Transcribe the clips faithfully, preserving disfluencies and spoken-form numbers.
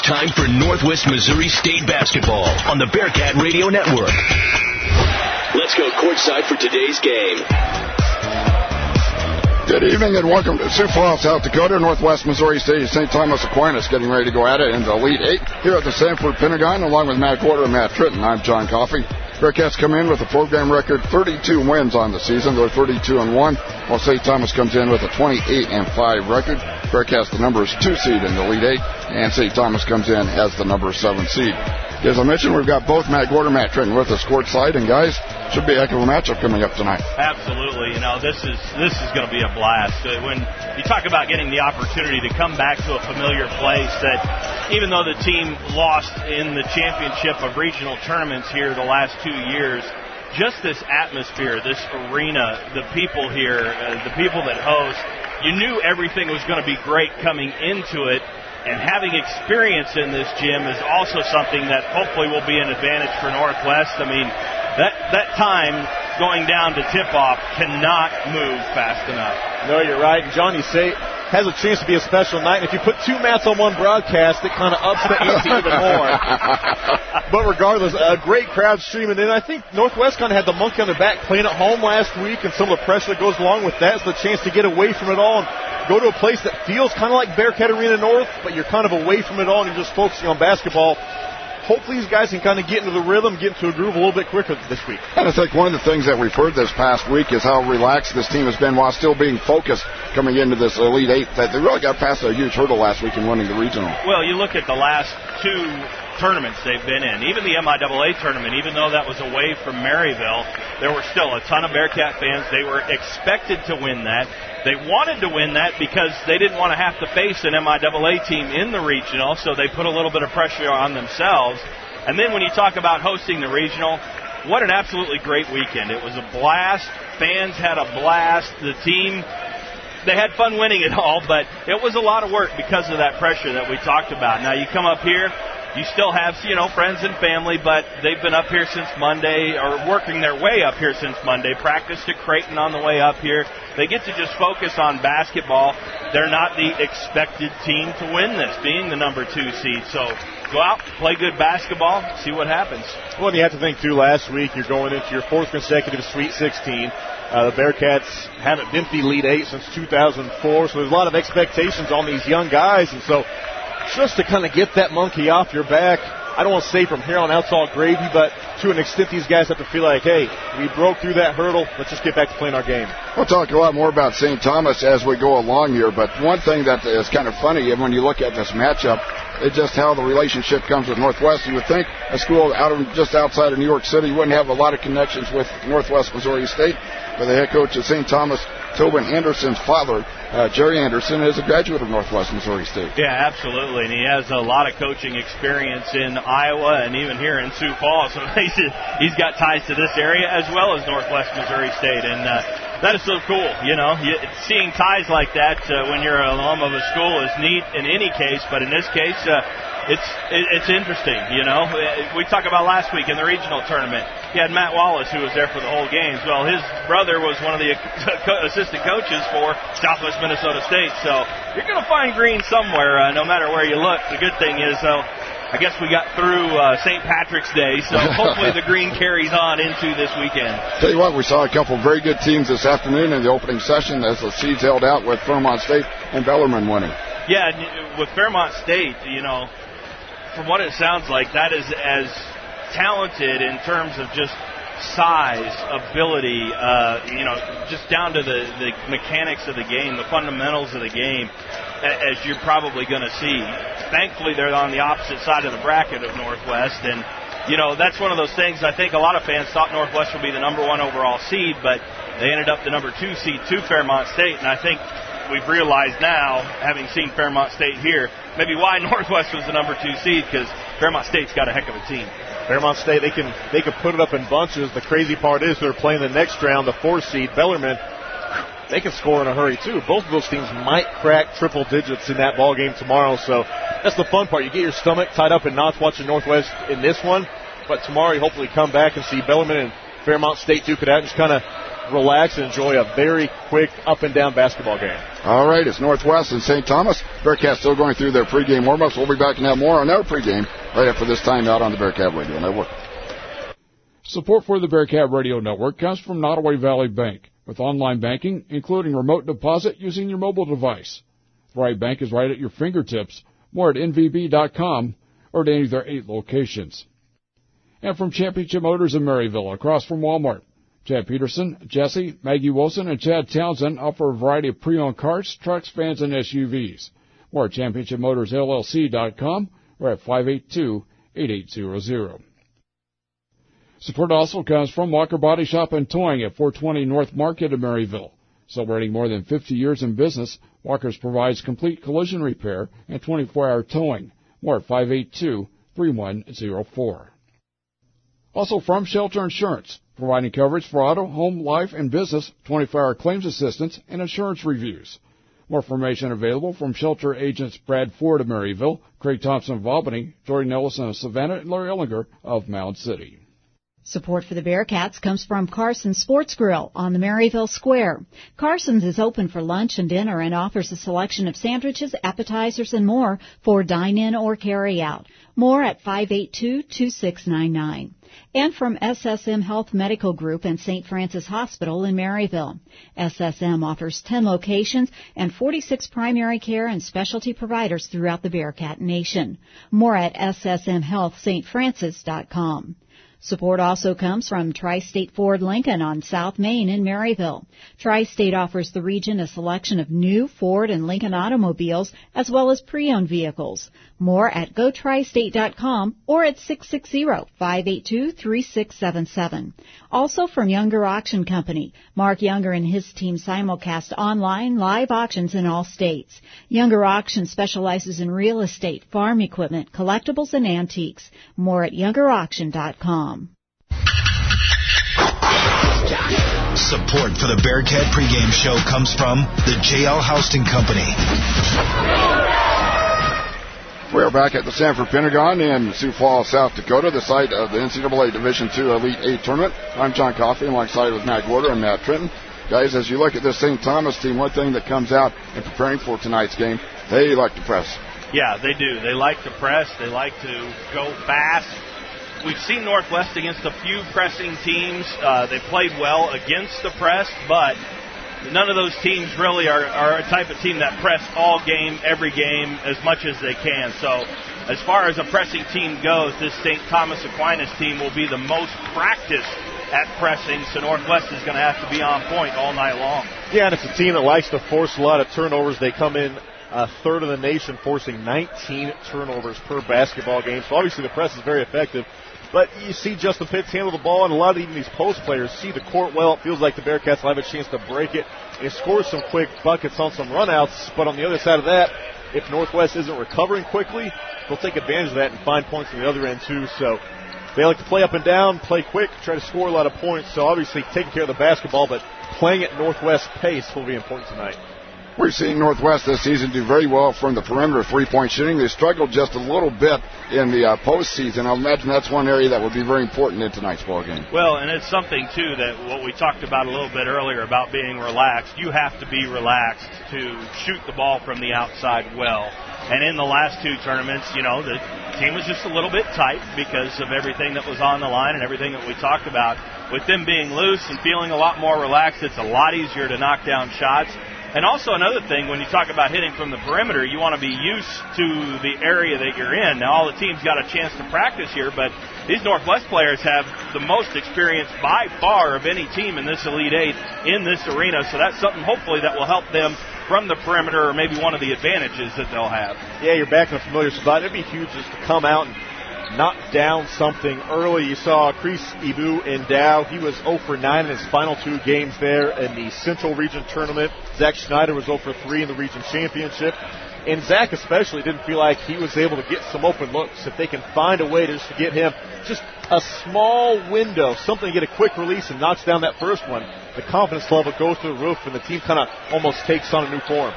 time for Northwest Missouri State basketball on the Bearcat Radio Network. Let's go courtside for today's game. Good evening and welcome to Sioux Falls, South Dakota. Northwest Missouri State Saint Thomas Aquinas getting ready to go at it in the Elite Eight here at the Sanford Pentagon, along with Matt Gorder and Matt Tritton. I'm John Coffey. Bearcats come in with a program record thirty-two wins on the season. They're thirty-two and one, while Saint Thomas comes in with a twenty-eight and five record. Bearcats the number two seed in the Elite Eight, and Saint Thomas comes in as the number seven seed. As I mentioned, we've got both Matt Gorder and Matt Tritton with us courtside, and guys, should be a heck of a matchup coming up tonight. Absolutely. You know, this is this is going to be a blast. When you talk about getting the opportunity to come back to a familiar place that even though the team lost in the championship of regional tournaments here the last two years, just this atmosphere, this arena, the people here, uh, the people that host, you knew everything was going to be great coming into it. And having experience in this gym is also something that hopefully will be an advantage for Northwest. I mean, that that time going down to tip-off cannot move fast enough. No, you're right. And John, you say has a chance to be a special night. And if you put two mats on one broadcast, it kind of ups the ante even more. But regardless, a great crowd streaming in. I think Northwest kind of had the monkey on their back playing at home last week, and some of the pressure that goes along with that is the chance to get away from it all and go to a place that feels kind of like Bearcat Arena North, but you're kind of away from it all and you're just focusing on basketball. Hopefully these guys can kind of get into the rhythm, get into a groove a little bit quicker this week. And I think one of the things that we've heard this past week is how relaxed this team has been while still being focused coming into this Elite Eight. That they really got past a huge hurdle last week in winning the regional. Well, you look at the last two tournaments they've been in, even the M I A A tournament, even though that was away from Maryville, there were still a ton of Bearcat fans. They were expected to win that. They wanted to win that because they didn't want to have to face an M I A A team in the regional, so they put a little bit of pressure on themselves. And then when you talk about hosting the regional, what an absolutely great weekend. It was a blast. Fans had a blast. The team, they had fun winning it all, but it was a lot of work because of that pressure that we talked about. Now you come up here, you still have, you know, friends and family, but they've been up here since Monday, or working their way up here since Monday, practiced at Creighton on the way up here. They get to just focus on basketball. They're not the expected team to win this, being the number two seed. So go out, play good basketball, see what happens. Well, and you have to think, too, last week you're going into your fourth consecutive Sweet sixteen. Uh, the Bearcats haven't been to the Elite Eight since two thousand four, so there's a lot of expectations on these young guys. And so just to kind of get that monkey off your back, I don't want to say from here on out it's all gravy, but to an extent these guys have to feel like, hey, we broke through that hurdle, let's just get back to playing our game. We'll talk a lot more about Saint Thomas as we go along here, but one thing that is kind of funny when you look at this matchup is just how the relationship comes with Northwest. You would think a school out of just outside of New York City wouldn't have a lot of connections with Northwest Missouri State, but the head coach of Saint Thomas, Tobin Anderson's father, uh, Jerry Anderson, is a graduate of Northwest Missouri State. Yeah, absolutely, and he has a lot of coaching experience in Iowa and even here in Sioux Falls. So he's, he's got ties to this area as well as Northwest Missouri State, and uh, that is so cool. You know, you, seeing ties like that uh, when you're an alum of a school is neat in any case, but in this case, uh, it's it, it's interesting. You know, we talked about last week in the regional tournament. You had Matt Wallace, who was there for the whole games. Well, his brother was one of the assistant coaches for Southwest Minnesota State. So you're going to find green somewhere, uh, no matter where you look. The good thing is, though, I guess we got through uh, Saint Patrick's Day, so hopefully the green carries on into this weekend. Tell you what, we saw a couple of very good teams this afternoon in the opening session as the seeds held out with Fairmont State and Bellarmine winning. Yeah, with Fairmont State, you know, from what it sounds like, that is as talented in terms of just size, ability, uh, you know, just down to the, the mechanics of the game, the fundamentals of the game, as you're probably going to see. Thankfully, they're on the opposite side of the bracket of Northwest, and, you know, that's one of those things. I think a lot of fans thought Northwest would be the number one overall seed, but they ended up the number two seed to Fairmont State, and I think we've realized now, having seen Fairmont State here, maybe why Northwest was the number two seed, because Fairmont State's got a heck of a team. Fairmont State, they can they can put it up in bunches. The crazy part is they're playing the next round, the four seed, Bellarmine. They can score in a hurry, too. Both of those teams might crack triple digits in that ball game tomorrow, so that's the fun part. You get your stomach tied up in knots watching Northwest in this one, but tomorrow you hopefully come back and see Bellarmine and Fairmont State duke it out and just kind of relax and enjoy a very quick up-and-down basketball game. All right, it's Northwest and Saint Thomas. Bearcats still going through their pregame warm-ups. We'll be back and have more on their pregame right after this time out on the Bearcat Radio Network. Support for the Bearcat Radio Network comes from Nottoway Valley Bank, with online banking, including remote deposit using your mobile device. Thrive Bank is right at your fingertips. More at N V B dot com or at any of their eight locations. And from Championship Motors in Maryville, across from Walmart, Chad Peterson, Jesse, Maggie Wilson, and Chad Townsend offer a variety of pre-owned cars, trucks, vans, and S U Vs. More at Championship Motors L L C dot com or at five eight two, eight eight zero zero. Support also comes from Walker Body Shop and Towing at four twenty North Market in Maryville. Celebrating more than fifty years in business, Walker's provides complete collision repair and twenty-four hour towing. More at five eight two, three one zero four. Also from Shelter Insurance, providing coverage for auto, home, life, and business, twenty-four hour claims assistance, and insurance reviews. More information available from Shelter agents Brad Ford of Maryville, Craig Thompson of Albany, Jordan Ellison of Savannah, and Larry Ellinger of Mound City. Support for the Bearcats comes from Carson's Sports Grill on the Maryville Square. Carson's is open for lunch and dinner and offers a selection of sandwiches, appetizers, and more for dine-in or carry-out. More at five eight two, two six nine nine. And from S S M Health Medical Group and Saint Francis Hospital in Maryville. S S M offers ten locations and forty-six primary care and specialty providers throughout the Bearcat Nation. More at S S M health st francis dot com. Support also comes from Tri-State Ford Lincoln on South Main in Maryville. Tri-State offers the region a selection of new Ford and Lincoln automobiles as well as pre-owned vehicles. More at go tri state dot com or at six six zero, five eight two, three six seven seven. Also from Younger Auction Company, Mark Younger and his team simulcast online live auctions in all states. Younger Auction specializes in real estate, farm equipment, collectibles, and antiques. More at younger auction dot com. Support for the Bearcat pregame show comes from the J L Houston Company. We are back at the Sanford Pentagon in Sioux Falls, South Dakota, the site of the N C double A Division two Elite Eight tournament. I'm John Coffey, alongside with Matt Gorder and Matt Trenton. Guys, as you look at this Saint Thomas team, one thing that comes out in preparing for tonight's game, they like to press. Yeah, they do. They like to press. They like to go fast. We've seen Northwest against a few pressing teams. Uh, they played well against the press, but none of those teams really are, are a type of team that press all game, every game, as much as they can. So as far as a pressing team goes, this Saint Thomas Aquinas team will be the most practiced at pressing, so Northwest is going to have to be on point all night long. Yeah, and it's a team that likes to force a lot of turnovers. They come in a third of the nation, forcing nineteen turnovers per basketball game. So obviously the press is very effective. But you see Justin Pitts handle the ball, and a lot of even these post players see the court well. It feels like the Bearcats will have a chance to break it. He scores some quick buckets on some runouts, but on the other side of that, if Northwest isn't recovering quickly, they'll take advantage of that and find points on the other end too. So they like to play up and down, play quick, try to score a lot of points. So obviously taking care of the basketball, but playing at Northwest pace will be important tonight. We've seen Northwest this season do very well from the perimeter three-point shooting. They struggled just a little bit in the uh, postseason. I imagine that's one area that would be very important in tonight's ball game. Well, and it's something, too, that what we talked about a little bit earlier about being relaxed. You have to be relaxed to shoot the ball from the outside well. And in the last two tournaments, you know, the team was just a little bit tight because of everything that was on the line and everything that we talked about. With them being loose and feeling a lot more relaxed, it's a lot easier to knock down shots. And also another thing, when you talk about hitting from the perimeter, you want to be used to the area that you're in. Now, all the teams got a chance to practice here, but these Northwest players have the most experience by far of any team in this Elite Eight in this arena. So that's something, hopefully, that will help them from the perimeter, or maybe one of the advantages that they'll have. Yeah, you're back in a familiar spot. It'd be huge just to come out and knock down something early. You saw Chris Ibu in Dow. He was zero for nine in his final two games there in the Central Region Tournament. Zach Schneider was zero for three in the Region Championship. And Zach especially didn't feel like he was able to get some open looks. If they can find a way to just to get him just a small window, something to get a quick release and knocks down that first one, the confidence level goes through the roof and the team kind of almost takes on a new form.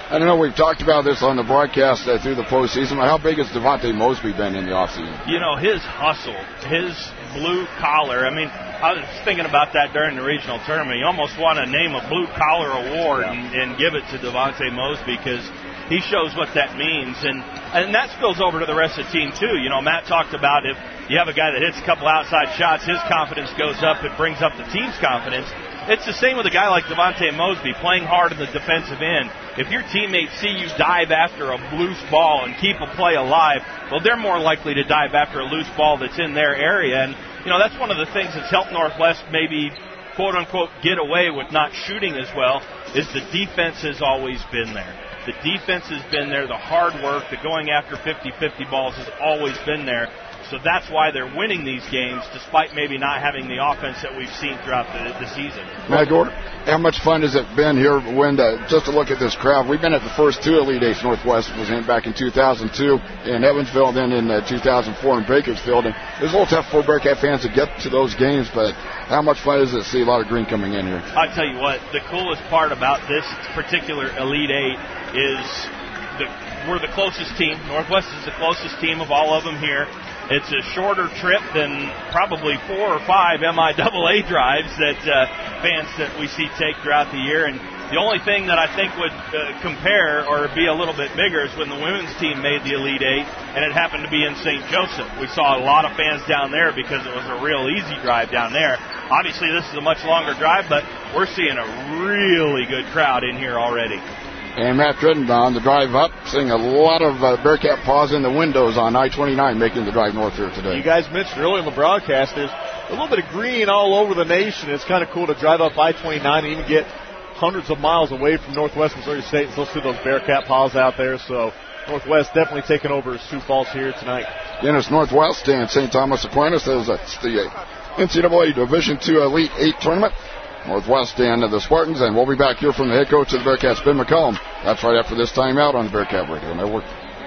I don't know, we've talked about this on the broadcast uh, through the postseason, but how big has Devontae Mosby been in the offseason? You know, his hustle, his blue collar. I mean, I was thinking about that during the regional tournament. You almost want to name a blue collar award yeah. and, and give it to Devontae Mosby because he shows what that means. And, and that spills over to the rest of the team, too. You know, Matt talked about if you have a guy that hits a couple outside shots, his confidence goes up. It brings up the team's confidence. It's the same with a guy like Devontae Mosby playing hard in the defensive end. If your teammates see you dive after a loose ball and keep a play alive, well, they're more likely to dive after a loose ball that's in their area. And, you know, that's one of the things that's helped Northwest maybe, quote-unquote, get away with not shooting as well, is the defense has always been there. The defense has been there. The hard work, the going after fifty-fifty balls has always been there. So that's why they're winning these games, despite maybe not having the offense that we've seen throughout the, the season. Matt Gordon, how much fun has it been here when the, just to look at this crowd? We've been at the first two Elite Eights. Northwest was in back in two thousand two in Evansville, then in uh, two thousand four in Bakersfield. And it was a little tough for Bearcat fans to get to those games, but how much fun is it to see a lot of green coming in here? I tell you what, the coolest part about this particular Elite Eight is the, we're the closest team. Northwest is the closest team of all of them here. It's a shorter trip than probably four or five M I A A drives that uh, fans that we see take throughout the year. And the only thing that I think would uh, compare or be a little bit bigger is when the women's team made the Elite Eight, and it happened to be in Saint Joseph. We saw a lot of fans down there because it was a real easy drive down there. Obviously, this is a much longer drive, but we're seeing a really good crowd in here already. And Matt Tritton on the drive up, seeing a lot of uh, Bearcat paws in the windows on I twenty-nine making the drive north here today. You guys mentioned earlier in the broadcast, there's a little bit of green all over the nation. It's kind of cool to drive up I twenty-nine and even get hundreds of miles away from Northwest Missouri State and still see those Bearcat paws out there. So Northwest definitely taking over Sioux Falls here tonight. Again, it's Northwest and Saint Thomas Aquinas. It's the N C double A Division two Elite Eight tournament. Northwest and the Spartans, and we'll be back here from the head coach of the Bearcats, Ben McCollum. That's right after this timeout on the Bearcat Radio Network.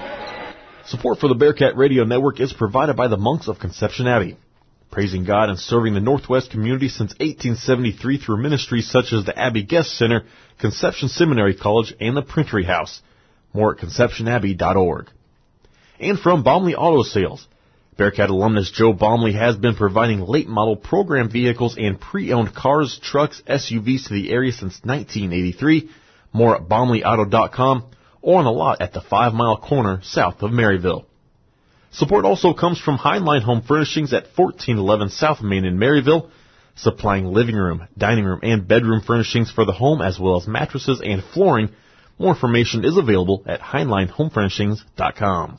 Support for the Bearcat Radio Network is provided by the Monks of Conception Abbey, praising God and serving the Northwest community since eighteen seventy-three through ministries such as the Abbey Guest Center, Conception Seminary College, and the Printery House. More at conception abbey dot org. And from Baumley Auto Sales, Bearcat alumnus Joe Baumley has been providing late-model program vehicles and pre-owned cars, trucks, S U Vs to the area since nineteen eighty-three. More at baumley auto dot com or on a lot at the Five Mile Corner south of Maryville. Support also comes from Heinlein Home Furnishings at fourteen eleven South Main in Maryville, supplying living room, dining room, and bedroom furnishings for the home as well as mattresses and flooring. More information is available at heinlein home furnishings dot com.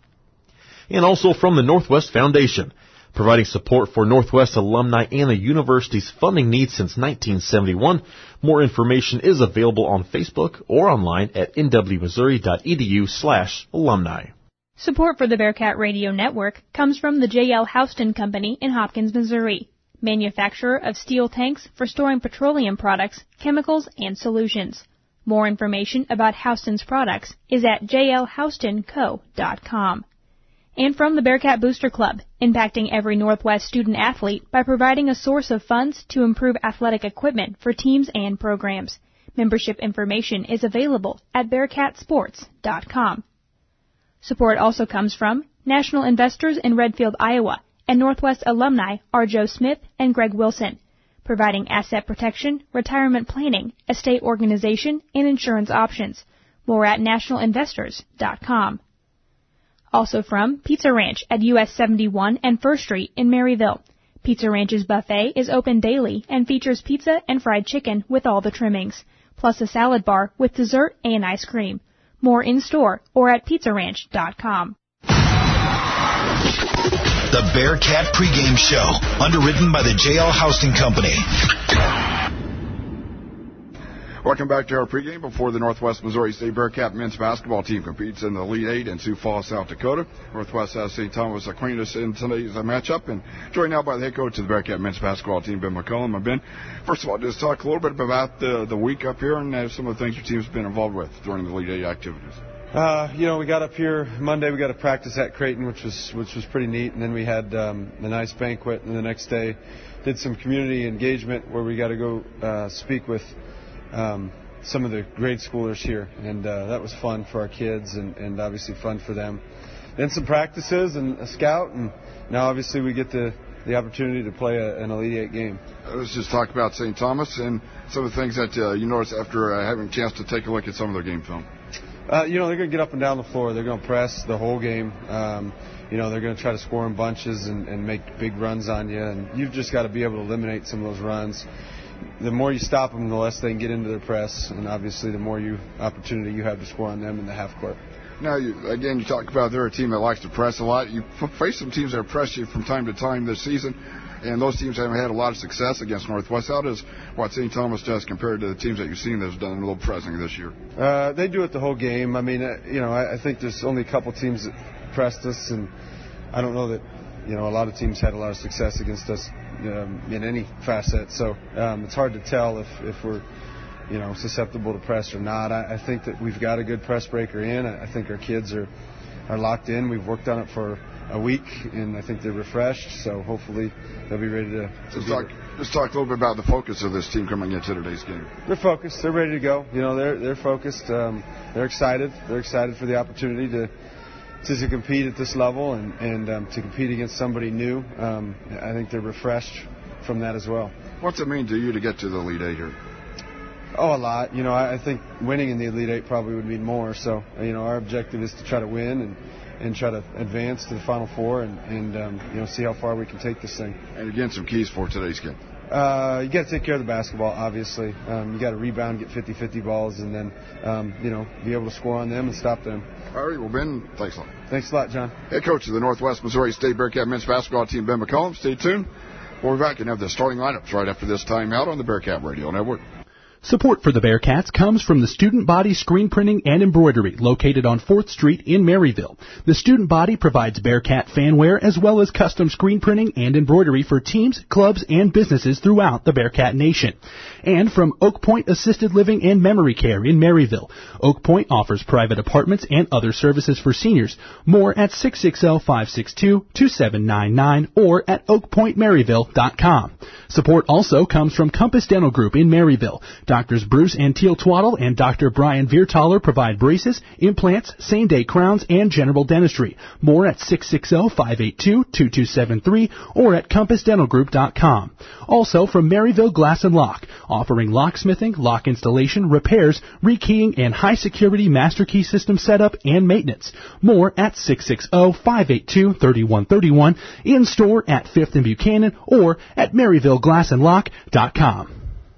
And also from the Northwest Foundation, providing support for Northwest alumni and the university's funding needs since nineteen seventy-one. More information is available on Facebook or online at n w missouri dot e d u slash alumni. Support for the Bearcat Radio Network comes from the J L Houston Company in Hopkins, Missouri, manufacturer of steel tanks for storing petroleum products, chemicals, and solutions. More information about Houston's products is at j l houston co dot com. And from the Bearcat Booster Club, impacting every Northwest student-athlete by providing a source of funds to improve athletic equipment for teams and programs. Membership information is available at bearcat sports dot com. Support also comes from National Investors in Redfield, Iowa, and Northwest alumni R. Joe Smith and Greg Wilson, providing asset protection, retirement planning, estate organization, and insurance options. More at national investors dot com. Also from Pizza Ranch at U S seventy-one and First Street in Maryville. Pizza Ranch's buffet is open daily and features pizza and fried chicken with all the trimmings, plus a salad bar with dessert and ice cream. More in-store or at pizza ranch dot com. The Bearcat Pregame Show, underwritten by the J L Houston Company. Welcome back to our pregame before the Northwest Missouri State Bearcat men's basketball team competes in the Elite Eight in Sioux Falls, South Dakota. Northwest has Saint Thomas Aquinas in today's matchup, and joined now by the head coach of the Bearcat men's basketball team, Ben McCollum. And Ben, first of all, just talk a little bit about the, the week up here and uh, some of the things your team's been involved with during the Elite Eight activities. Uh, you know, we got up here Monday. We got a practice at Creighton, which was which was pretty neat, and then we had um, a nice banquet, and the next day did some community engagement where we got to go uh, speak with. Um, some of the grade schoolers here, and uh, that was fun for our kids, and, and obviously fun for them. Then some practices and a scout, and now obviously we get the the opportunity to play a, an Elite Eight game. Let's just talk about Saint Thomas and some of the things that uh, you noticed after uh, having a chance to take a look at some of their game film. Uh, you know, they're going to get up and down the floor. They're going to press the whole game. Um, you know, they're going to try to score in bunches and, and make big runs on you, and you've just got to be able to eliminate some of those runs. The more you stop them, the less they can get into their press, and obviously the more you opportunity you have to score on them in the half court. Now, you, again, you talk about they're a team that likes to press a lot. You face some teams that press you from time to time this season, and those teams haven't had a lot of success against Northwest. How does what Saint Thomas does compared to the teams that you've seen that have done a little pressing this year? Uh, they do it the whole game. I mean, uh, you know, I, I think there's only a couple teams that pressed us, and I don't know that, you know, a lot of teams had a lot of success against us um, in any facet. So um, it's hard to tell if, if we're, you know, susceptible to press or not. I, I think that we've got a good press breaker in. I, I think our kids are, are locked in. We've worked on it for a week, and I think they're refreshed. So hopefully they'll be ready to. to let's, talk, let's talk a little bit about the focus of this team coming into today's game. They're focused. They're ready to go. You know, they're they're focused. Um, they're excited. They're excited for the opportunity to to, to compete at this level and and um, to compete against somebody new. Um, I think they're refreshed from that as well. What's it mean to you to get to the Elite Eight here? Oh, a lot. You know, I, I think winning in the Elite Eight probably would mean more. So, you know, our objective is to try to win and, and try to advance to the Final Four and, and um, you know, see how far we can take this thing. And again, some keys for today's game. Uh, you got to take care of the basketball, obviously. Um, you got to rebound, get fifty-fifty balls, and then, um, you know, be able to score on them and stop them. All right, well, Ben, thanks a lot. Thanks a lot, John. Head coach of the Northwest Missouri State Bearcat men's basketball team, Ben McCollum. Stay tuned. We'll be back and have the starting lineups right after this timeout on the Bearcat Radio Network. Support for the Bearcats comes from the Student Body Screen Printing and Embroidery, located on fourth Street in Maryville. The Student Body provides Bearcat fanwear as well as custom screen printing and embroidery for teams, clubs, and businesses throughout the Bearcat Nation. And from Oak Point Assisted Living and Memory Care in Maryville. Oak Point offers private apartments and other services for seniors. More at six six zero, five six two, two seven nine nine or at oak point maryville dot com. Support also comes from Compass Dental Group in Maryville. Doctors Bruce and Teal Twaddle and Doctor Brian Viertaler provide braces, implants, same-day crowns, and general dentistry. More at six six zero, five eight two, two two seven three or at compass dental group dot com. Also from Maryville Glass and Lock, offering locksmithing, lock installation, repairs, rekeying, and high-security master key system setup and maintenance. More at six six zero, five eight two, three one three one, in-store at fifth and Buchanan, or at maryville glass and lock dot com.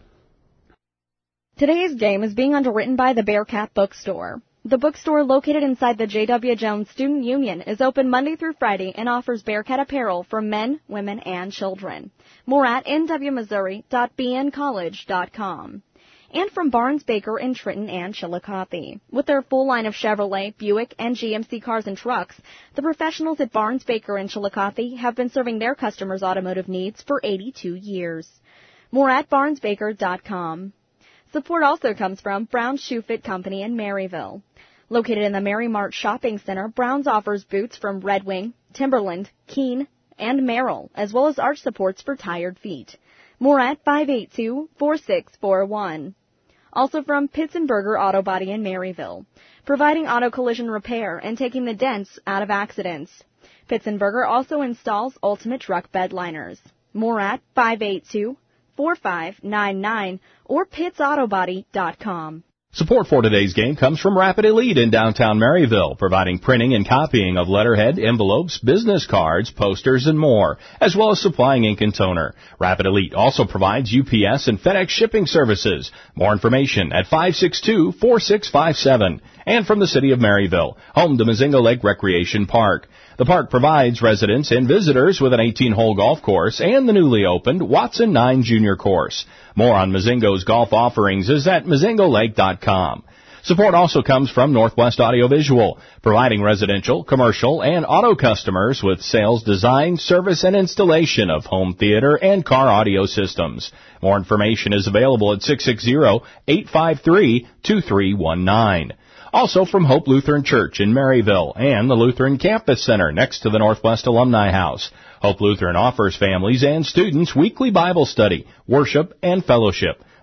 Today's game is being underwritten by the Bearcat Bookstore. The bookstore, located inside the J W. Jones Student Union, is open Monday through Friday and offers Bearcat apparel for men, women, and children. More at n w missouri dot b n college dot com. And from Barnes Baker in Trenton and Chillicothe. With their full line of Chevrolet, Buick, and G M C cars and trucks, the professionals at Barnes Baker in Chillicothe have been serving their customers' automotive needs for eighty-two years. More at barnes baker dot com. Support also comes from Brown's Shoe Fit Company in Maryville. Located in the Mary Mart Shopping Center, Brown's offers boots from Red Wing, Timberland, Keen, and Merrill, as well as arch supports for tired feet. More at five eight two, four six four one. Also from Pitts and Berger Auto Body in Maryville, providing auto collision repair and taking the dents out of accidents. Pitts and Berger also installs ultimate truck bed liners. More at five eight two, four five nine nine or pitts auto body dot com. Support for today's game comes from Rapid Elite in downtown Maryville, providing printing and copying of letterhead, envelopes, business cards, posters, and more, as well as supplying ink and toner. Rapid Elite also provides U P S and FedEx shipping services. More information at five six two, four six five seven. And from the city of Maryville, home to Mazingo Lake Recreation Park. The park provides residents and visitors with an eighteen-hole golf course and the newly opened Watson nine Junior course. More on Mazingo's golf offerings is at mazingo lake dot com. Support also comes from Northwest Audiovisual, providing residential, commercial, and auto customers with sales, design, service, and installation of home theater and car audio systems. More information is available at six six zero, eight five three, two three one nine. Also from Hope Lutheran Church in Maryville and the Lutheran Campus Center next to the Northwest Alumni House. Hope Lutheran offers families and students weekly Bible study, worship, and fellowship.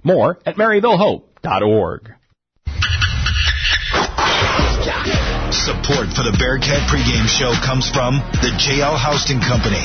More at maryville hope dot org. Support for the Bearcat pregame show comes from the J L Houston Company.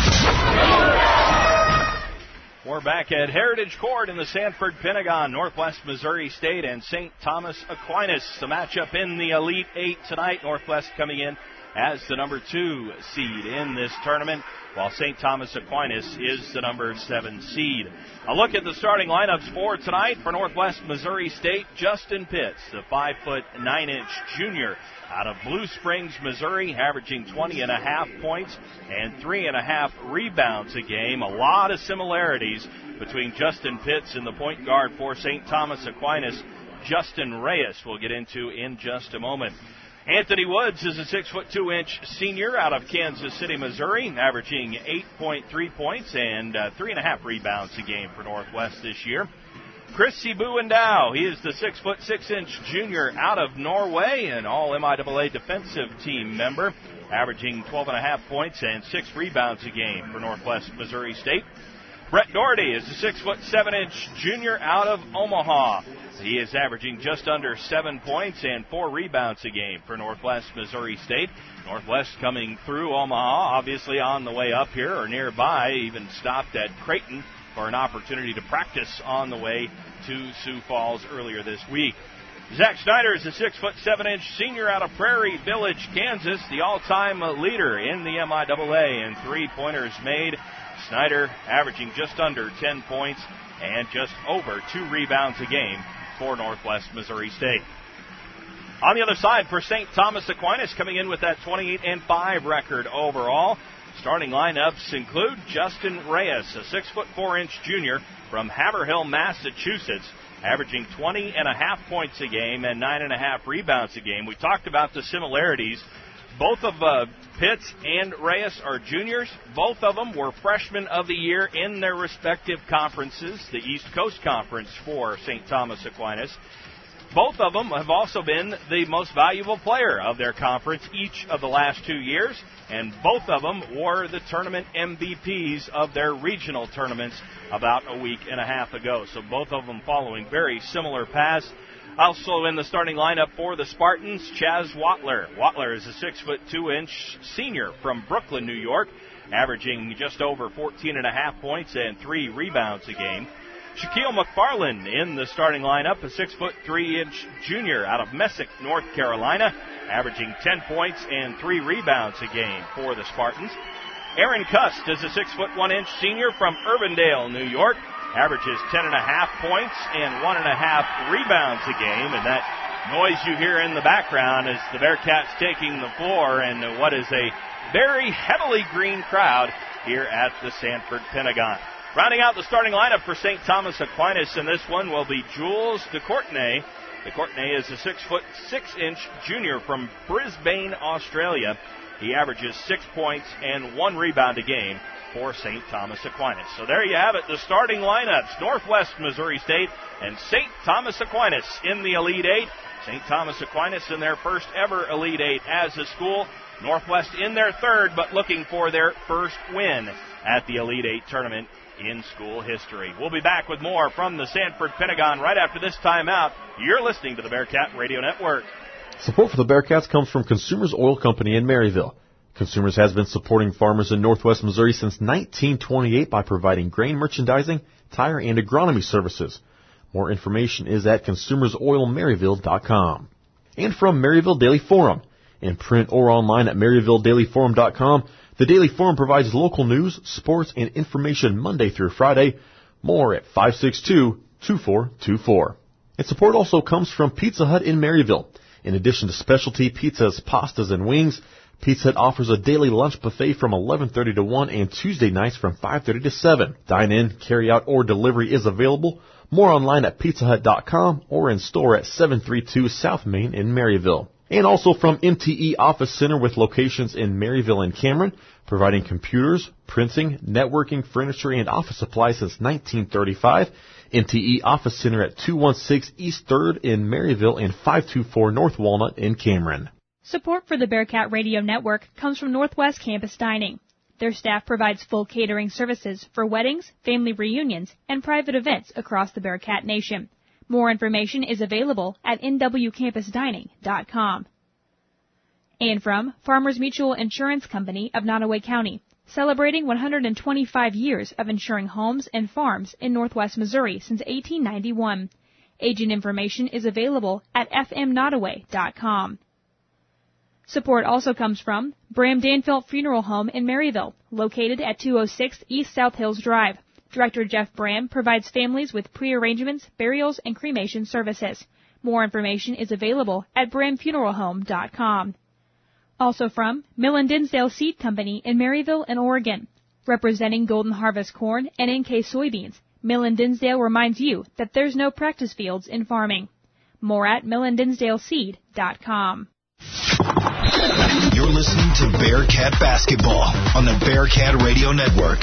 We're back at Heritage Court in the Sanford Pentagon, Northwest Missouri State and Saint Thomas Aquinas. The matchup in the Elite Eight tonight. Northwest coming in as the number two seed in this tournament, while Saint Thomas Aquinas is the number seven seed. A look at the starting lineups for tonight for Northwest Missouri State. Justin Pitts, the five foot nine inch junior out of Blue Springs, Missouri, averaging twenty and a half points and three and a half rebounds a game. A lot of similarities between Justin Pitts and the point guard for Saint Thomas Aquinas, Justin Reyes, we'll get into in just a moment. Anthony Woods is a six foot two inch senior out of Kansas City, Missouri, averaging eight point three points and uh, three and a half rebounds a game for Northwest this year. Chris Buendow, he is the six foot six inch junior out of Norway, an all M I A A defensive team member, averaging twelve and a half points and six rebounds a game for Northwest Missouri State. Brett Doherty is a six foot seven inch junior out of Omaha. He is averaging just under seven points and four rebounds a game for Northwest Missouri State. Northwest coming through Omaha, obviously on the way up here or nearby, even stopped at Creighton for an opportunity to practice on the way to Sioux Falls earlier this week. Zach Snyder is a six foot seven inch senior out of Prairie Village, Kansas, the all-time leader in the M I A A in three-pointers made. Snyder averaging just under ten points and just over two rebounds a game for Northwest Missouri State. On the other side, for Saint Thomas Aquinas, coming in with that twenty-eight and five record overall. Starting lineups include Justin Reyes, a six foot four inch junior from Haverhill, Massachusetts, averaging twenty and a half points a game and nine and a half rebounds a game. We talked about the similarities. Both of uh, Pitts and Reyes are juniors. Both of them were freshmen of the year in their respective conferences, the East Coast Conference for Saint Thomas Aquinas. Both of them have also been the most valuable player of their conference each of the last two years, and both of them were the tournament M V Ps of their regional tournaments about a week and a half ago. So both of them following very similar paths. Also in the starting lineup for the Spartans, Chaz Watler. Watler is a six foot two inch senior from Brooklyn, New York, averaging just over fourteen and a half points and three rebounds a game. Shaquille McFarland in the starting lineup, a six foot three inch junior out of Messick, North Carolina, averaging ten points and three rebounds a game for the Spartans. Aaron Cust is a six foot one inch senior from Urbandale, New York, averages ten and a half points and one and a half rebounds a game. And that noise you hear in the background is the Bearcats taking the floor and what is a very heavily green crowd here at the Sanford Pentagon. Rounding out the starting lineup for Saint Thomas Aquinas in this one will be Jules DeCourtenay. DeCourtenay is a six foot six inch junior from Brisbane, Australia. He averages six points and one rebound a game for Saint Thomas Aquinas. So there you have it, the starting lineups. Northwest Missouri State and Saint Thomas Aquinas in the Elite Eight. Saint Thomas Aquinas in their first ever Elite Eight as a school. Northwest in their third, but looking for their first win at the Elite Eight tournament in school history. We'll be back with more from the Sanford Pentagon right after this timeout. You're listening to the Bearcat Radio Network. Support for the Bearcats comes from Consumers Oil Company in Maryville. Consumers has been supporting farmers in Northwest Missouri since nineteen twenty-eight by providing grain merchandising, tire, and agronomy services. More information is at consumers oil maryville dot com. And from Maryville Daily Forum. In print or online at maryville daily forum dot com, the Daily Forum provides local news, sports, and information Monday through Friday. More at five six two, two four two four. And support also comes from Pizza Hut in Maryville. In addition to specialty pizzas, pastas, and wings, Pizza Hut offers a daily lunch buffet from eleven thirty to one and Tuesday nights from five thirty to seven. Dine-in, carry-out, or delivery is available. More online at pizza hut dot com or in store at seven thirty-two South Main in Maryville. And also from M T E Office Center with locations in Maryville and Cameron, providing computers, printing, networking, furniture, and office supplies since nineteen thirty-five. M T E Office Center at two one six East third in Maryville and five two four North Walnut in Cameron. Support for the Bearcat Radio Network comes from Northwest Campus Dining. Their staff provides full catering services for weddings, family reunions, and private events across the Bearcat Nation. More information is available at n w campus dining dot com. And from Farmers Mutual Insurance Company of Nottoway County, celebrating one hundred twenty-five years of insuring homes and farms in northwest Missouri since eighteen ninety-one. Agent information is available at f m nottoway dot com. Support also comes from Bram Danfelt Funeral Home in Maryville, located at two oh six East South Hills Drive. Director Jeff Bram provides families with pre-arrangements, burials, and cremation services. More information is available at bram funeral home dot com. Also from Millen Dinsdale Seed Company in Maryville and Oregon. Representing Golden Harvest corn and N K soybeans, Millen Dinsdale reminds you that there's no practice fields in farming. More at millen dinsdale seed dot com. You're listening to Bearcat Basketball on the Bearcat Radio Network.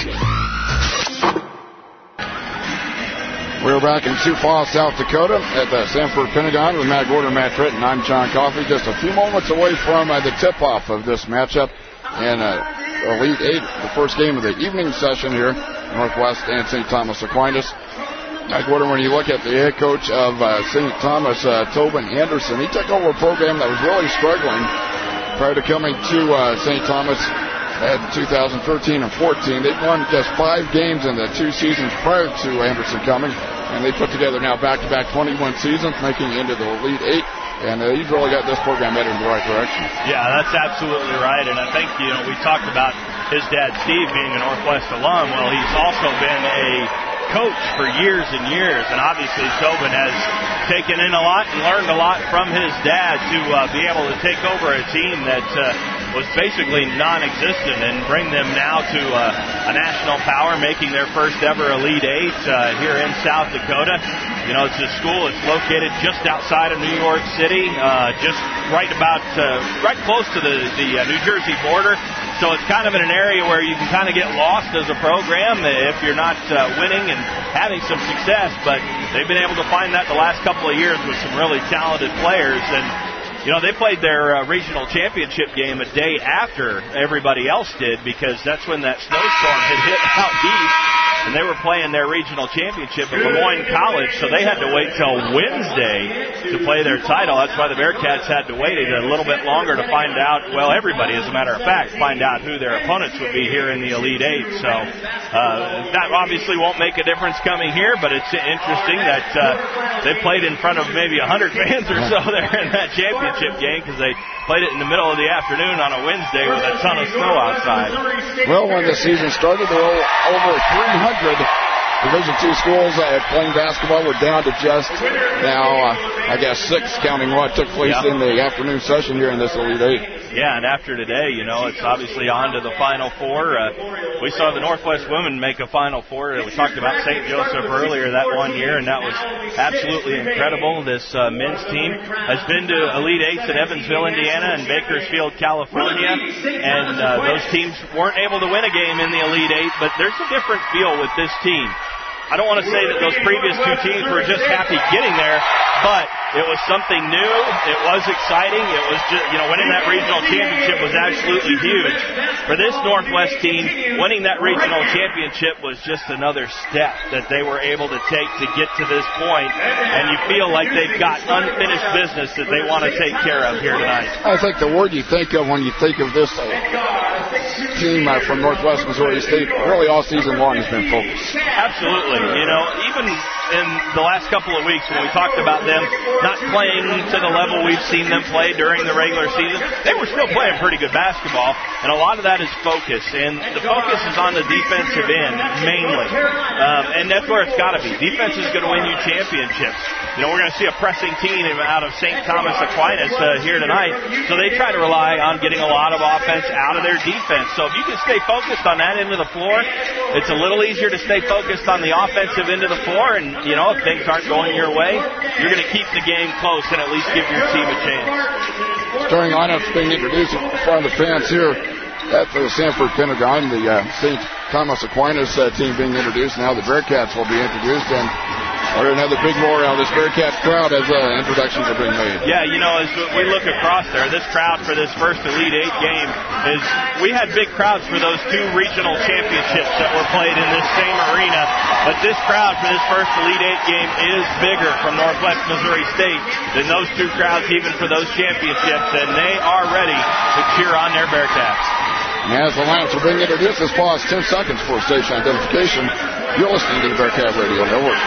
We're back in Sioux Falls, South Dakota at the Sanford Pentagon with Matt Gordon and Matt Tritton. I'm John Coffey, just a few moments away from uh, the tip-off of this matchup in uh, Elite Eight, the first game of the evening session here, Northwest and Saint Thomas Aquinas. Matt Gordon, when you look at the head coach of uh, Saint Thomas, uh, Tobin Anderson, he took over a program that was really struggling prior to coming to uh, Saint Thomas in two thousand thirteen and fourteen. They've won just five games in the two seasons prior to Anderson coming, and they put together now back-to-back twenty-one seasons, making it into the Elite Eight. And uh, he's really got this program headed in the right direction. Yeah, that's absolutely right. And I think, you know, we talked about his dad, Steve, being a Northwest alum. Well, he's also been a coach for years and years. And obviously, Tobin has taken in a lot and learned a lot from his dad to uh, be able to take over a team that uh, was basically non-existent and bring them now to uh, a national power, making their first ever Elite Eight uh, here in South Dakota. You know, it's a school that's located just outside of New York City, uh, just right about, uh, right close to the, the uh, New Jersey border. So it's kind of in an area where you can kind of get lost as a program if you're not uh, winning and having some success. But they've been able to find that the last couple of years with some really talented players. And, you know, they played their uh, regional championship game a day after everybody else did because that's when that snowstorm had hit out east. And they were playing their regional championship at Lemoyne College, so they had to wait till Wednesday to play their title. That's why the Bearcats had to wait a little bit longer to find out, well, everybody, as a matter of fact, find out who their opponents would be here in the Elite Eight. So uh, that obviously won't make a difference coming here, but it's interesting that uh, they played in front of maybe one hundred fans or so there in that championship game because they played it in the middle of the afternoon on a Wednesday with a ton of snow outside. Well, when the season started, there were over three hundred Division two schools uh, playing basketball. We're down to just now, uh, I guess, six, counting what took place yeah. in the afternoon session here in this Elite Eight. Yeah, and after today, you know, it's obviously on to the Final Four. Uh, we saw the Northwest women make a Final Four. We talked about Saint Joseph earlier that one year, and that was absolutely incredible. This uh, men's team has been to Elite Eights in Evansville, Indiana, and Bakersfield, California, and uh, those teams weren't able to win a game in the Elite Eight, but there's a different feel with this team. I don't want to say that those previous two teams were just happy getting there, but it was something new. It was exciting. It was just, you know, winning that regional championship was absolutely huge. For this Northwest team, winning that regional championship was just another step that they were able to take to get to this point, and you feel like they've got unfinished business that they want to take care of here tonight. I think the word you think of when you think of this uh, team uh, from Northwest Missouri State really all season long has been focus. Absolutely. You know, even in the last couple of weeks when we talked about them not playing to the level we've seen them play during the regular season, they were still playing pretty good basketball, and a lot of that is focus, and the focus is on the defensive end mainly, um, and that's where it's got to be. Defense is going to win you championships. You know, we're going to see a pressing team out of Saint Thomas Aquinas uh, here tonight, so they try to rely on getting a lot of offense out of their defense. So if you can stay focused on that end of the floor, it's a little easier to stay focused on the offensive end of the floor, and, you know, if things aren't going your way, you're going to keep the game close and at least give your team a chance. Starting lineups being introduced in front of the fans here at the Sanford Pentagon. The uh, Saint Thomas Aquinas uh, team being introduced. Now the Bearcats will be introduced, and We're going to have the big roar out of this Bearcats crowd as uh, introductions are being made. Yeah, you know, as we look across there, this crowd for this first Elite Eight game is, we had big crowds for those two regional championships that were played in this same arena, but this crowd for this first Elite Eight game is bigger from Northwest Missouri State than those two crowds even for those championships, and they are ready to cheer on their Bearcats. And as the lineups are being introduced, let's pause ten seconds for station identification. You're listening to the Bearcat Radio Network.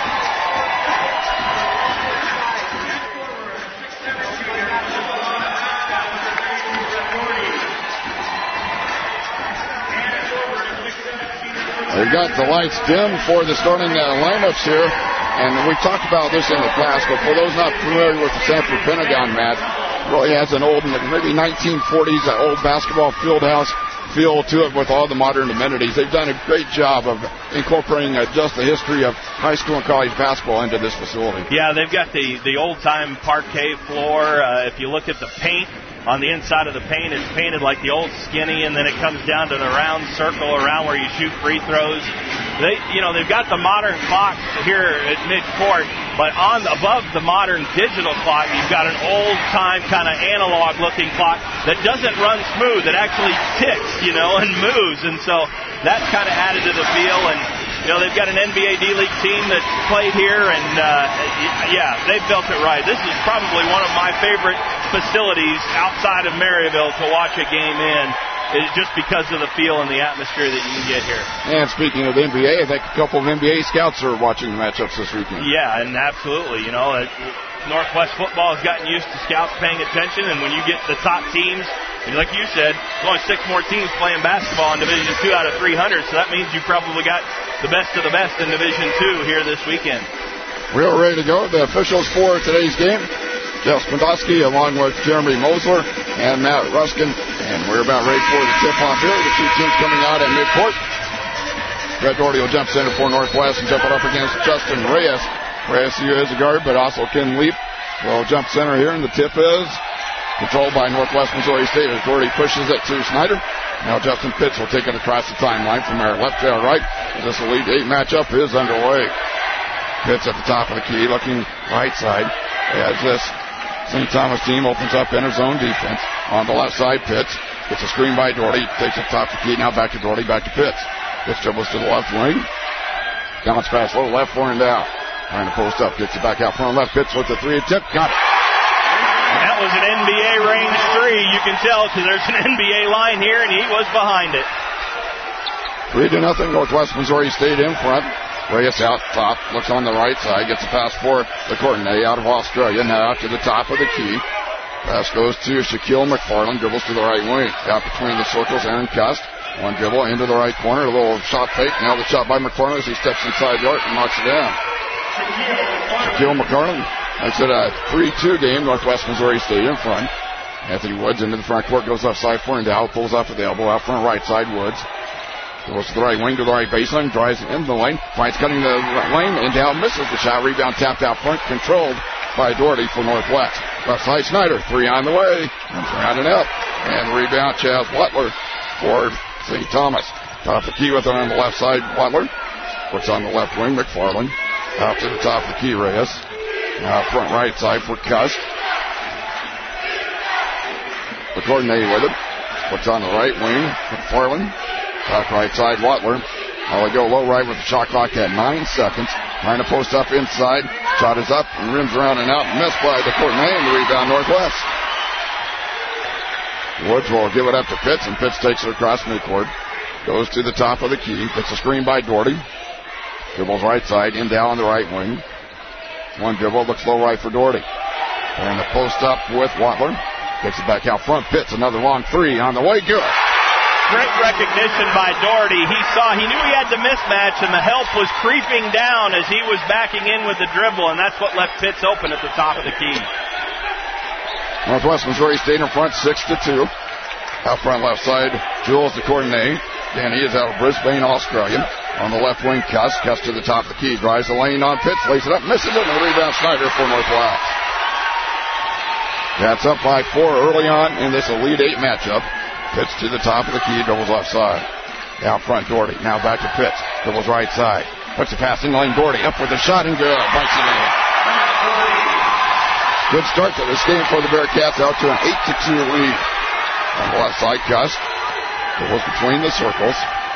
They've got the lights dim for the starting uh, lineups here, and we talked about this in the past, but for those not familiar with the Sanford Pentagon, Matt, really has an old, maybe nineteen forties, uh, old basketball field house feel to it with all the modern amenities. They've done a great job of incorporating uh, just the history of high school and college basketball into this facility. Yeah, they've got the, the old-time parquet floor. Uh, if you look at the paint, on the inside of the paint, it's painted like the old skinny, and then it comes down to the round circle around where you shoot free throws. They, you know, they've got the modern clock here at midcourt, but on above the modern digital clock, you've got an old-time kind of analog-looking clock that doesn't run smooth. It actually ticks, you know, and moves, and so that's kind of added to the feel. And you know, they've got an N B A D-League team that's played here, and uh, yeah, they've built it right. This is probably one of my favorite facilities outside of Maryville to watch a game in, is just because of the feel and the atmosphere that you can get here. And speaking of the N B A, I think a couple of N B A scouts are watching the matchups this weekend. Yeah, and absolutely. You know, it, Northwest football has gotten used to scouts paying attention, and when you get the top teams, and like you said, there's only six more teams playing basketball in Division two out of three hundred, so that means you probably got the best of the best in Division two here this weekend. We're ready to go. The officials for today's game, Jeff Spandowski along with Jeremy Mosler and Matt Ruskin, and we're about ready for the tip-off here. The two teams coming out at midcourt. Brett Doherty will jump center for Northwest and jump it up against Justin Reyes. Reyes is a guard, but also Ken Leap will jump center here, and the tip is controlled by Northwest Missouri State as Doherty pushes it to Snyder. Now Justin Pitts will take it across the timeline from our left to our right. This Elite Eight matchup is underway. Pitts at the top of the key, looking right side as this Saint Thomas team opens up in his zone defense. On the left side, Pitts gets a screen by Doherty, takes it top of the key, now back to Doherty, back to Pitts. Pitts dribbles to the left wing. Bounce pass low, left for and down. Trying to post up, gets it back out front left. Pitts with the three attempt, got it. That was an N B A range three. You can tell because there's an N B A line here, and he was behind it. Three to nothing, Northwest Missouri State in front. Reyes out top, looks on the right side, gets a pass for the Courtenay out of Australia, now out to the top of the key. Pass goes to Shaquille McFarland, dribbles to the right wing. Out between the circles, Aaron Cust. One dribble into the right corner, a little shot fake. Now the shot by McFarland as he steps inside the arc and knocks it down. Shaquille McFarland makes it a three two game, Northwest Missouri State in front. Anthony Woods into the front court, goes left side for Endow, pulls off at the elbow, out front right side, Woods. Goes to the right wing, to the right baseline, drives into the lane, finds cutting the lane, Endow misses the shot, rebound tapped out front, controlled by Doherty for Northwest. Left side, Snyder, three on the way, comes around and up, and rebound, Chaz Butler for Saint Thomas. Top of the key with it on the left side, Butler. Puts on the left wing, McFarland. Out to the top of the key, Reyes. Now front right side for Cust. The coordinator with it. Puts on the right wing, McFarland. Top right side, Watler. Now they go low right with the shot clock at nine seconds. Trying to post up inside. Shot is up and rims around and out. Missed by the coordinator and the rebound Northwest. Woods will give it up to Pitts, and Pitts takes it across midcourt. Goes to the top of the key. Gets a screen by Doherty. Dribbles right side, in down on the right wing. One dribble, looks low right for Doherty. And the post up with Watler. Gets it back out front. Pitts, another long three on the way. Good. Great recognition by Doherty. He saw, he knew he had the mismatch, and the help was creeping down as he was backing in with the dribble, and that's what left Pitts open at the top of the key. Northwest Missouri State in front, six to two. Out front left side, Jules de Courtenay. And he is out of Brisbane, Australia. On the left wing, Cust. Cust to the top of the key. Drives the lane on Pitts. Lays it up. Misses it. And the rebound Snyder for Northwest. That's up by four early on in this Elite Eight matchup. Pitts to the top of the key. Dribbles left side. Out front, Doherty. Now back to Pitts. Dribbles right side. Puts the pass in lane. Doherty up with a shot and good. Bites it in. Good start to this game for the Bearcats, out to an eight to two lead. On the left side, Gust. It was between the circles.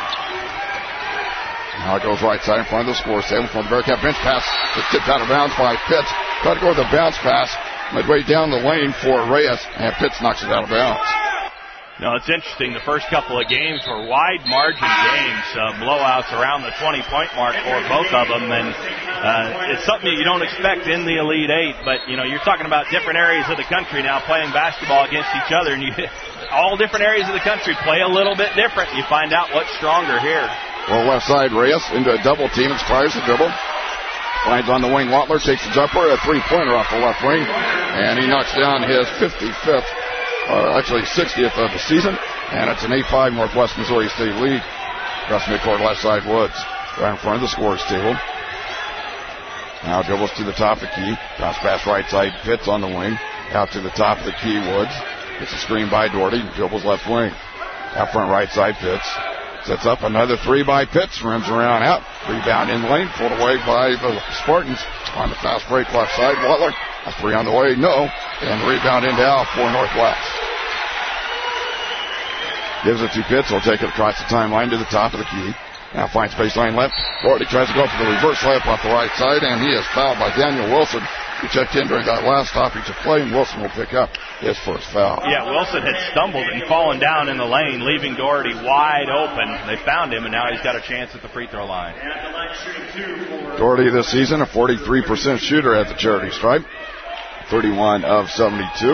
Now it goes right side in front of the score table from the Bearcat bench pass. It's tipped out of bounds by Pitts. Try to go with a bounce pass midway down the lane for Reyes, and Pitts knocks it out of bounds. Now, it's interesting. The first couple of games were wide margin games, uh, blowouts around the twenty-point mark for both of them, and uh, it's something that you don't expect in the Elite Eight. But you know, you're talking about different areas of the country now playing basketball against each other, and you all different areas of the country play a little bit different. You find out what's stronger here. Well, left side, Reyes into a double team. It fires the dribble. Finds on the wing. Wattler takes the jumper, a three-pointer off the left wing, and he knocks down his fifty-fifth. Uh, actually sixtieth of the season, and it's an eight five Northwest Missouri State lead. Across midcourt left side, Woods right in front of the scorers table. Now dribbles to the top of the key. Bounce pass right side, Pitts on the wing. Out to the top of the key, Woods. Gets a screen by Doherty. Dribbles left wing. Out front right side, Pitts. Sets up another three by Pitts. Rims around out. Rebound in lane. Pulled away by the Spartans. On the fast break left side, Wattler. A three on the way, no. And the rebound into Al for Northwest. Gives it to Pitts. He'll take it across the timeline to the top of the key. Now finds baseline left. Doherty tries to go for the reverse layup off the right side, and he is fouled by Daniel Wilson, who checked in during that last stoppage of play, and Wilson will pick up his first foul. Yeah, Wilson had stumbled and fallen down in the lane, leaving Doherty wide open. They found him, and now he's got a chance at the free throw line. Doherty this season, a forty-three percent shooter at the charity stripe. thirty-one of seventy-two.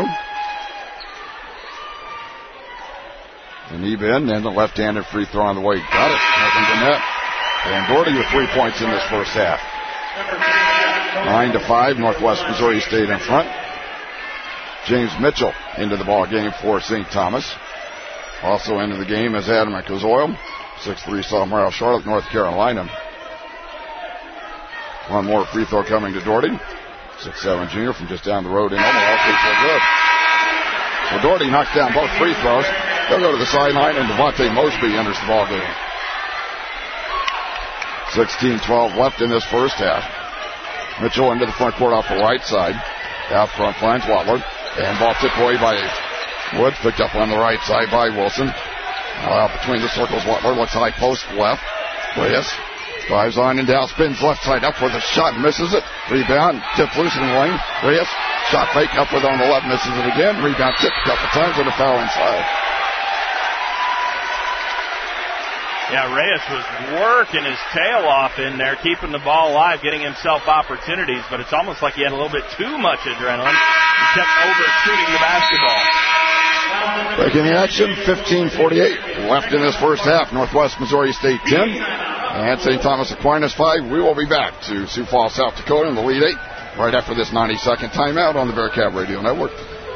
And Eben, and the left-handed free throw on the way. Got it. Nothing to net. And Doherty with three points in this first half. Nine to five, Northwest Missouri State in front. James Mitchell into the ball game for Saint Thomas. Also into the game is Adam Kazoil, six three sophomore out of Charlotte, North Carolina. One more free throw coming to Doherty. six seven junior from just down the road in Omaha. Free throw good. So Doherty knocks down both free throws. They'll go to the sideline, and Devontae Mosby enters the ball game. sixteen twelve left in this first half. Mitchell into the front court off the right side. Out front finds Wattler. And ball tipped away by Woods. Picked up on the right side by Wilson. Now out between the circles, Wattler looks high post left. Reyes drives on and down, spins left side up with a shot, misses it. Rebound, tipped loose in the lane. Reyes, shot fake up with on the left, misses it again. Rebound tipped a couple times and a foul inside. Yeah, Reyes was working his tail off in there, keeping the ball alive, getting himself opportunities, but it's almost like he had a little bit too much adrenaline. He kept over-shooting the basketball. Back in the action, fifteen forty-eight left in this first half. Northwest Missouri State ten and Saint Thomas Aquinas five. We will be back to Sioux Falls, South Dakota in the lead eight right after this ninety-second timeout on the Bearcat Radio Network.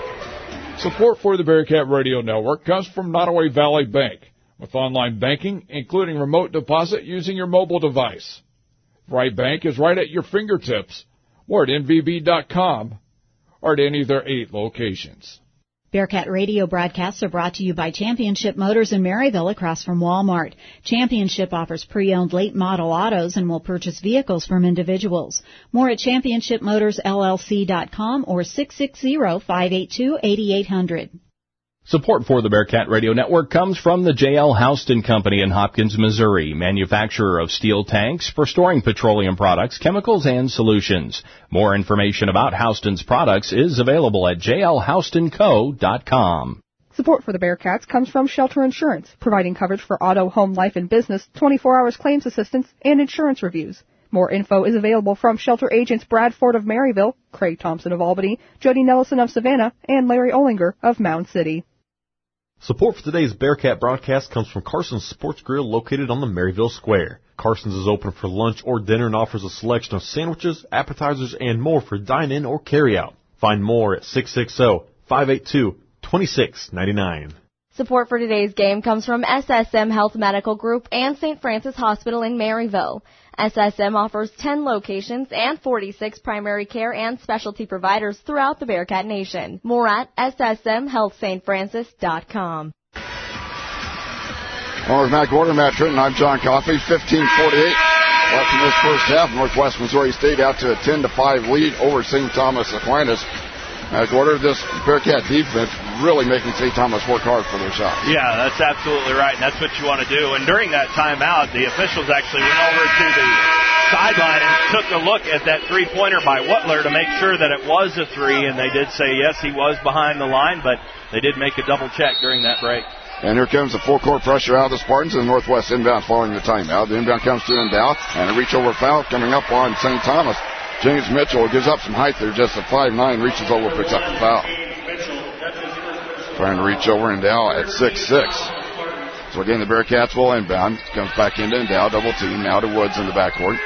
Support for the Bearcat Radio Network comes from Nottoway Valley Bank, with online banking, including remote deposit using your mobile device. Right Bank is right at your fingertips, or at N V B dot com, or at any of their eight locations. Bearcat radio broadcasts are brought to you by Championship Motors in Maryville across from Walmart. Championship offers pre-owned late model autos and will purchase vehicles from individuals. More at championship motors L L C dot com or six six zero, five eight two, eight eight zero zero. Support for the Bearcat Radio Network comes from the J L Houston Company in Hopkins, Missouri, manufacturer of steel tanks for storing petroleum products, chemicals, and solutions. More information about Houston's products is available at j l houston co dot com. Support for the Bearcats comes from Shelter Insurance, providing coverage for auto, home, life, and business, twenty-four hours claims assistance, and insurance reviews. More info is available from Shelter agents Brad Ford of Maryville, Craig Thompson of Albany, Jody Nelson of Savannah, and Larry Olinger of Mound City. Support for today's Bearcat broadcast comes from Carson's Sports Grill located on the Maryville Square. Carson's is open for lunch or dinner and offers a selection of sandwiches, appetizers, and more for dine-in or carry-out. Find more at six six zero, five eight two, two six nine nine. Support for today's game comes from S S M Health Medical Group and Saint Francis Hospital in Maryville. S S M offers ten locations and forty-six primary care and specialty providers throughout the Bearcat Nation. More at S S M health saint francis dot com. Well, with Matt Gordon, Matt Tritton, I'm John Coffey. fifteen forty-eight left in this first half. Northwest Missouri State out to a ten to five lead over Saint Thomas Aquinas. As order, this Bearcat defense really making Saint Thomas work hard for their shot. Yeah, that's absolutely right, and that's what you want to do. And during that timeout, the officials actually went over to the sideline and took a look at that three-pointer by Wutler to make sure that it was a three, and they did say, yes, he was behind the line, but they did make a double check during that break. And here comes the full court pressure out of the Spartans and the Northwest inbound following the timeout. The inbound comes to Endow, and a reach-over foul coming up on Saint Thomas. James Mitchell gives up some height there, just a five nine, reaches over, picks up the foul. Trying to reach over Endow at six six. So again, the Bearcats will inbound. Comes back into Endow, double team, now to Woods in the backcourt.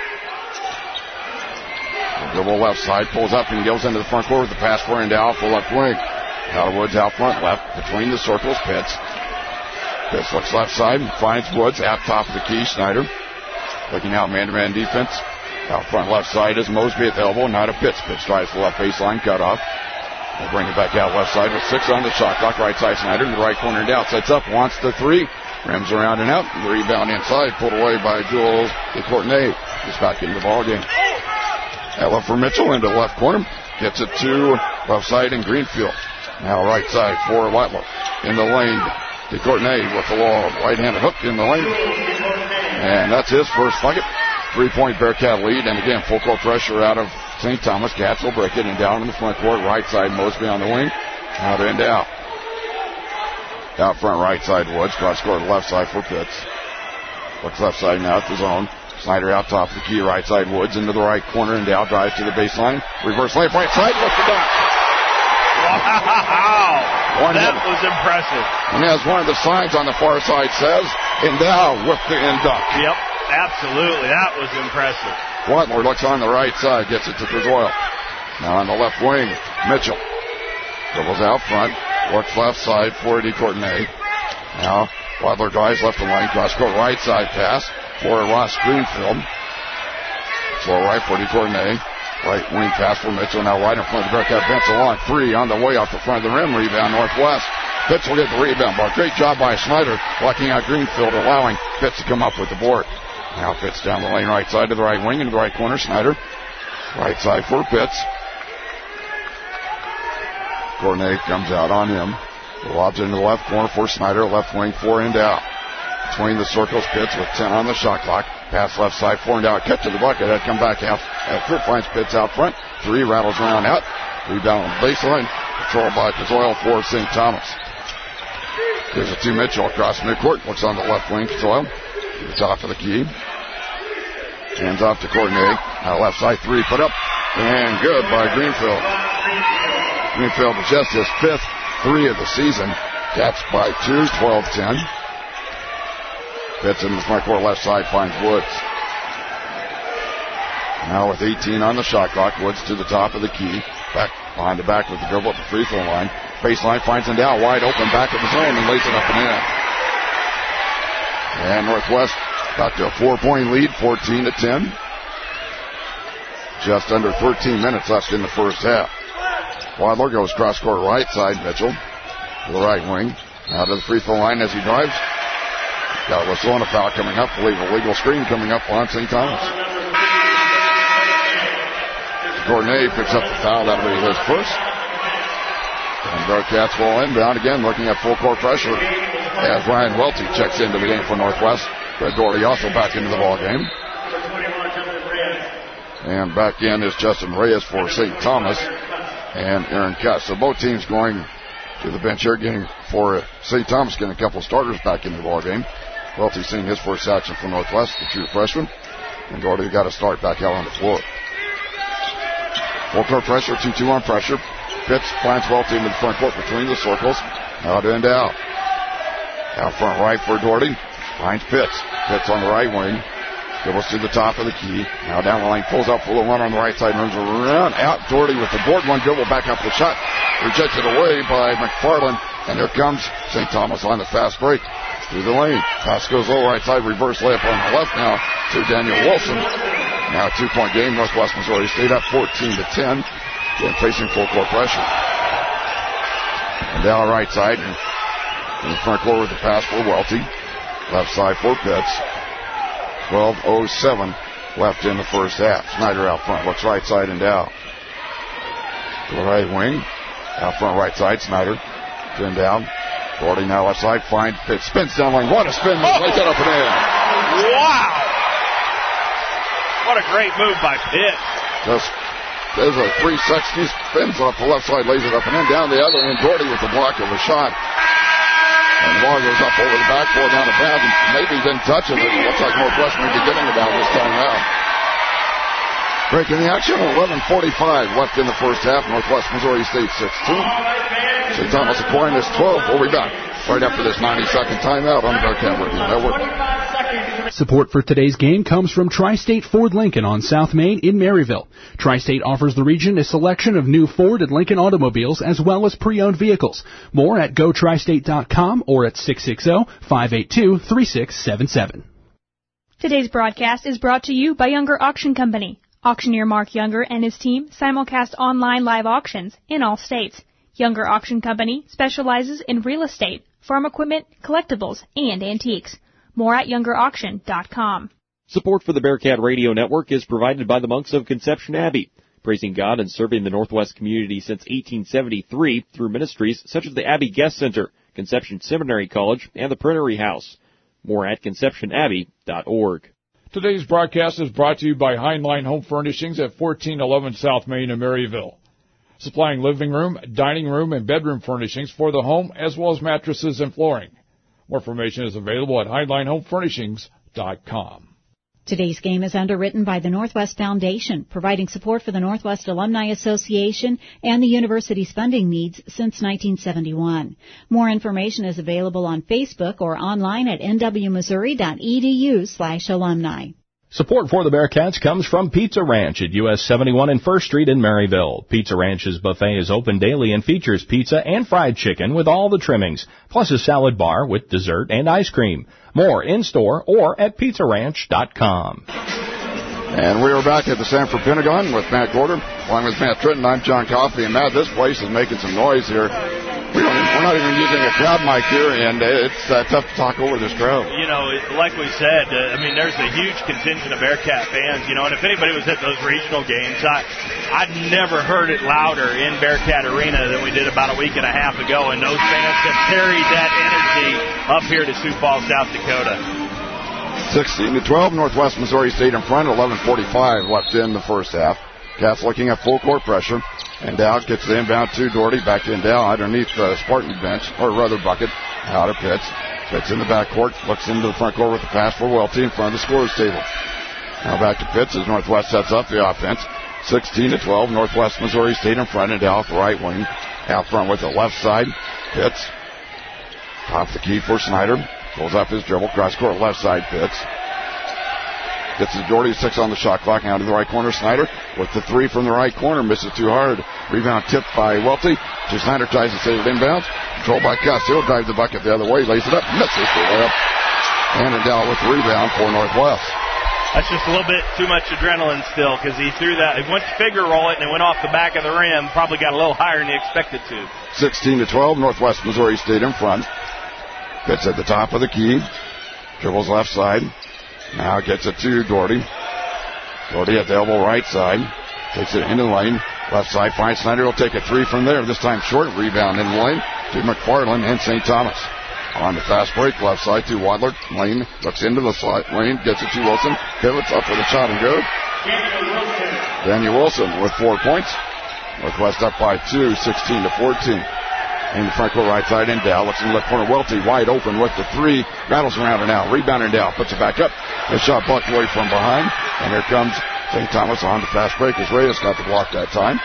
Dribble left side, pulls up and goes into the front court with the pass for Endow for left wing. Out of Woods out front left, between the circles, Pitts. Pitts looks left side, finds Woods at top of the key, Snyder. Looking out man-to-man defense. Out front left side is Mosby at the elbow, now to Pitts. Pitts drives the left baseline, cut off. We'll bring it back out left side with six on the shot clock. Right side, Snyder in the right corner down. Sets up, wants the three. Rims around and out. The rebound inside, pulled away by Jules DeCourtenay. He's back into the ball game. That left for Mitchell into the left corner. Gets it to left side in Greenfield. Now right side for Wutler. In the lane, DeCourtenay with the long right-handed hook in the lane. And that's his first bucket. Three-point Bearcat lead, and again, full court pressure out of Saint Thomas. Cats will break it, and down in the front court, right side, Mosby on the wing. Out and out. Out front, right side, Woods. Cross court, left side for Pitts. Looks left side now at the zone. Snyder out top of the key, right side, Woods into the right corner, and down, drives to the baseline. Reverse layup, right side, what's the dunk? Wow! One that was impressive. And as one of the signs on the far side says, Endow with the end dunk. Yep. Absolutely, that was impressive. Wutler looks on the right side, gets it to Trezoil. Now on the left wing, Mitchell. Dribbles out front, works left side for DeCourtenay. Now Wutler drives left the lane, cross court right side pass for Ross Greenfield. Slow right for DeCourtenay. Right wing pass for Mitchell. Now right in front of the Bearcat bench, a long three on the way off the front of the rim. Rebound Northwest. Pitts will get the rebound bar. Great job by Snyder, blocking out Greenfield, allowing Pitts to come up with the board. Now Pitts down the lane, right side to the right wing, into the right corner. Snyder, right side for Pitts. Cornet comes out on him. Lobs into the left corner for Snyder, left wing for Endow. Between the circles, Pitts with ten on the shot clock. Pass left side for Endow. Catch to the bucket. Had come back out. After finds Pitts out front. Three rattles around out. Rebound on the baseline. Control by Trezoil for Saint Thomas. Here's a two Mitchell across midcourt. Looks on the left wing. Trezoil. To the top of the key. Hands off to Courtenay. Now left side three put up. And good by Greenfield. Greenfield with just his fifth three of the season. Cats by two, twelve ten. Pitts in the front court left side finds Woods. Now with eighteen on the shot clock. Woods to the top of the key. Back behind the back with the dribble at the free throw line. Baseline finds him down wide open back of the zone and lays it up and in. And Northwest got to a four-point lead, fourteen to ten. Just under thirteen minutes left in the first half. Wadler goes cross-court right side, Mitchell to the right wing. Out to the free throw line as he drives. Got a whistle and a foul coming up. Believe a legal screen coming up on Saint Thomas. Courtenay picks up the foul. That'll be his first. And Bearcats will inbound again, looking at full court pressure as Ryan Welty checks into the game for Northwest. Fred Doherty also back into the ball game. And back in is Justin Reyes for Saint Thomas and Aaron Kess. So both teams going to the bench here, getting for Saint Thomas, getting a couple of starters back into the ball game. Welty seeing his first action for Northwest, the true freshman. And Doherty got a start back out on the floor. Full court pressure, two two on pressure. Pitts finds Welty in the front court between the circles. Out and out. Out front right for Doherty. Finds Pitts. Pitts on the right wing. Dribbles to the top of the key. Now down the lane. Pulls up for the run on the right side. Runs around. Out. Doherty with the board. One dribble back up the shot. Rejected away by McFarland. And here comes Saint Thomas on the fast break. Through the lane. Pass goes low right side. Reverse layup on the left now to Daniel Wilson. Now a two-point game. Northwest Missouri State up fourteen to ten. Again, facing full court pressure. And down the right side. And in the front court with the pass for Welty. Left side for Pitts. twelve oh seven left in the first half. Snyder out front, looks right side and down. To the right wing, out front right side, Snyder. Then down. Doherty now left side, finds Pitts, spins down lane. What a spin move, lays it up and in. Wow! What a great move by Pitts. Just there's a three sixty, spins off the left side, lays it up and in, down the other end. Doherty with the block of a shot. And the ball goes up over the backboard down the path, and maybe didn't touch it. It looks like Northwest may be getting it down this time out. Breaking the action, eleven forty-five left in the first half. Northwest Missouri State sixteen. Saint Thomas Aquinas twelve. We'll be back right after this ninety-second timeout on the Bearcat Radio Network. Support for today's game comes from Tri-State Ford Lincoln on South Main in Maryville. Tri-State offers the region a selection of new Ford and Lincoln automobiles as well as pre-owned vehicles. More at go tri state dot com or at six six zero, five eight two, three six seven seven. Today's broadcast is brought to you by Younger Auction Company. Auctioneer Mark Younger and his team simulcast online live auctions in all states. Younger Auction Company specializes in real estate, farm equipment, collectibles, and antiques. More at younger auction dot com. Support for the Bearcat Radio Network is provided by the Monks of Conception Abbey, praising God and serving the Northwest community since eighteen seventy-three through ministries such as the Abbey Guest Center, Conception Seminary College, and the Printery House. More at conception abbey dot org. Today's broadcast is brought to you by Heinlein Home Furnishings at fourteen eleven South Main in Maryville, supplying living room, dining room, and bedroom furnishings for the home as well as mattresses and flooring. More information is available at heinlein home furnishings dot com. Today's game is underwritten by the Northwest Foundation, providing support for the Northwest Alumni Association and the university's funding needs since nineteen seventy-one. More information is available on Facebook or online at n w missouri dot e d u slash alumni. Support for the Bearcats comes from Pizza Ranch at U S seventy-one and First Street in Maryville. Pizza Ranch's buffet is open daily and features pizza and fried chicken with all the trimmings, plus a salad bar with dessert and ice cream. More in-store or at pizza ranch dot com. And we are back at the Sanford Pentagon with Matt Gorder, along with Matt Tritton. I'm John Coffey. And, Matt, this place is making some noise here. We don't, we're not even using a crowd mic here, and it's uh, tough to talk over this crowd. You know, like we said, uh, I mean, there's a huge contingent of Bearcat fans, you know, and if anybody was at those regional games, I, I'd never heard it louder in Bearcat Arena than we did about a week and a half ago, and those fans have carried that energy up here to Sioux Falls, South Dakota. sixteen to twelve, Northwest Missouri State in front, eleven forty-five left in the first half. Cats looking at full court pressure. And Dow gets the inbound to Doherty. Back to Dow underneath the Spartan bench, or rather bucket. Out of Pitts. Pitts in the backcourt. Looks into the front court with the pass for Welty in front of the scorer's table. Now back to Pitts as Northwest sets up the offense. sixteen to twelve, Northwest Missouri State in front. And Dow off the right wing. Out front with the left side. Pitts. Top the key for Snyder. Pulls up his dribble. Cross court left side. Pitts. Gets to Doherty, six on the shot clock. Now to the right corner, Snyder with the three from the right corner. Misses too hard. Rebound tipped by Welty. To Snyder, tries to save it inbounds. Controlled by Costello. Drives the bucket the other way. Lays it up. Misses the layup. And Dow with the rebound for Northwest. That's just a little bit too much adrenaline still, because he threw that. He went to figure roll it, and it went off the back of the rim. Probably got a little higher than he expected to. sixteen to twelve, Northwest Missouri State in front. Pitts at the top of the key. Dribbles left side. Now gets it to Doherty. Doherty at the elbow right side. Takes it into the lane. Left side finds Snyder. Will take a three from there. This time short. Rebound in the lane to McFarland and Saint Thomas. On the fast break. Left side to Wadler. Lane looks into the slot. Lane gets it to Wilson. Pivots up for the shot and go. Daniel Wilson with four points. Northwest up by two. sixteen to fourteen. In the front court right side, and Dow looks in the left corner. Welty wide open with the three. Rattles around and out. Rebounding Dow. Puts it back up. The shot blocked away from behind. And here comes Saint Thomas on the fast break as Reyes got the block that time.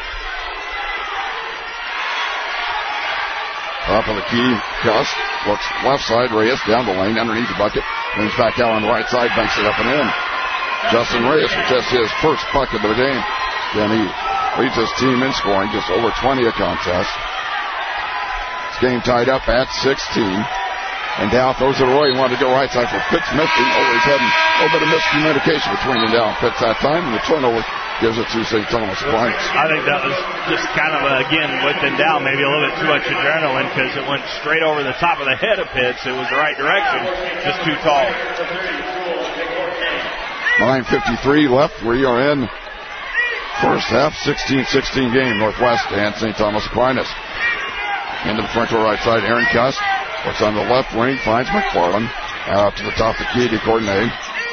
Top of the key. Gus looks left side. Reyes down the lane underneath the bucket. Brings back out on the right side. Banks it up and in. Justin Reyes with just his first bucket of the game. Then he leads his team in scoring. Just over twenty a contest. Game tied up at sixteen. And Dow throws it away. He wanted to go right side for Pitts. Missed him over his head. And a little bit of miscommunication between him Dow and Pitts that time. And the turnover gives it to Saint Thomas Aquinas. I think that was just kind of, a, again, with Dow, maybe a little bit too much adrenaline because it went straight over the top of the head of Pitts. It was the right direction, just too tall. nine fifty-three left. We are in first half, sixteen sixteen game, Northwest and Saint Thomas Aquinas. Into the front to the right side, Aaron Cuss. Looks on the left wing, finds McFarland. Out to the top of the key to Courtenay.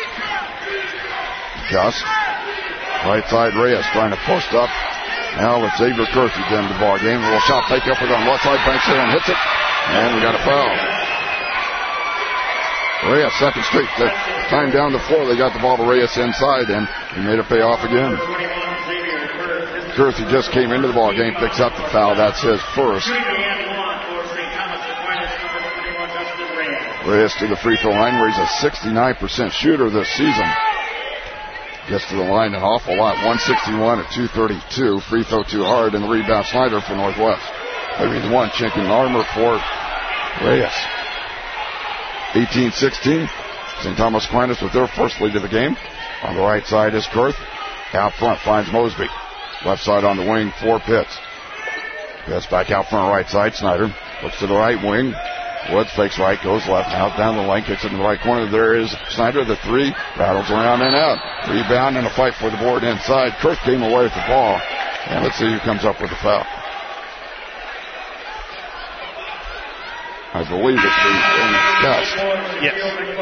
Cuss. Right side, Reyes trying to post up. Now with Xavier Kurth into the ball game. A little shot take up with on left side, banks it and hits it. And we got a foul. Reyes, second straight time down the floor. They got the ball to Reyes inside, and he made it pay off again. Kurth, who just came into the ball game, picks up the foul. That's his first. Reyes to the free throw line, where he's a sixty-nine percent shooter this season. Gets to the line an awful lot. one sixty-one at two thirty-two. Free throw too hard, and the rebound Snyder for Northwest. I mean, one chink in armor for Reyes. eighteen sixteen. Saint Thomas Aquinas with their first lead of the game. On the right side is Kurth. Out front finds Mosby. Left side on the wing for Pitts. Pitts back out front right side. Snyder looks to the right wing. Woods fakes right, goes left, out down the lane, kicks it in the right corner. There is Snyder, the three, rattles around and out. Rebound and a fight for the board inside. Kurth came away with the ball. And let's see who comes up with the foul. I believe it's the Cuss. Yes.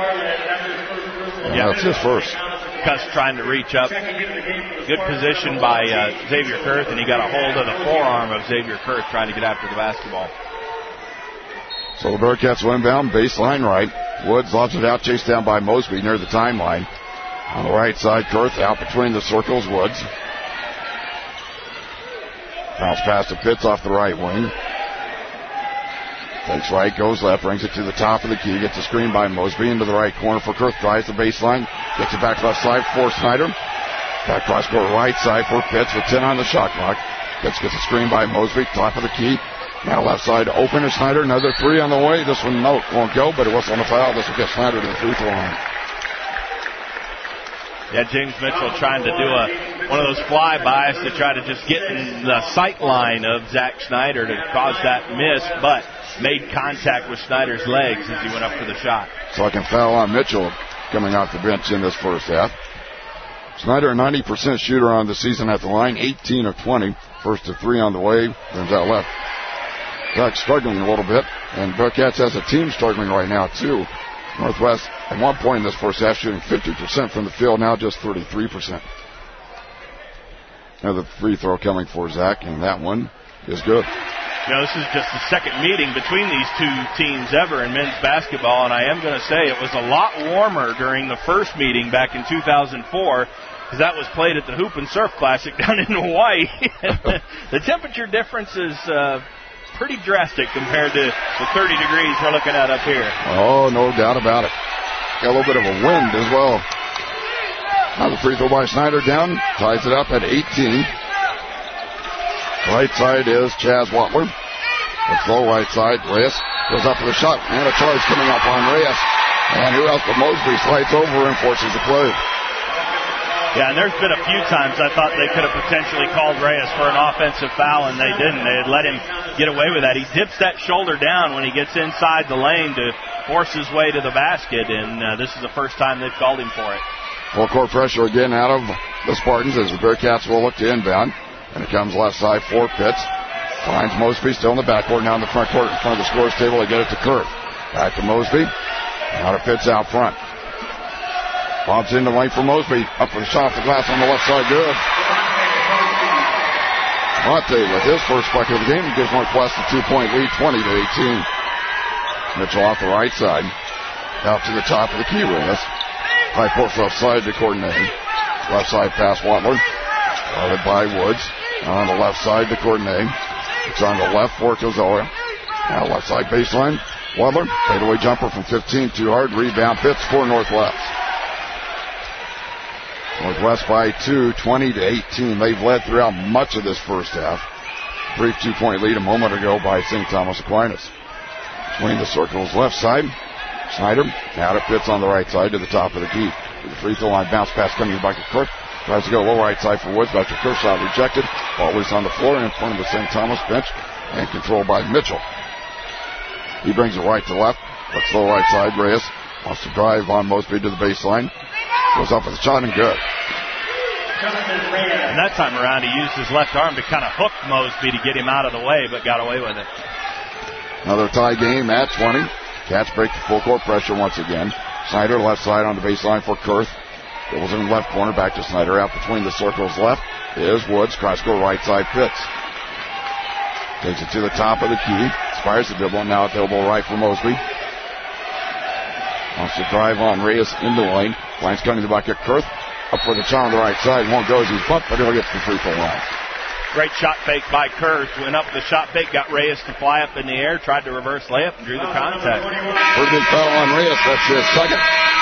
Yeah, that's his first. Cuss trying to reach up. Good position by uh, Xavier Kurth, and he got a hold of the forearm of Xavier Kurth trying to get after the basketball. So the Bearcats will inbound, baseline right. Woods lobs it out, chased down by Mosby near the timeline. On the right side, Kurth out between the circles, Woods. Bounce pass to Pitts off the right wing. Takes right, goes left, brings it to the top of the key, gets a screen by Mosby into the right corner for Kurth, drives the baseline, gets it back left side for Snyder. Back cross court right side for Pitts with ten on the shot clock. Pitts gets a screen by Mosby, top of the key. Now left side open to Snyder, another three on the way. This one no, won't go, but it was on the foul. This will get Snyder to the free throw line. Yeah, James Mitchell trying to do a one of those flybys to try to just get in the sight line of Zach Snyder to cause that miss, but made contact with Snyder's legs as he went up for the shot. Second foul on Mitchell coming off the bench in this first half. Snyder, a ninety percent shooter on the season at the line, eighteen of twenty. First to three on the way, turns out left. Zach struggling a little bit, and Bearcats as a team struggling right now too. Northwest at one point in this first half shooting fifty percent from the field, now just thirty-three percent. Another free throw coming for Zach, and that one is good. You know, this is just the second meeting between these two teams ever in men's basketball, and I am going to say it was a lot warmer during the first meeting back in two thousand four, because that was played at the Hoop and Surf Classic down in Hawaii. The temperature difference is uh, pretty drastic compared to the thirty degrees we're looking at up here. Oh, no doubt about it. Got a little bit of a wind as well. Now the free throw by Snyder down, ties it up at eighteen. Right side is Chaz Watler. Let's go right side. Reyes goes up for the shot, and a charge coming up on Reyes. And who else but Mosby slides over and forces the play. Yeah, and there's been a few times I thought they could have potentially called Reyes for an offensive foul, and they didn't. They had let him get away with that. He dips that shoulder down when he gets inside the lane to force his way to the basket, and uh, this is the first time they've called him for it. Full court pressure again out of the Spartans as the Bearcats will look to inbound. And it comes left side for Pitts. Finds Mosby still in the backcourt, now in the front court in front of the scorer's table. They get it to Kurth. Back to Mosby. Now to Pitts out front. Bobs in the lane for Mosby. Up for the shot off the glass on the left side. Good. Monte with his first bucket of the game gives Northwest a two-point lead, twenty to eighteen. Mitchell off the right side. Out to the top of the key Reyes. High post left side to Courtenay. Left side pass Watler. Guarded by Woods. On the left side to Courtenay. It's on the left for Kozoa. Now left side baseline. Watler, fadeaway jumper from fifteen, too hard. Rebound Pitts for Northwest. Northwest by two, twenty to eighteen. They've led throughout much of this first half. Brief two-point lead a moment ago by Saint Thomas Aquinas. Between the circles left side. Snyder, now to Pitts on the right side to the top of the key. The free throw line bounce pass coming back to Kurth. Tries to go low right side for Woods. Back to Kershaw, rejected. Ball loose on the floor in front of the Saint Thomas bench and controlled by Mitchell. He brings it right to left. Looks low right side. Reyes wants to drive on Mosby to the baseline. Goes up with a shot and good. And that time around, he used his left arm to kind of hook Mosby to get him out of the way, but got away with it. Another tie game at twenty. Cats break the full court pressure once again. Snyder left side on the baseline for Kurth. It was in the left corner, back to Snyder. Out between the circles left is Woods. Cross court right side Pitts. Takes it to the top of the key. Fires the dribble. Now at the elbow right for Mosby. Wants to drive on Reyes into the lane. Finds cutting the bucket. Kurth up for the shot on the right side. Won't go as he's butt, but he'll get to the free throw line. Great shot fake by Kurth. Went up the shot fake, got Reyes to fly up in the air, tried to reverse layup, and drew the contact. Pretty big foul on Reyes. That's his second.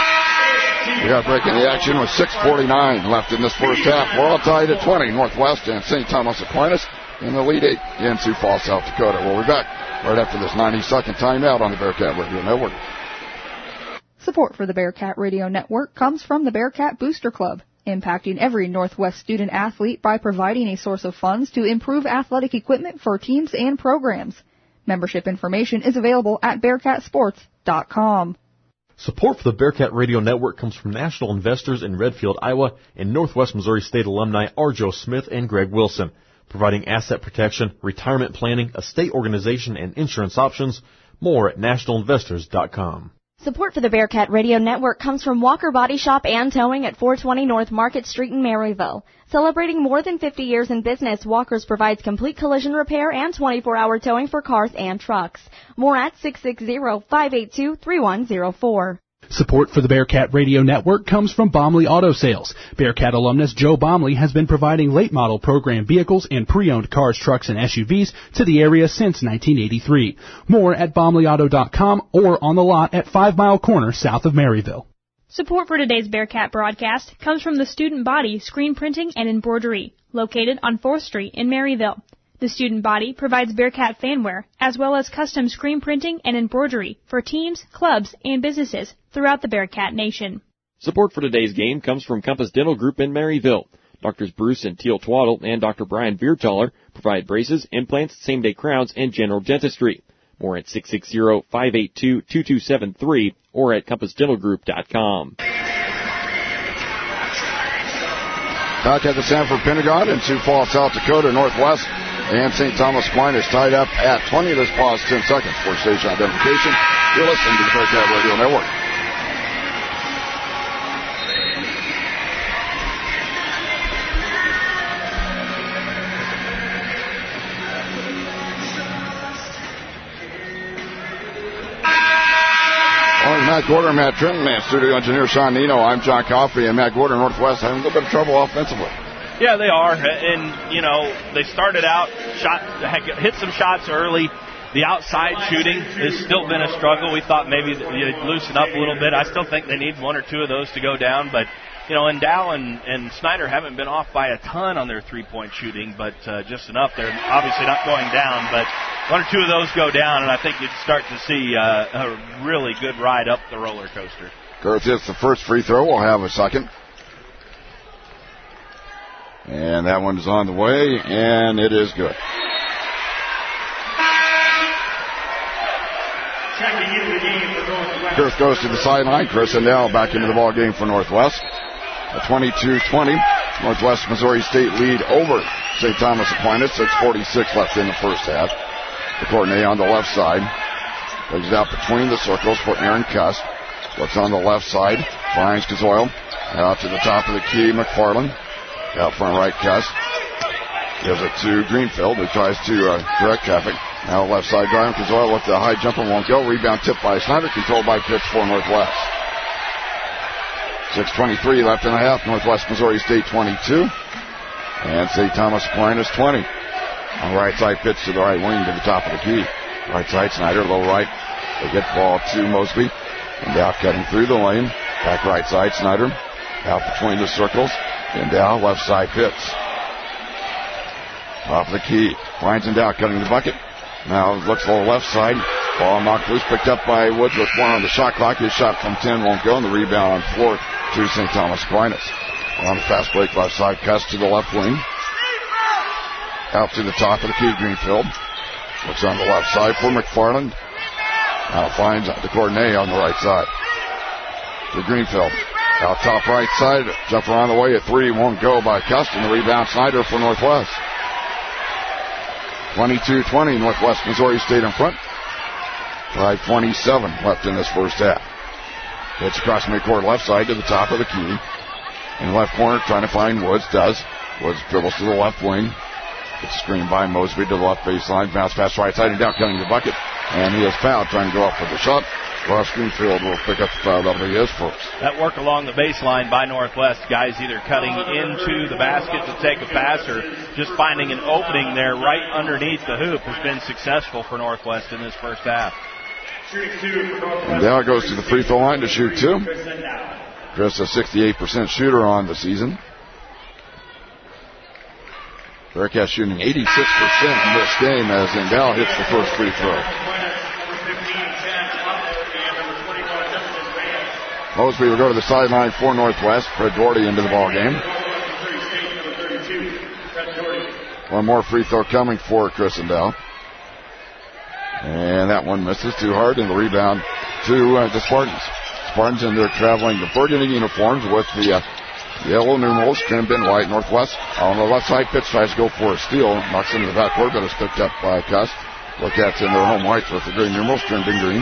We got breaking the action with six forty-nine left in this first half. We're all tied at twenty. Northwest and Saint Thomas Aquinas in the lead eight in Sioux Falls, South Dakota. We'll be back right after this ninety-second timeout on the Bearcat Radio Network. Support for the Bearcat Radio Network comes from the Bearcat Booster Club, impacting every Northwest student athlete by providing a source of funds to improve athletic equipment for teams and programs. Membership information is available at bearcat sports dot com. Support for the Bearcat Radio Network comes from national investors in Redfield, Iowa, and Northwest Missouri State alumni Arjo Smith and Greg Wilson, providing asset protection, retirement planning, estate organization, and insurance options. More at national investors dot com. Support for the Bearcat Radio Network comes from Walker Body Shop and Towing at four twenty North Market Street in Maryville. Celebrating more than fifty years in business, Walker's provides complete collision repair and twenty-four hour towing for cars and trucks. More at six six zero, five eight two, three one zero four. Support for the Bearcat Radio Network comes from Bomley Auto Sales. Bearcat alumnus Joe Bomley has been providing late model program vehicles and pre-owned cars, trucks, and S U Vs to the area since nineteen eighty-three. More at bomley auto dot com or on the lot at Five Mile Corner south of Maryville. Support for today's Bearcat broadcast comes from the Student Body Screen Printing and Embroidery, located on fourth Street in Maryville. The Student Body provides Bearcat fanwear, as well as custom screen printing and embroidery for teams, clubs, and businesses throughout the Bearcat Nation. Support for today's game comes from Compass Dental Group in Maryville. Doctors Bruce and Teal Twaddle and Doctor Brian Viertaler provide braces, implants, same-day crowns, and general dentistry. More at six six zero, five eight two, two two seven three or at compass dental group dot com. Back at the Sanford Pentagon in Sioux Falls, South Dakota, Northwest. And Saint Thomas Aquinas tied up at twenty. Let's pause ten seconds for station identification. You're listening to the Bearcat Radio Network. Well, Matt Gorder, Matt Trenton, man, studio engineer Sean Nino. I'm John Coffey, and Matt Gorder, Northwest, having a little bit of trouble offensively. Yeah, they are, and, you know, they started out, shot, hit some shots early. The outside shooting has still been a struggle. We thought maybe you'd loosen up a little bit. I still think they need one or two of those to go down, but, you know, Endow and, and Snyder haven't been off by a ton on their three-point shooting, but uh, just enough. They're obviously not going down, but one or two of those go down, and I think you'd start to see uh, a really good ride up the roller coaster. Kurth hits the first free throw. We'll have a second. And that one is on the way, and it is good. Kurth goes to the sideline. Chris Endow back into the ball game for Northwest. A twenty-two twenty. Northwest Missouri State lead over Saint Thomas Aquinas. six forty-six left in the first half. The Courtenay on the left side. Plays it out between the circles for Aaron Cuss. Looks on the left side. Finds Kazoil. Out to the top of the key, McFarland. Out front right, Cuss. Gives it to Greenfield, who tries to uh, direct traffic. Now left side drive. Kazoil with the high jumper won't go. Rebound tipped by Snyder, controlled by Pitts for Northwest. six twenty-three left in the half. Northwest Missouri State twenty-two. And Saint Thomas Aquinas twenty. On the right side, Pitts to the right wing to the top of the key. Right side, Snyder, low right. They get the ball to Mosby. And out cutting through the lane. Back right side, Snyder. Out between the circles. Endow, left side, Pitts. Off the key. Finds Endow cutting the bucket. Now looks for the left side. Ball knocked loose, picked up by Woods with one on the shot clock. His shot from ten won't go, and the rebound on the floor to Saint Thomas Aquinas. On the fast break left side, Cuss to the left wing. Out to the top of the key, Greenfield. Looks on the left side for McFarland. Now finds the Courtenay on the right side. To Greenfield. Out top right side, jumper on the way, a three won't go by Custon. The rebound, Snyder for Northwest. twenty-two twenty, Northwest Missouri State in front. five twenty-seven left in this first half. It's across midcourt left side to the top of the key. In the left corner, trying to find Woods. Does. Woods dribbles to the left wing. It's screened by Mosby to the left baseline. Bounce pass right side and down, cutting the bucket. And he is fouled, trying to go up for the shot. Ross Greenfield will pick up the foul. That'll be his first. That work along the baseline by Northwest. Guys either cutting into the basket to take a pass or just finding an opening there right underneath the hoop has been successful for Northwest in this first half. And now goes to the free throw line to shoot two. Chris, a sixty-eight percent shooter on the season. Bearcats shooting eighty-six percent in this game as Zendal hits the first free throw. Mosby will go to the sideline for Northwest. Fred Doherty into the ball game. One more free throw coming for Chris Zendal. And that one misses too hard, and the rebound to uh, the Spartans. Spartans in their traveling the burgundy uniforms with the uh, yellow numerals trimmed in white. Northwest on the left side. Pitts tries to go for a steal. Knocks into the backcourt, but it's picked up by Cust. Bearcats in their home whites with the green numerals trimmed in green.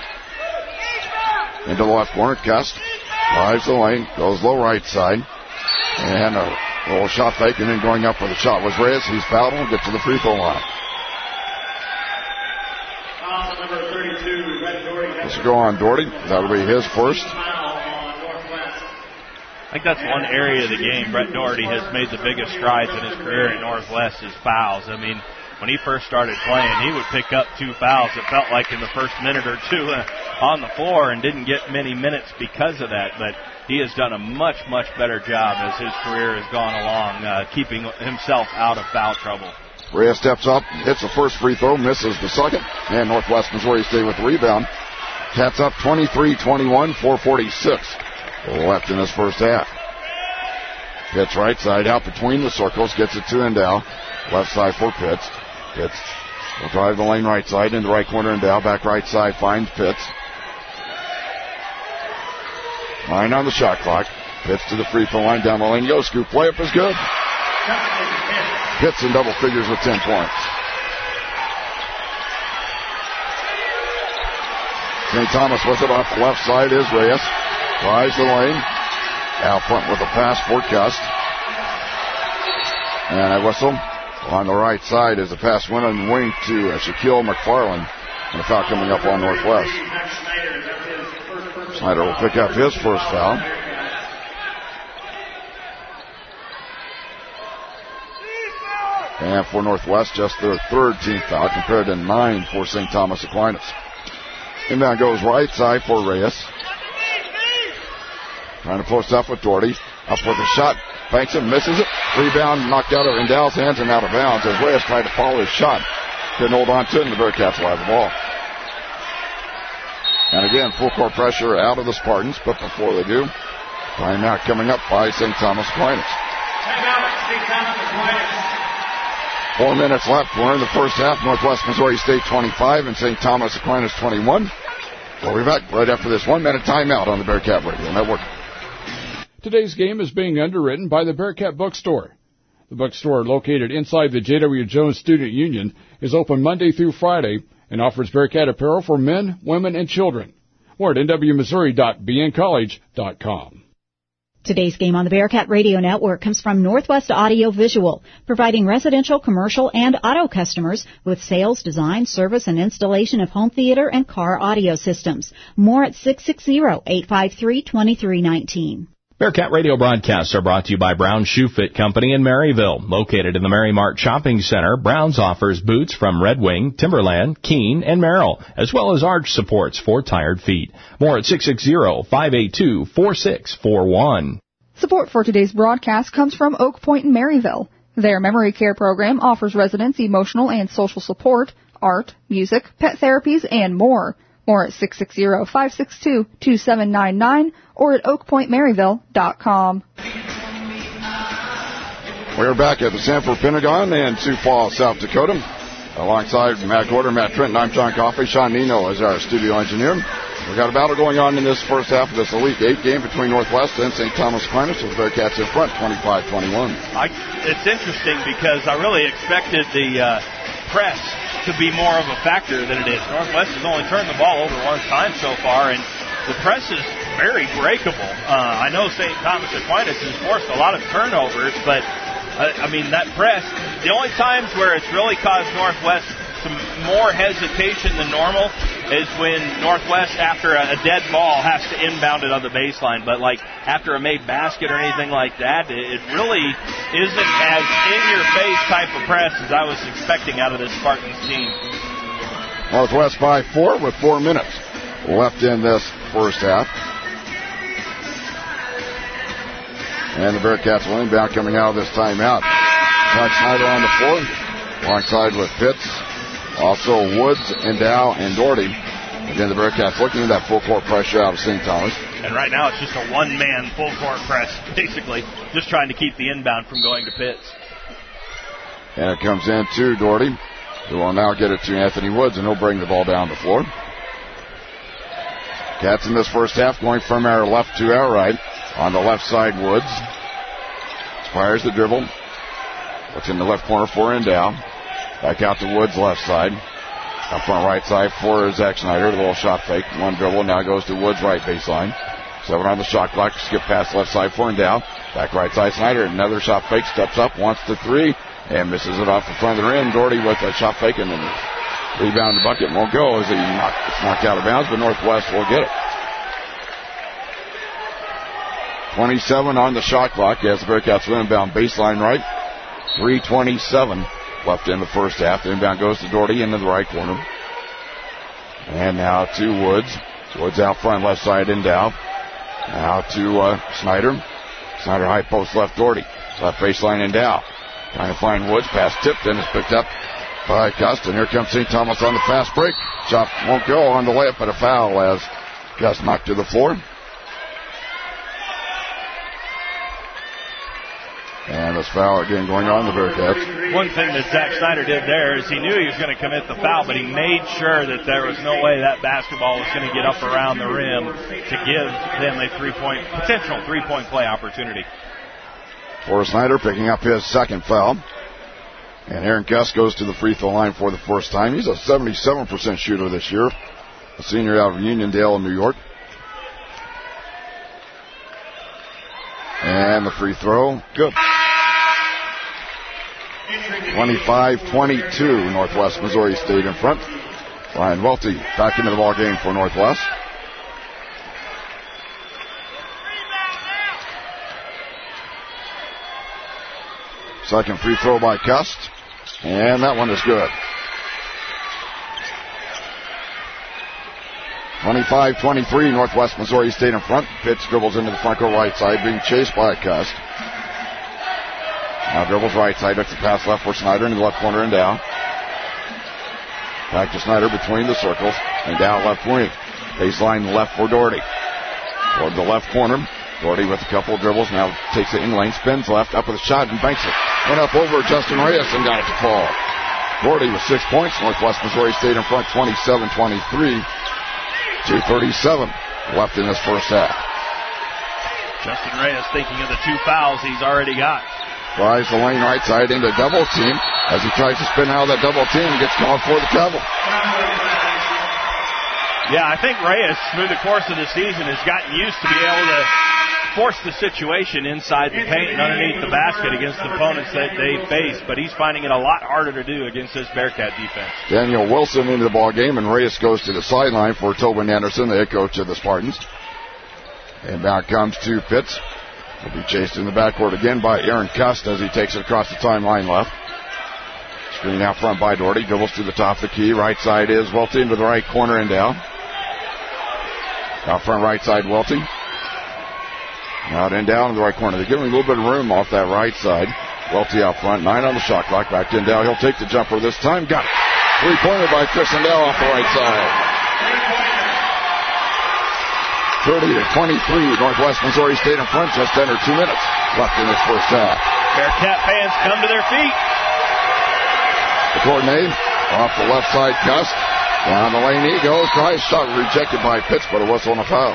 Into the left corner, Cust drives the lane, goes low right side. And a little shot fake, and then going up for the shot was Reyes. He's fouled and gets to the free throw line. This will go on Doherty. That'll be his first. I think that's one area of the game Brett Doherty has made the biggest strides in his career at Northwest is fouls. I mean, when he first started playing, he would pick up two fouls. It felt like in the first minute or two uh, on the floor and didn't get many minutes because of that. But he has done a much, much better job as his career has gone along, uh, keeping himself out of foul trouble. Reyes steps up, hits the first free throw, misses the second, and Northwest Missouri State with the rebound. Cats up twenty-three twenty-one, four forty-six left in this first half. Pitts right side out between the circles, gets it to Endow. Left side for Pitts. Pitts will drive the lane right side into right corner. Endow back right side finds Pitts. Nine on the shot clock. Pitts to the free throw line, down the lane goes. Scoop layup is good. Pitts in double figures with ten points. Saint Thomas with it off the left side is Reyes. Drives the lane. Out front with a pass for Cust. And a whistle. On the right side is a pass went on the wing to uh, Shaquille McFarland. And a foul coming up on Northwest. Snyder will pick up his first foul. And for Northwest, just their third team foul compared to nine for Saint Thomas Aquinas. Inbound goes right side for Reyes. Trying to post up with Doherty. Up with a shot. Banks it, misses it. Rebound knocked out of Endow's hands and out of bounds as Reyes tried to follow his shot. Couldn't hold on to it, and the Bearcats will have the ball. And again, full court pressure out of the Spartans, but before they do, timeout coming up by Saint Thomas Aquinas. Timeout, Saint Thomas Aquinas. Four minutes left. We're in the first half. Northwest Missouri State twenty-five and Saint Thomas Aquinas twenty-one. We'll be back right after this one-minute timeout on the Bearcat Radio Network. Today's game is being underwritten by the Bearcat Bookstore. The bookstore, located inside the J W Jones Student Union, is open Monday through Friday and offers Bearcat apparel for men, women, and children. More at n w missouri dot b n college dot com. Today's game on the Bearcat Radio Network comes from Northwest Audio Visual, providing residential, commercial, and auto customers with sales, design, service, and installation of home theater and car audio systems. More at six six zero, eight five three, two three one nine. Bearcat Radio broadcasts are brought to you by Brown Shoe Fit Company in Maryville. Located in the Mary Mart Shopping Center, Brown's offers boots from Red Wing, Timberland, Keene, and Merrill, as well as arch supports for tired feet. More at six six zero, five eight two, four six four one. Support for today's broadcast comes from Oak Point in Maryville. Their memory care program offers residents emotional and social support, art, music, pet therapies, and more. More at six six zero, five six two, two seven nine nine or at oak point maryville dot com. We're back at the Sanford Pentagon in Sioux Falls, South Dakota. Alongside Matt Gorder, Matt Trenton, I'm John Coffey. Sean Nino is our studio engineer. We got a battle going on in this first half of this Elite Eight game between Northwest and Saint Thomas Aquinas, with the Bearcats in front, twenty-five twenty-one. I, it's interesting because I really expected the uh, press to be more of a factor than it is. Northwest has only turned the ball over one time so far, and the press is very breakable. Uh, I know Saint Thomas Aquinas has forced a lot of turnovers, but uh, I mean that press. The only times where it's really caused Northwest some more hesitation than normal is when Northwest, after a, a dead ball, has to inbound it on the baseline. But like after a made basket or anything like that, it, it really isn't as in-your-face type of press as I was expecting out of this Spartans team. Northwest by four with four minutes left in this first half. And the Bearcats will inbound coming out of this timeout. Todd Snyder on the floor, alongside with Pitts. Also Woods, Endow, and Doherty. Again, the Bearcats looking at that full court pressure out of Saint Thomas. And right now it's just a one-man full court press, basically, just trying to keep the inbound from going to Pitts. And it comes in to Doherty, who will now get it to Anthony Woods, and he'll bring the ball down the floor. Cats in this first half going from our left to our right. On the left side, Woods fires the dribble. Looks in the left corner for Endow. Back out to Woods, left side. Up front right side for Zach Snyder. The little shot fake. One dribble. Now goes to Woods, right baseline. Seven on the shot clock. Skip past left side for Endow. Back right side, Snyder. Another shot fake. Steps up. Wants the three. And misses it off the front of the rim. Doherty with a shot fake. And then rebound the bucket. Won't go as he knocked, it's knocked out of bounds. But Northwest will get it. twenty-seven on the shot clock as the Bearcats will inbound baseline right. three twenty-seven left in the first half. The inbound goes to Doherty into the right corner. And now to Woods. Woods out front, left side, Endow. Now to uh, Snyder. Snyder high post left, Doherty. Left baseline, Endow. Trying to find Woods. Pass tipped and is picked up by Gust. And here comes Saint Thomas on the fast break. Shot won't go on the layup, but a foul as Gust knocked to the floor. And this foul again going on the Bearcats. One thing that Zach Snyder did there is he knew he was going to commit the foul, but he made sure that there was no way that basketball was going to get up around the rim to give them a three-point, potential three-point play opportunity. For Snyder picking up his second foul. And Aaron Gust goes to the free throw line for the first time. He's a seventy-seven percent shooter this year. A senior out of Uniondale in New York. And the free throw, good. twenty-five twenty-two, Northwest Missouri State in front. Ryan Welty back into the ball game for Northwest. Second free throw by Cust, and that one is good. twenty-five twenty-three, Northwest Missouri State in front. Pitts dribbles into the front court right side, being chased by Cust. Now dribbles right side, looks the pass left for Snyder in the left corner and down. Back to Snyder between the circles and down left wing. Baseline left for Doherty. Toward the left corner. Doherty with a couple of dribbles, now takes it in lane, spins left, up with a shot and banks it. Went up over Justin Reyes and got it to fall. Doherty with six points. Northwest Missouri State in front, twenty-seven twenty-three. two thirty-seven left in this first half. Justin Reyes thinking of the two fouls he's already got. Drives the lane right side into double team. As he tries to spin out of that double team, gets called for the travel. Yeah, I think Reyes, through the course of the season, has gotten used to being able to force the situation inside the paint and underneath the basket against the opponents that they face, but he's finding it a lot harder to do against this Bearcat defense. Daniel Wilson into the ball game, and Reyes goes to the sideline for Tobin Anderson, the head coach of the Spartans. And now comes to Pitts. Will be chased in the backcourt again by Aaron Cust as he takes it across the timeline left. Screen out front by Doherty. Dribbles to the top of the key. Right side is Welty into the right corner and down. Out front right side, Welty. Out and down in the right corner. They're giving a little bit of room off that right side. Welty out front. Nine on the shot clock. Back to Endow. He'll take the jumper this time. Got it. Three-pointer by Chris Endow off the right side. thirty to twenty-three. Northwest Missouri State in front. Just under two minutes left in this first half. Bearcat fans come to their feet. The coordinator off the left side, Cust. Down the lane he goes. Tries shot rejected by Pitts, but a whistle and a foul.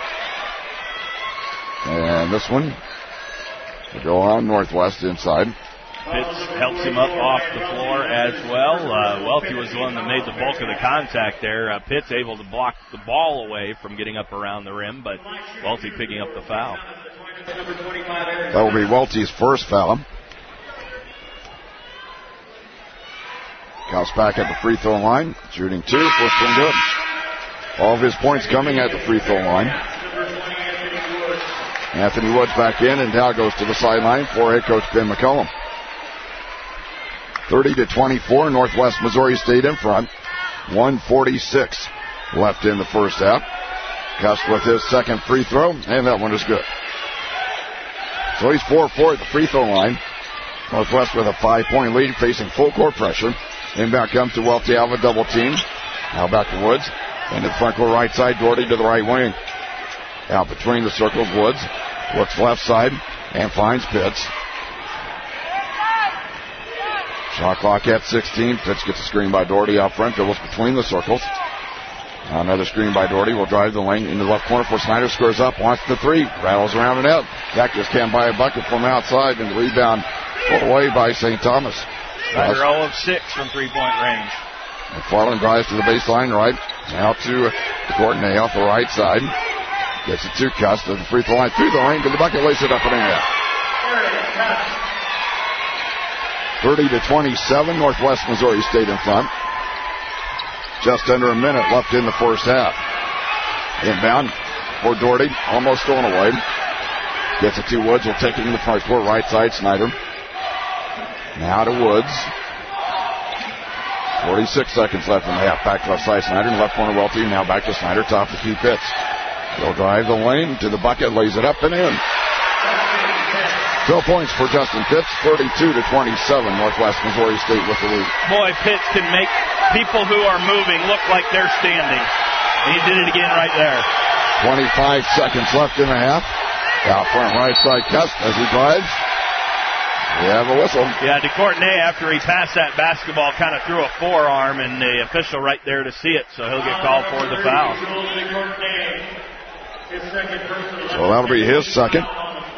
And this one will go on Northwest inside. Pitts helps him up off the floor as well. Uh, Welty was the one that made the bulk of the contact there. Uh, Pitts able to block the ball away from getting up around the rim, but Welty picking up the foul. That will be Welty's first foul. Counts back at the free throw line, shooting two, first one good. All of his points coming at the free throw line. Anthony Woods back in, and Dow goes to the sideline for head coach Ben McCollum. thirty to twenty-four, Northwest Missouri State in front. one forty-six left in the first half. Cuss with his second free throw, and that one is good. So he's four four at the free throw line. Northwest with a five-point lead, facing full court pressure. Inbound comes to Welty out of a double team. Now back to Woods. Into the front court right side, Doherty to the right wing. Out between the circles, Woods looks left side and finds Pitts. Shot clock at sixteen. Pitts gets a screen by Doherty out front, dribbles between the circles. Now another screen by Doherty will drive the lane into the left corner for Snyder. Scores up, wants the three, rattles around and out. Cactus can't buy a bucket from outside, and the rebound pulled away by Saint Thomas. Snyder zero of six from three-point range. McFarland drives to the baseline right. Now to Courtney off the right side. Gets it to Cuss to the free throw line. Through the lane to the bucket. Lays it up and in. thirty to twenty-seven. Northwest Missouri State in front. Just under a minute left in the first half. Inbound for Doherty. Almost thrown away. Gets it to Woods. Will take it in the front court. Right side. Snyder. Now to Woods. forty-six seconds left in the half. Back to left side. Snyder. Left corner Welty. Now back to Snyder. Top to keep Pitts. He'll drive the lane to the bucket. Lays it up and in. twelve points for Justin Pitts. thirty-two to twenty-seven. Northwest Missouri State with the lead. Boy, Pitts can make people who are moving look like they're standing. And he did it again right there. twenty-five seconds left in the half. Out front right side Cuss as he drives. We have a whistle. Yeah, DeCourtney, after he passed that basketball, kind of threw a forearm, and the official right there to see it, so he'll get called for the foul. So that'll be his second.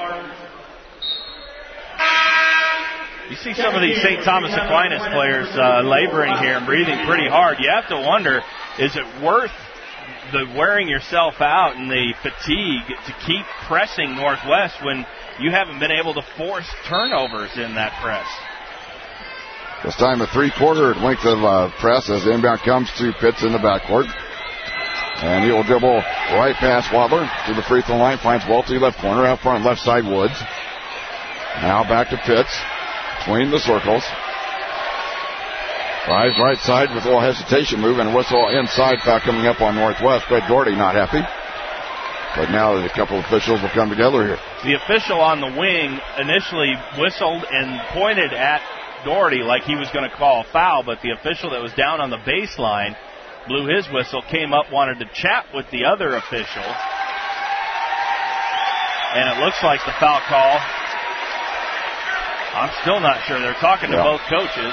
You see some of these Saint Thomas Aquinas players uh, laboring here and breathing pretty hard. You have to wonder, is it worth the wearing yourself out and the fatigue to keep pressing Northwest when you haven't been able to force turnovers in that press? This time a three-quarter length of uh, press as the inbound comes to Pitts in the backcourt. And he will dribble right past Wadler to the free throw line. Finds Welty left corner. Out front left side Woods. Now back to Pitts. Between the circles. Drives right side with a little hesitation move and a whistle inside. Foul coming up on Northwest. Brett Doherty not happy. But now that a couple of officials will come together here. The official on the wing initially whistled and pointed at Doherty like he was going to call a foul, but the official that was down on the baseline blew his whistle, came up, wanted to chat with the other official. And it looks like the foul call. I'm still not sure. They're talking to yeah. both coaches.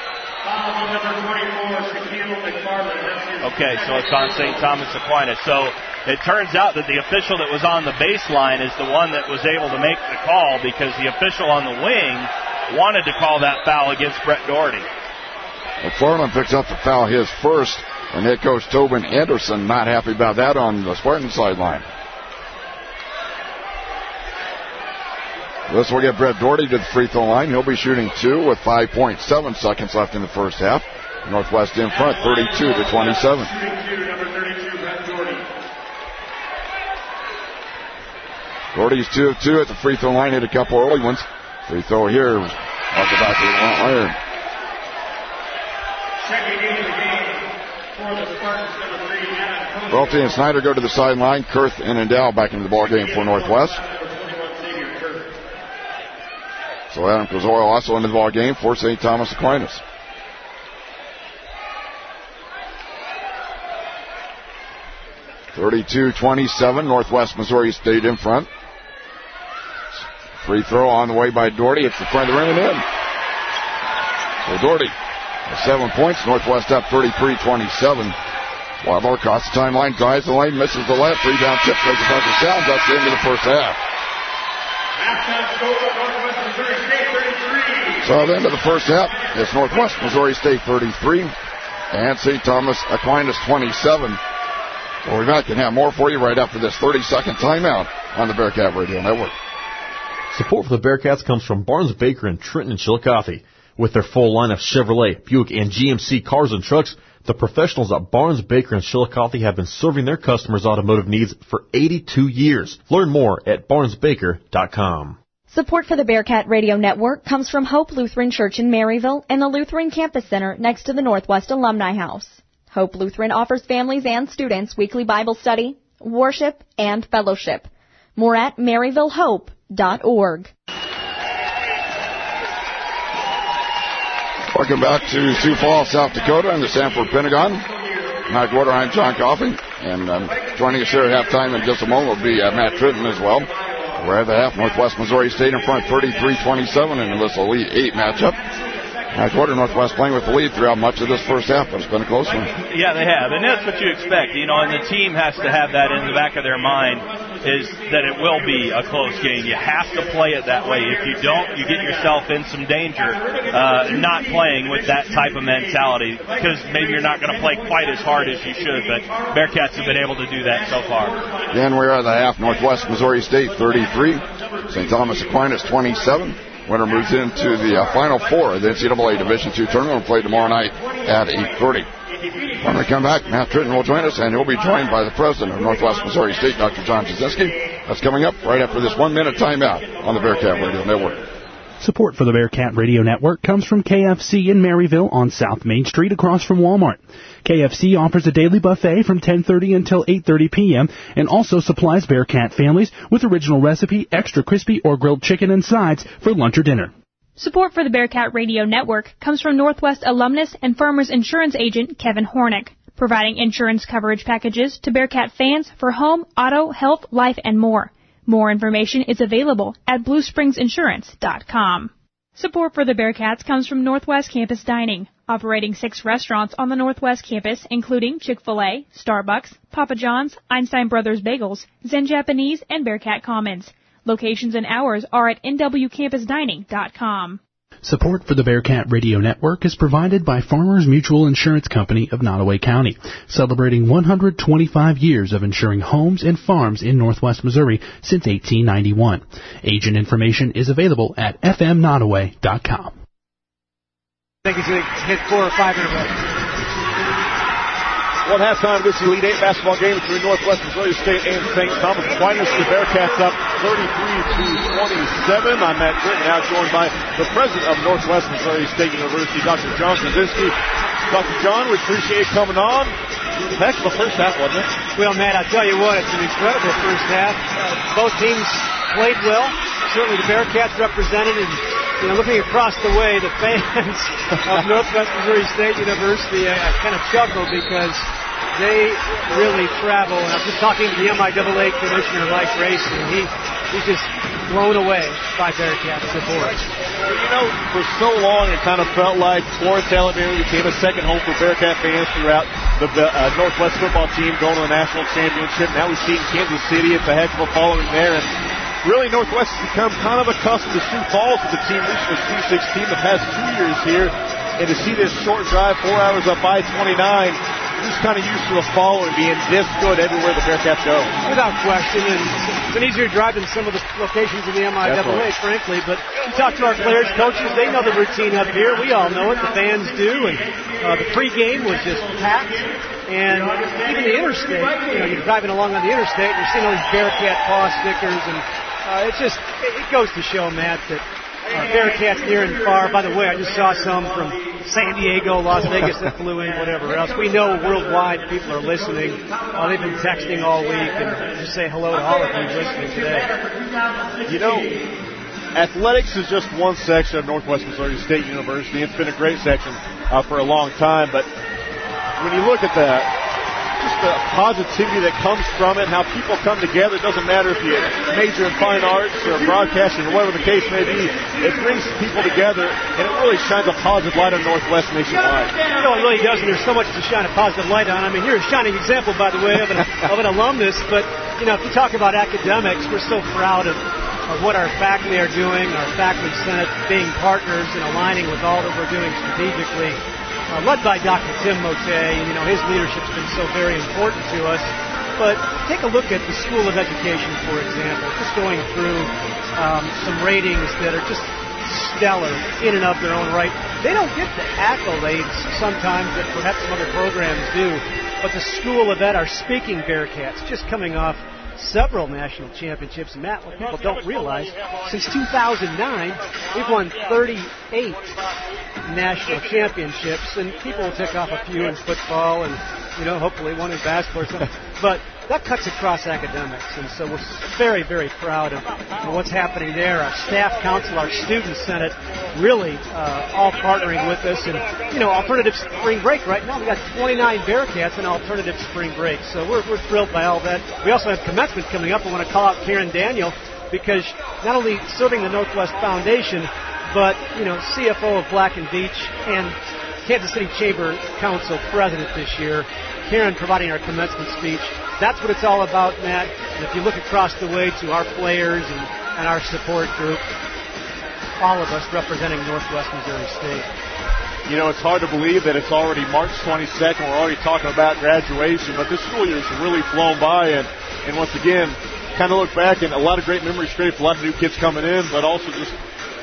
Okay, so it's on Saint Thomas Aquinas. So it turns out that the official that was on the baseline is the one that was able to make the call because the official on the wing wanted to call that foul against Brett Doherty. McFarland picks up the foul, his first, and head coach Tobin Anderson not happy about that on the Spartan sideline. This will get Brett Doherty to the free throw line. He'll be shooting two with five point seven seconds left in the first half. Northwest in front, thirty-two to twenty-seven. Doherty's two of two at the free throw line. Hit a couple early ones. Free throw here. Off the back of the iron. Welty and Snyder go to the sideline. Kurth and Endow back into the ball game for Northwest. So Adam Krasoil also into the ball game for Saint Thomas Aquinas. thirty-two twenty-seven, Northwest Missouri State in front. Free throw on the way by Doherty. It's the front of the rim and in. So Doherty Seven points. Northwest up thirty-three twenty-seven. Wadler across the timeline, drives the lane, misses the left. Rebound tip, takes a bunch of sound. That's the end of the first half. So at the end of the first half, it's Northwest Missouri State thirty-three and Saint Thomas Aquinas twenty-seven. We'll be back and have more for you right after this thirty-second timeout on the Bearcat Radio Network. Support for the Bearcats comes from Barnes Baker in Trenton and Chillicothe. With their full line of Chevrolet, Buick, and G M C cars and trucks, the professionals at Barnes Baker in Chillicothe have been serving their customers' automotive needs for eighty-two years. Learn more at barnes baker dot com. Support for the Bearcat Radio Network comes from Hope Lutheran Church in Maryville and the Lutheran Campus Center next to the Northwest Alumni House. Hope Lutheran offers families and students weekly Bible study, worship, and fellowship. More at maryville hope dot org. Welcome back to Sioux Falls, South Dakota, and the Sanford Pentagon. Matt Water, I'm John Coffey, and um, joining us here at halftime in just a moment will be uh, Matt Tritton as well. We're at the half. Northwest Missouri State in front, thirty-three twenty-seven in this Elite Eight matchup. Matt Water, Northwest playing with the lead throughout much of this first half, but it's been a close one. Yeah, they have, and that's what you expect. You know, and the team has to have that in the back of their mind, is that it will be a close game. You have to play it that way. If you don't, you get yourself in some danger uh, not playing with that type of mentality, because maybe you're not going to play quite as hard as you should, but Bearcats have been able to do that so far. Again, we're at the half. Northwest Missouri State thirty-three, Saint Thomas Aquinas twenty-seven. Winner moves into the uh, Final Four of the N C double A Division two tournament. We'll play tomorrow night at eight thirty. When we come back, Matt Tritton will join us, and he'll be joined by the president of Northwest Missouri State, Doctor John Jasinski. That's coming up right after this one-minute timeout on the Bearcat Radio Network. Support for the Bearcat Radio Network comes from K F C in Maryville on South Main Street across from Walmart. K F C offers a daily buffet from ten thirty until eight thirty p.m. and also supplies Bearcat families with original recipe, extra crispy, or grilled chicken and sides for lunch or dinner. Support for the Bearcat Radio Network comes from Northwest alumnus and Farmers Insurance agent Kevin Hornick, providing insurance coverage packages to Bearcat fans for home, auto, health, life, and more. More information is available at blue springs insurance dot com. Support for the Bearcats comes from Northwest Campus Dining, operating six restaurants on the Northwest Campus, including Chick-fil-A, Starbucks, Papa John's, Einstein Brothers Bagels, Zen Japanese, and Bearcat Commons. Locations and hours are at n w campus dining dot com. Support for the Bearcat Radio Network is provided by Farmers Mutual Insurance Company of Nottoway County, celebrating one hundred twenty-five years of insuring homes and farms in Northwest Missouri since eighteen ninety-one. Agent information is available at f m nottoway dot com. I think he's going to hit four or five in a row. One halftime of this Elite Eight basketball game between Northwest Missouri State and Saint Thomas Aquinas. The Bearcats up thirty-three to twenty-seven. I'm Matt Britton, now joined by the president of Northwest Missouri State University, Doctor John Jasinski. Doctor John, we appreciate you coming on. Heck of a first half, wasn't it? Well, Matt, I'll tell you what, it's an incredible first half. Uh, both teams played well. Certainly the Bearcats represented, and you know, looking across the way, the fans of Northwest Missouri State University uh, kind of chuckle because they really travel. And I was just talking to the M I A A commissioner, Mike Race, and he, he's just blown away by Bearcat support. Well, you know, for so long it kind of felt like Florence, Alabama became a second home for Bearcat fans throughout the uh, Northwest football team going to a national championship. Now we see in Kansas City, it's a heck of a following there. And really, Northwest has become kind of accustomed to Sioux Falls with the team reaching the Sweet sixteen the past two years here. And to see this short drive, four hours up I twenty-nine, we're just kind of used to the following being this good everywhere the Bearcats go. Without question, and it's an easier drive than some of the locations in the M I A A, right, frankly. But we talk to our players, coaches, they know the routine up here. We all know it, the fans do. And uh, the pregame was just packed. And even the interstate, you know, you're driving along on the interstate, and you're seeing all these Bearcat paw stickers, and uh, it's just, it, it goes to show, Matt, that uh, Bearcats near and far. By the way, I just saw some from San Diego, Las Vegas that flew in, whatever else. We know worldwide people are listening. Uh, they've been texting all week, and just say hello to all of you listening today. You know, athletics is just one section of Northwest Missouri State University. It's been a great section uh, for a long time, but when you look at that, just the positivity that comes from it, how people come together. It doesn't matter if you major in fine arts or broadcasting or whatever the case may be. It brings people together, and it really shines a positive light on Northwest nationwide. You know, it really does, and there's so much to shine a positive light on. I mean, you're a shining example, by the way, of an, of an alumnus, but, you know, if you talk about academics, we're so proud of, of what our faculty are doing, our faculty senate being partners and aligning with all that we're doing strategically. Uh, led by Doctor Tim Motay, and you know his leadership's been so very important to us. But take a look at the School of Education, for example, just going through um, some ratings that are just stellar in and of their own right. They don't get the accolades sometimes that perhaps some other programs do, but the School of Ed are speaking Bearcats, just coming off several national championships. And Matt, what people don't realize, since two thousand nine, we've won thirty-eight national championships, and people will tick off a few in football and, you know, hopefully one in basketball or something. But that cuts across academics, and so we're very, very proud of what's happening there. Our staff council, our student senate, really uh, all partnering with us. And, you know, alternative spring break right now, we got twenty-nine Bearcats in alternative spring break. So we're, we're thrilled by all that. We also have commencement coming up. I want to call out Karen Daniel because not only serving the Northwest Foundation, but, you know, C F O of Black and Beach and Kansas City Chamber Council president this year. Karen providing our commencement speech. That's what it's all about, Matt. And if you look across the way to our players and, and our support group, all of us representing Northwest Missouri State. You know, it's hard to believe that it's already March twenty-second. We're already talking about graduation, but this school year has really flown by. And, and once again, kind of look back, and a lot of great memories created for a lot of new kids coming in, but also just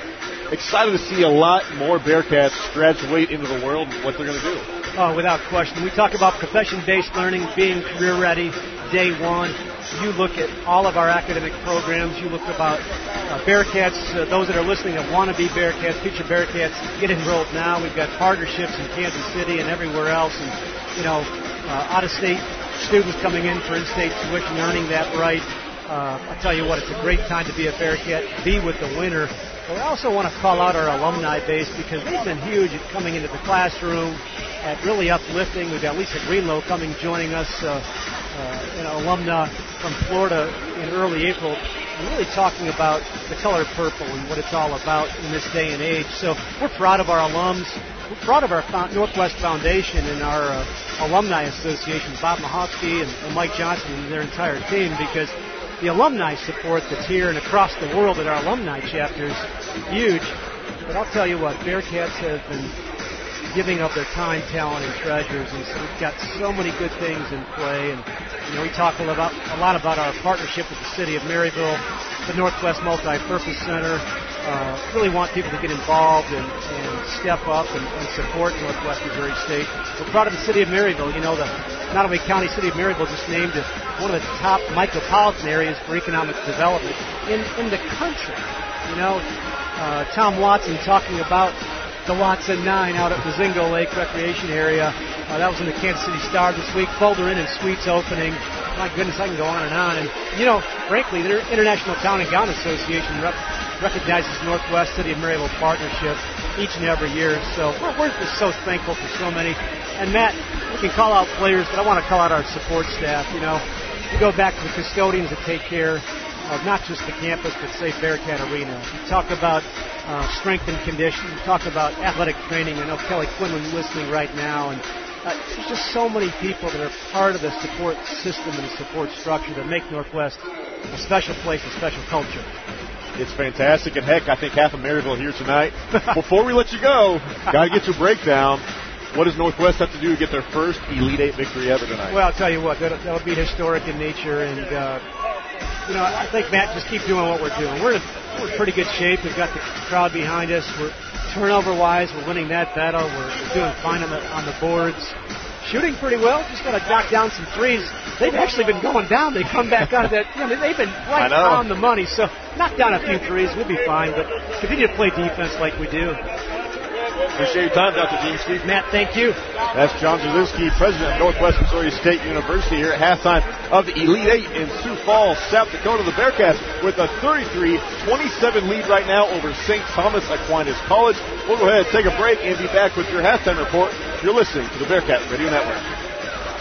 excited to see a lot more Bearcats graduate into the world and what they're going to do. Oh, without question. We talk about profession-based learning, being career-ready, day one. You look at all of our academic programs. You look about uh, Bearcats, uh, those that are listening that want to be Bearcats, future Bearcats, get enrolled now. We've got partnerships in Kansas City and everywhere else. And, you know, uh, out-of-state students coming in for in-state tuition, earning that right. Uh, I'll tell you what, it's a great time to be a Bearcat, be with the winner. But I also want to call out our alumni base because they've been huge at coming into the classroom, at really uplifting. We've got Lisa Greenlow coming, joining us, uh, uh, an alumna from Florida in early April, really talking about the color purple and what it's all about in this day and age. So we're proud of our alums. We're proud of our Northwest Foundation and our uh, Alumni Association, Bob Mahofsky and, and Mike Johnson and their entire team, because the alumni support that's here and across the world at our alumni chapters, huge. But I'll tell you what, Bearcats have been giving up their time, talent, and treasures, and so we've got so many good things in play. And you know, we talk a lot about, a lot about our partnership with the city of Maryville, the Northwest Multi-Purpose Center. Uh, really want people to get involved and, and step up and, and support Northwest Missouri State. We're proud of the city of Maryville. You know, the Nottoway County City of Maryville just named it one of the top micropolitan areas for economic development in, in the country. You know, uh, Tom Watson talking about the Watson nine out at the Zingo Lake Recreation Area. Uh, that was in the Kansas City Star this week. Boulder Inn and Suites opening. My goodness, I can go on and on. And, you know, frankly, the International Town and Gown Association rep- recognizes Northwest City of Maryville partnership each and every year. So we're, we're just so thankful for so many. And, Matt, we can call out players, but I want to call out our support staff. You know, we go back to the custodians that take care of not just the campus, but, say, Bearcat Arena. We talk about uh, strength and conditioning. We talk about athletic training. I know Kelly Quinlan listening right now. And uh, there's just so many people that are part of the support system and the support structure that make Northwest a special place, a special culture. It's fantastic. And, heck, I think half of Maryville here tonight. Before we let you go, got to get your breakdown. What does Northwest have to do to get their first Elite Eight victory ever tonight? Well, I'll tell you what, that'll, that'll be historic in nature. And, uh, you know, I think, Matt, just keep doing what we're doing. We're in, a, we're in pretty good shape. We've got the crowd behind us. We're turnover-wise, we're winning that battle. We're, we're doing fine on the, on the boards. Shooting pretty well. Just got to knock down some threes. They've actually been going down. They come back out of that. You know, they've been right on the money. So knock down a few threes. We'll be fine. But continue to play defense like we do. Appreciate your time, Doctor Jeanski. Matt, thank you. That's John Jasinski, president of Northwest Missouri State University, here at halftime of the Elite Eight in Sioux Falls, South Dakota. The Bearcats with a thirty-three twenty-seven lead right now over Saint Thomas Aquinas College. We'll go ahead and take a break and be back with your halftime report. You're listening to the Bearcat Radio Network.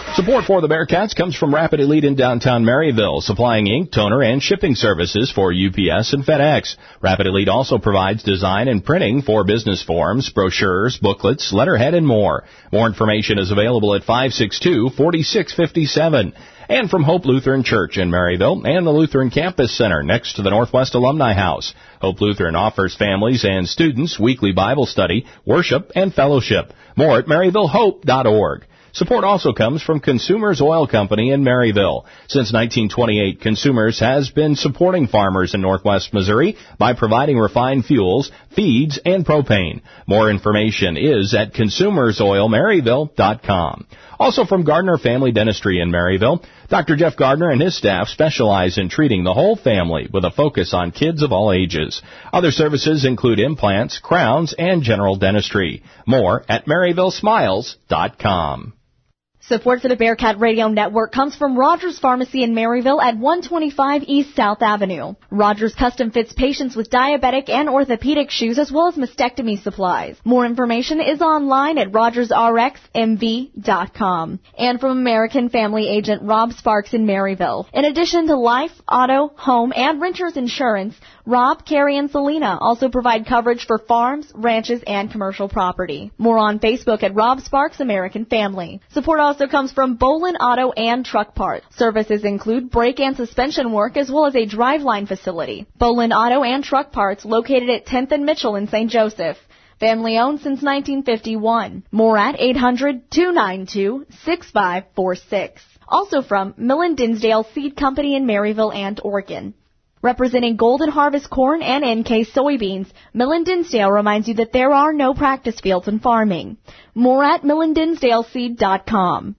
Support for the Bearcats comes from Rapid Elite in downtown Maryville, supplying ink, toner, and shipping services for U P S and FedEx. Rapid Elite also provides design and printing for business forms, brochures, booklets, letterhead, and more. More information is available at five six two, four six five seven. And from Hope Lutheran Church in Maryville and the Lutheran Campus Center next to the Northwest Alumni House. Hope Lutheran offers families and students weekly Bible study, worship, and fellowship. More at maryville hope dot org. Support also comes from Consumers Oil Company in Maryville. Since nineteen twenty-eight, Consumers has been supporting farmers in Northwest Missouri by providing refined fuels, feeds, and propane. More information is at consumers oil maryville dot com. Also from Gardner Family Dentistry in Maryville, Doctor Jeff Gardner and his staff specialize in treating the whole family with a focus on kids of all ages. Other services include implants, crowns, and general dentistry. More at maryville smiles dot com. Support for the Bearcat Radio Network comes from Rogers Pharmacy in Maryville at one twenty-five East South Avenue. Rogers custom fits patients with diabetic and orthopedic shoes as well as mastectomy supplies. More information is online at rogers r x m v dot com. And from American Family Agent Rob Sparks in Maryville. In addition to life, auto, home, and renters insurance, Rob, Carrie, and Selena also provide coverage for farms, ranches, and commercial property. More on Facebook at Rob Sparks American Family. Support also comes from Bolin Auto and Truck Parts. Services include brake and suspension work as well as a driveline facility. Bolin Auto and Truck Parts located at tenth and Mitchell in Saint Joseph. Family owned since nineteen fifty-one. More at eight hundred, two nine two, six five four six. Also from Millen Dinsdale Seed Company in Maryville and Oregon. Representing Golden Harvest corn and N K soybeans, Millen Dinsdale reminds you that there are no practice fields in farming. More at millen dinsdale seed dot com.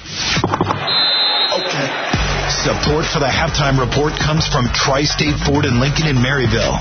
Okay. Support for the halftime report comes from Tri-State Ford and Lincoln in Maryville.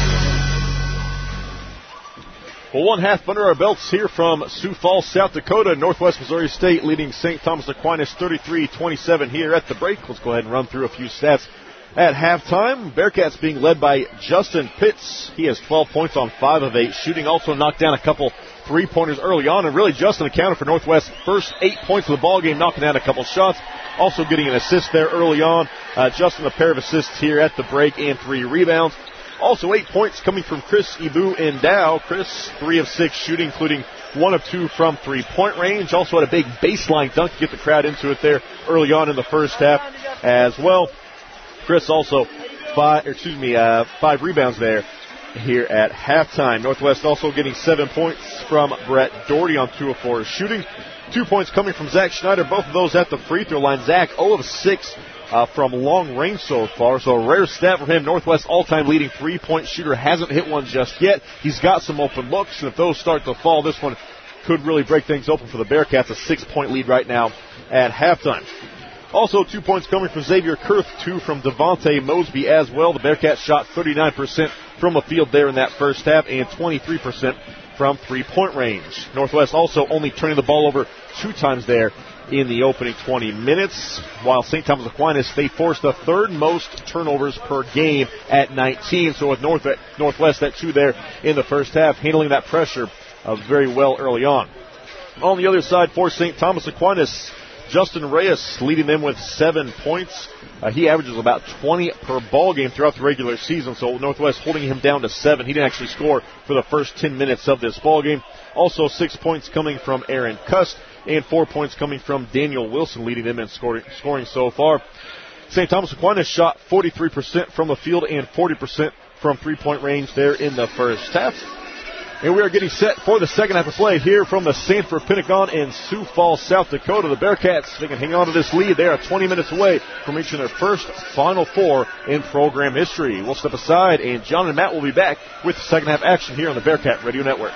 Well, one half under our belts here from Sioux Falls, South Dakota. Northwest Missouri State leading Saint Thomas Aquinas thirty-three twenty-seven here at the break. Let's go ahead and run through a few stats. At halftime, Bearcats being led by Justin Pitts. He has twelve points on five of eight. Shooting also knocked down a couple three-pointers early on. And really, Justin accounted for Northwest's first eight points of the ball game, knocking down a couple shots. Also getting an assist there early on. Uh, Justin, a pair of assists here at the break and three rebounds. Also eight points coming from Chris Ibu Endow. Chris, three of six shooting, including one of two from three-point range. Also had a big baseline dunk to get the crowd into it there early on in the first half as well. Chris also five, excuse me, uh, five rebounds there here at halftime. Northwest also getting seven points from Brett Doherty on two of four shooting. Two points coming from Zach Schneider, both of those at the free throw line. Zach zero of six uh, from long range so far, so a rare stat for him. Northwest all-time leading three-point shooter, hasn't hit one just yet. He's got some open looks, and if those start to fall, this one could really break things open for the Bearcats. A six-point lead right now at halftime. Also, two points coming from Xavier Kurth, two from Devontae Mosby as well. The Bearcats shot thirty-nine percent from the field there in that first half and twenty-three percent from three-point range. Northwest also only turning the ball over two times there in the opening twenty minutes, while Saint Thomas Aquinas, they forced the third most turnovers per game at nineteen. So with North, Northwest at two there in the first half, handling that pressure uh, very well early on. On the other side for Saint Thomas Aquinas, Justin Reyes leading them with seven points. Uh, he averages about twenty per ball game throughout the regular season, so Northwest holding him down to seven. He didn't actually score for the first ten minutes of this ball game. Also, six points coming from Aaron Cust and four points coming from Daniel Wilson, leading them in scoring, scoring so far. Saint Thomas Aquinas shot forty-three percent from the field and forty percent from three-point range there in the first half. And we are getting set for the second half of play here from the Sanford Pentagon in Sioux Falls, South Dakota. The Bearcats, they can hang on to this lead. They are twenty minutes away from reaching their first Final Four in program history. We'll step aside, and John and Matt will be back with the second half action here on the Bearcat Radio Network.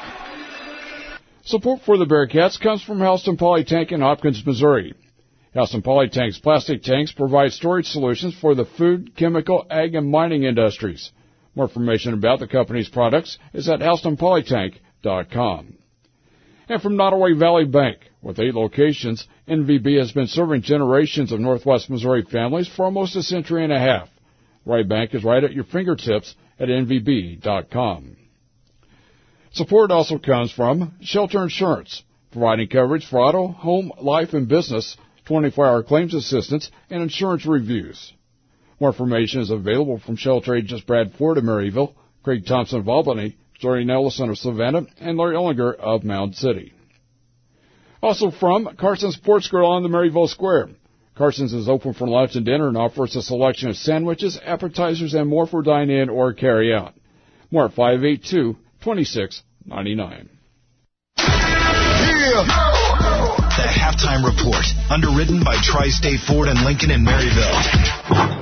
Support for the Bearcats comes from Halston Polytank in Hopkins, Missouri. Halston Polytank's plastic tanks provide storage solutions for the food, chemical, ag, and mining industries. More information about the company's products is at halston polytank dot com. And from Nottoway Valley Bank, with eight locations, N V B has been serving generations of Northwest Missouri families for almost a century and a half. Right Bank is right at your fingertips at N V B dot com. Support also comes from Shelter Insurance, providing coverage for auto, home, life, and business twenty-four hour claims assistance, and insurance reviews. More information is available from shelter agents Brad Ford of Maryville, Craig Thompson of Albany, Jordan Ellison of Savannah, and Larry Ellinger of Mound City. Also from Carson's Sports Grill on the Maryville Square. Carson's is open for lunch and dinner and offers a selection of sandwiches, appetizers, and more for dine-in or carry-out. More at five eight two, two six nine nine. Yeah. The Halftime Report, underwritten by Tri-State Ford and Lincoln in Maryville.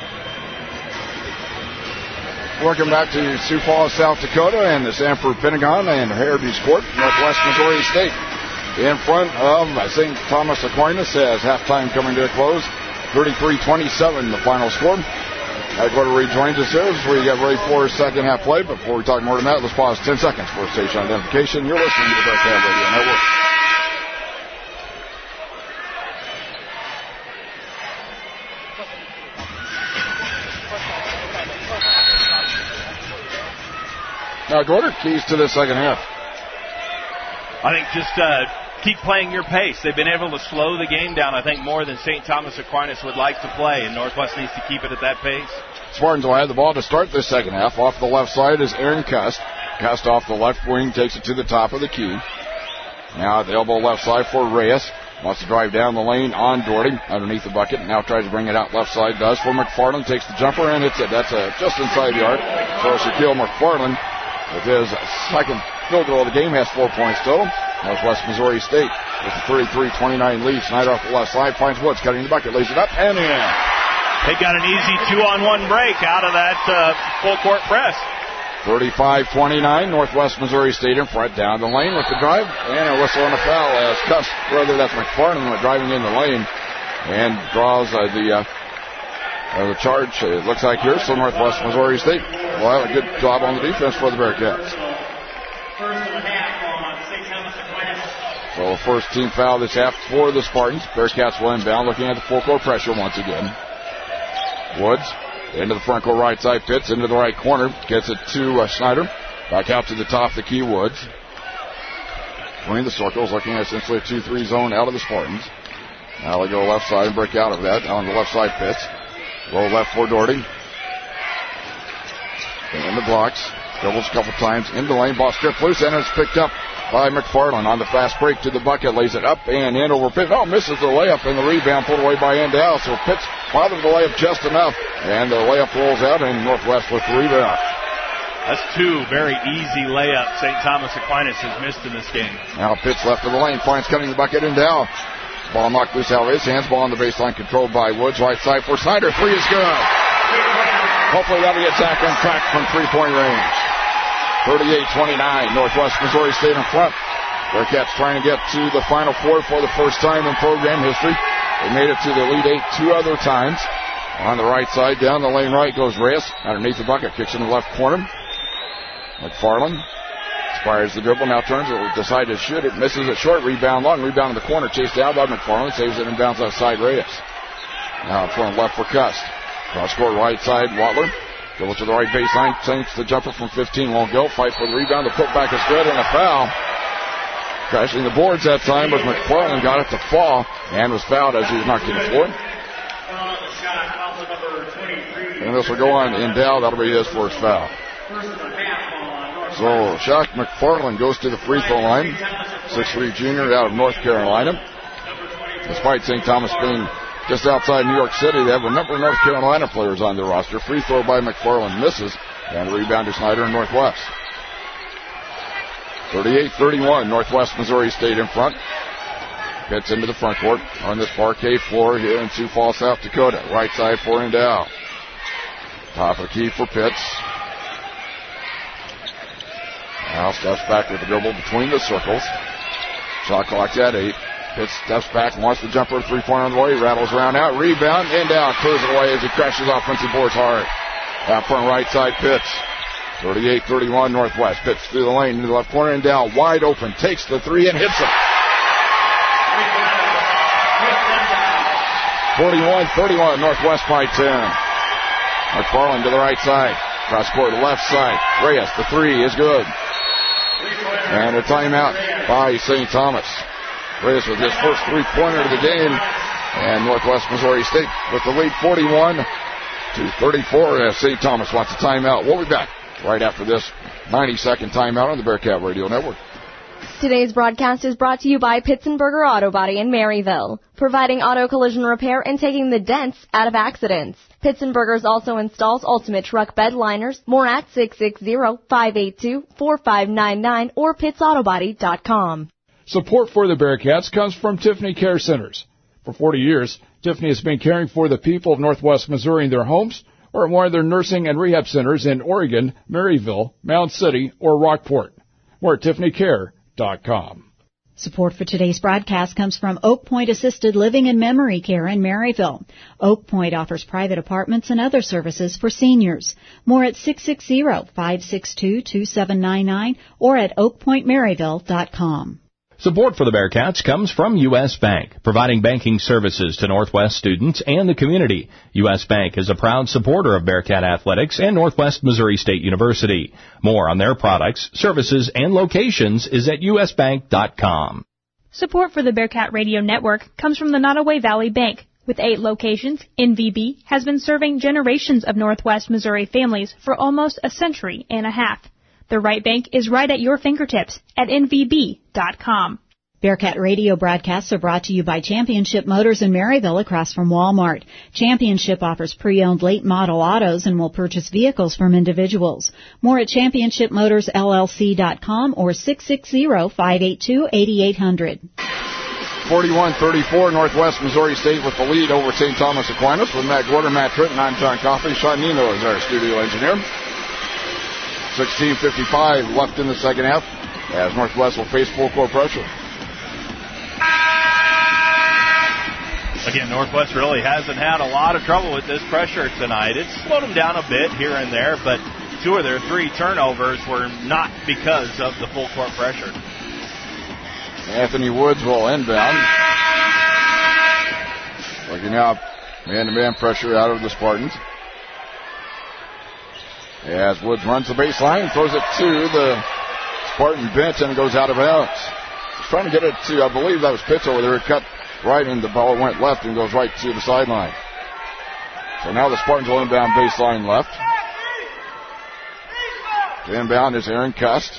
Welcome back to Sioux Falls, South Dakota, and the Sanford Pentagon and Heritage Court, Northwest Missouri State. In front of Saint Thomas Aquinas as halftime coming to a close. thirty-three twenty-seven the final score. Headquarter rejoins us here as we get ready for second half play. Before we talk more than that, let's pause ten seconds for station identification. You're listening to the Bearcat Radio Network. Now, Gordon, keys to the second half. I think just uh, keep playing your pace. They've been able to slow the game down, I think, more than Saint Thomas Aquinas would like to play, and Northwest needs to keep it at that pace. Spartans will have the ball to start this second half. Off the left side is Aaron Cust. Cust off the left wing takes it to the top of the key. Now at the elbow left side for Reyes. Wants to drive down the lane on Doherty underneath the bucket. Now tries to bring it out left side. Does for McFarland. Takes the jumper and hits it. That's a, just inside the arc. So Shaquille McFarland with his second field goal of the game has four points total. Northwest Missouri State with the thirty-three twenty-nine lead. Snyder off the left side finds Woods cutting the bucket. Lays it up and in. They got an easy two-on-one break out of that uh, full-court press. thirty-five twenty-nine, Northwest Missouri State in front, down the lane with the drive, and a whistle and a foul as Cust, rather that's McFarland, went driving in the lane and draws uh, the uh, uh, the charge. It looks like here, so Northwest Missouri State will have a good job on the defense for the Bearcats. So first team foul this half for the Spartans. Bearcats will inbound, looking at the full-court pressure once again. Woods into the front court right side, Pitts into the right corner, gets it to uh, Snyder. Back out to the top of the key, Woods. Between the circles, looking at essentially a two three zone out of the Spartans. Now they go left side and break out of that. On the left side, Pitts. Roll left for Doherty. In the blocks. Dribbles a couple times into the lane. Ball stripped loose and it's picked up by McFarland on the fast break to the bucket. Lays it up and in over Pitts. Oh, misses the layup and the rebound pulled away by Endell. So Pitts bothered the layup just enough. And the layup rolls out and Northwest with the rebound. That's two very easy layups Saint Thomas Aquinas has missed in this game. Now Pitts left of the lane. Finds cutting the bucket Endell. Ball knocked loose out of his hands. Ball on the baseline controlled by Woods. Right side for Snyder. Three is good. Hopefully that'll get Zach on track from three-point range. thirty-eight twenty-nine, Northwest Missouri State in front. Bearcats trying to get to the Final Four for the first time in program history. They made it to the Elite Eight two other times. On the right side, down the lane right goes Reyes. Underneath the bucket, kicks in the left corner. McFarland aspires the dribble, now turns it, decides to shoot it, misses it short, rebound long, rebound in the corner, chased down by McFarland, saves it and bounds outside Reyes. Now in front left for Cust. Cross court right side, Watler. Dribble to the right baseline, sinks the jumper from fifteen, won't go. Fight for the rebound, the putback is good, and a foul. Crashing the boards that time, but McFarland got it to fall and was fouled as he was knocked to the floor. And this will go on Endell, that'll be his first foul. So Shaq McFarland goes to the free throw line. six three junior out of North Carolina. Despite Saint Thomas being just outside New York City, they have a number of North Carolina players on their roster. Free throw by McFarland misses, and the rebound to Snyder in Northwest. thirty-eight thirty-one, Northwest Missouri State in front. Gets into the front court on this parquet floor here in Sioux Falls, South Dakota. Right side for Endell. Top of the key for Pitts. Now steps back with the dribble between the circles. Shot clock's at eight. Pitts steps back, wants the jumper, three-point on the way, rattles around out, rebound, and down, clears it away as he crashes offensive boards hard. Out front right side, Pitts. thirty-eight thirty-one Northwest. Pitts through the lane into the left corner and down, wide open, takes the three and hits it. forty-one thirty-one Northwest by ten. McFarland to the right side. Cross court left side. Reyes, the three is good. And a timeout by Saint Thomas. Reyes with his first three-pointer of the game. And Northwest Missouri State with the lead forty-one to thirty-four as Saint Thomas wants a timeout. We'll be back right after this ninety-second timeout on the Bearcat Radio Network. Today's broadcast is brought to you by Pitzenberger Auto Body in Maryville, providing auto collision repair and taking the dents out of accidents. Pitzenbergers also installs ultimate truck bed liners. More at six six zero, five eight two, four five nine nine or pitts auto body dot com. Support for the Bearcats comes from Tiffany Care Centers. For forty years, Tiffany has been caring for the people of Northwest Missouri in their homes or at one of their nursing and rehab centers in Oregon, Maryville, Mound City, or Rockport. More at tiffany care dot com. Support for today's broadcast comes from Oak Point Assisted Living and Memory Care in Maryville. Oak Point offers private apartments and other services for seniors. More at six six zero, five six two, two seven nine nine or at oak point maryville dot com. Support for the Bearcats comes from U S. Bank, providing banking services to Northwest students and the community. U S. Bank is a proud supporter of Bearcat Athletics and Northwest Missouri State University. More on their products, services, and locations is at u s bank dot com. Support for the Bearcat Radio Network comes from the Nottoway Valley Bank. With eight locations, N V B has been serving generations of Northwest Missouri families for almost a century and a half. The right bank is right at your fingertips at n v b dot com. Bearcat Radio broadcasts are brought to you by Championship Motors in Maryville across from Walmart. Championship offers pre-owned late model autos and will purchase vehicles from individuals. More at championship motors l l c dot com or six six zero, five eight two, eight eight zero zero. forty-one thirty-four, Northwest Missouri State with the lead over Saint Thomas Aquinas with Matt Gorder, Matt Tritton. I'm John Coffey. Sean Nino is our studio engineer. sixteen fifty-five left in the second half as Northwest will face full court pressure. Again, Northwest really hasn't had a lot of trouble with this pressure tonight. It's slowed them down a bit here and there, but two of their three turnovers were not because of the full court pressure. Anthony Woods will inbound. Looking out, man-to-man pressure out of the Spartans. As Woods runs the baseline, throws it to the Spartan bench and it goes out of bounds. He's trying to get it to, I believe that was Pitts over there. It cut right and the ball went left and goes right to the sideline. So now the Spartans will inbound baseline left. To inbound is Aaron Cust.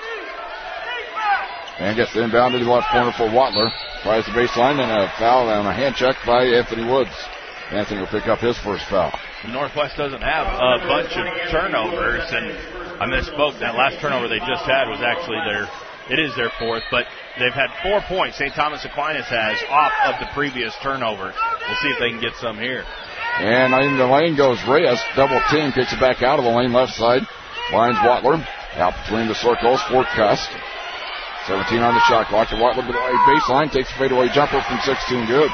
And gets the inbound to the left corner for Watler. Tries the baseline and a foul and a hand check by Anthony Woods. Anthony will pick up his first foul. Northwest doesn't have a bunch of turnovers, and I misspoke. That last turnover they just had was actually their, it is their fourth, but they've had four points. Saint Thomas Aquinas has off of the previous turnover. We'll see if they can get some here. And in the lane goes Reyes, double team, kicks it back out of the lane left side. Finds Watler out between the circles for Cust. seventeen on the shot clock. To Watler with the baseline, takes a fadeaway jumper from sixteen, good.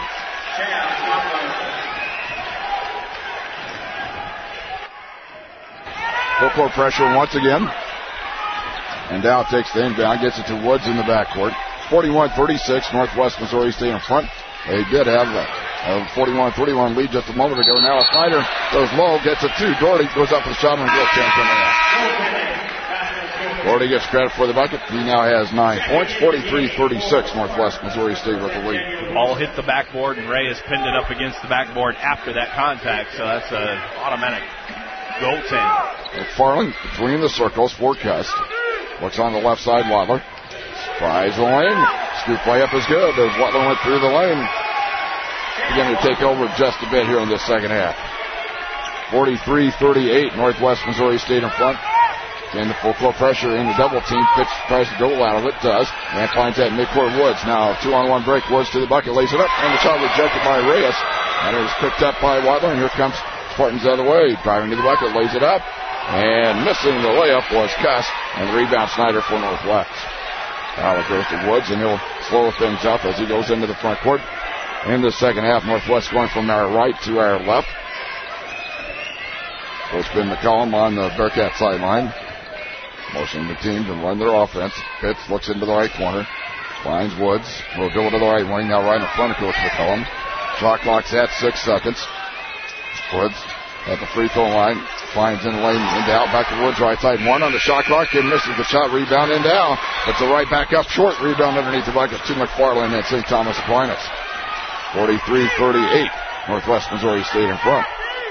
Full court pressure once again. And Dow takes the inbound, gets it to Woods in the backcourt. forty-one thirty-six, Northwest Missouri State in front. They did have a forty-one thirty-one lead just a moment ago. Now a Snyder goes low, gets it to Doherty, goes up with the shot and a good chance coming out. Doherty gets credit for the bucket. He now has nine points, forty-three thirty-six, Northwest Missouri State with the lead. Ball hit the backboard and Ray has pinned it up against the backboard after that contact, so that's an automatic goaltending. McFarland between the circles for Cust. Looks on the left side, Watler. Tries the lane. Scoop play up is good as Watler went through the lane. Beginning to take over just a bit here in this second half. forty-three thirty-eight, Northwest Missouri State in front. And the full court pressure in the double team. Pitch tries to go out of it, does. And finds that midcourt Woods. Now two on one break. Woods to the bucket, lays it up. And the shot rejected by Reyes. And it was picked up by Watler. And here comes Spartans the other way. Driving to the bucket, lays it up. And missing the layup was Cust. And the rebound Snyder for Northwest. Now it goes to Woods, and he'll slow things up as he goes into the front court. In the second half, Northwest going from our right to our left. Coach Ben McCollum on the Bearcat sideline. Motioning the team to run their offense. Pitts looks into the right corner. Finds Woods. Will go to the right wing. Now right in front of Coach McCollum. Shot clock's at six seconds. Woods at the free throw line. Finds in the lane. In out. Back to Woods right side. One on the shot clock. And misses the shot. Rebound in down. Puts it right back up short. Rebound underneath the bucket to McFarland and Saint Thomas Aquinas. forty-three thirty-eight. Northwest Missouri State in front.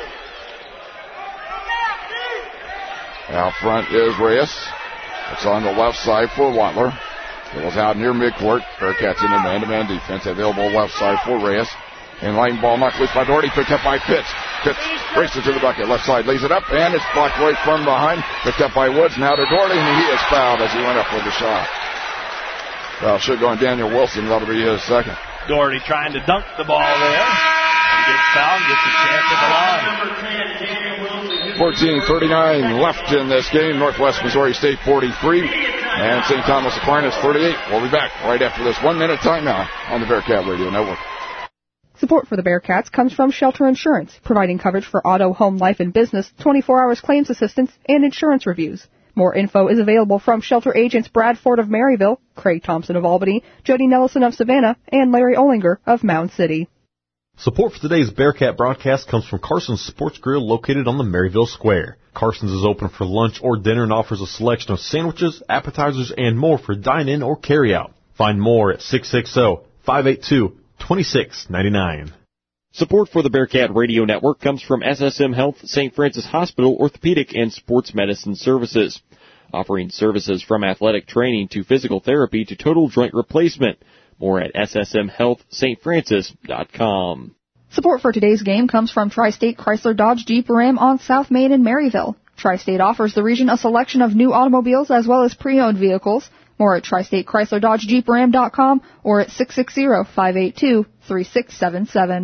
Out front is Reyes. It's on the left side for Watler. It was out near midcourt. Bearcats in the man-to-man defense. Available left side for Reyes. In lane ball knocked loose by Doherty. Picked up by Pitts. Pitts races to the bucket. Left side lays it up, and it's blocked right from behind. Picked up by Woods. Now to Doherty, and he is fouled as he went up with the shot. Well, should go on Daniel Wilson. That'll be his second. Doherty trying to dunk the ball there. And gets fouled, gets a chance at the line. fourteen thirty-nine left in this game. Northwest Missouri State forty-three. And Saint Thomas Aquinas thirty-eight. We'll be back right after this one-minute timeout on the Bearcat Radio Network. Support for the Bearcats comes from Shelter Insurance, providing coverage for auto, home, life, and business, twenty-four hours claims assistance, and insurance reviews. More info is available from Shelter agents Brad Ford of Maryville, Craig Thompson of Albany, Jody Nelson of Savannah, and Larry Olinger of Mound City. Support for today's Bearcat broadcast comes from Carson's Sports Grill located on the Maryville Square. Carson's is open for lunch or dinner and offers a selection of sandwiches, appetizers, and more for dine-in or carry-out. Find more at six six zero, five eight two, two six nine nine. Support for the Bearcat Radio Network comes from S S M Health Saint Francis Hospital Orthopedic and Sports Medicine Services, offering services from athletic training to physical therapy to total joint replacement. More at S S M health st francis dot com. Support for today's game comes from Tri-State Chrysler Dodge Jeep Ram on South Main in Maryville. Tri-State offers the region a selection of new automobiles as well as pre-owned vehicles. More at tri state chrysler dodge jeep ram dot com or at six six zero, five eight two, three six seven seven.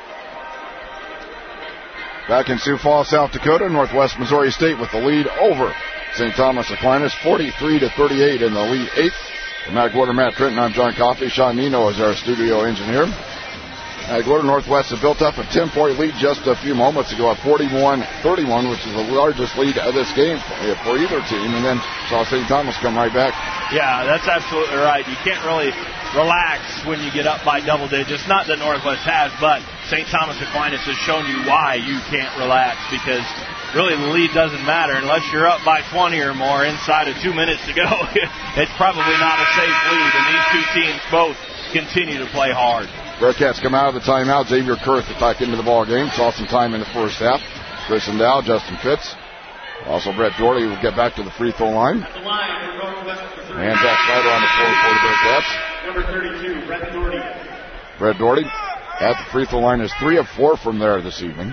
Back in Sioux Falls, South Dakota, Northwest Missouri State with the lead over Saint Thomas Aquinas, forty-three to thirty-eight in the lead eighth. For Matt Gorder, Matt Trenton, I'm John Coffey. Sean Nino is our studio engineer. Matt Gorder, Northwest has built up a ten-point lead just a few moments ago at forty-one thirty-one, which is the largest lead of this game for either team, and then saw Saint Thomas come right back. Yeah, that's absolutely right. You can't really relax when you get up by double digits. Not that Northwest has, but Saint Thomas Aquinas has shown you why you can't relax, because really the lead doesn't matter unless you're up by twenty or more inside of two minutes to go. It's probably not a safe lead, and these two teams both continue to play hard. Bearcats come out of the timeout. Xavier Kurth back into the ball game. Saw some time in the first half. Chris Dow, Justin Fitz. Also Brett Doherty will get back to the free throw line. And Jack Snyder on the floor for the Bearcats. Number thirty-two, Brett Doherty. Brett Doherty at the free throw line is three of four from there this evening.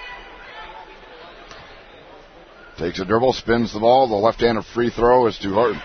Takes a dribble, spins the ball. The left-handed free throw is too hard.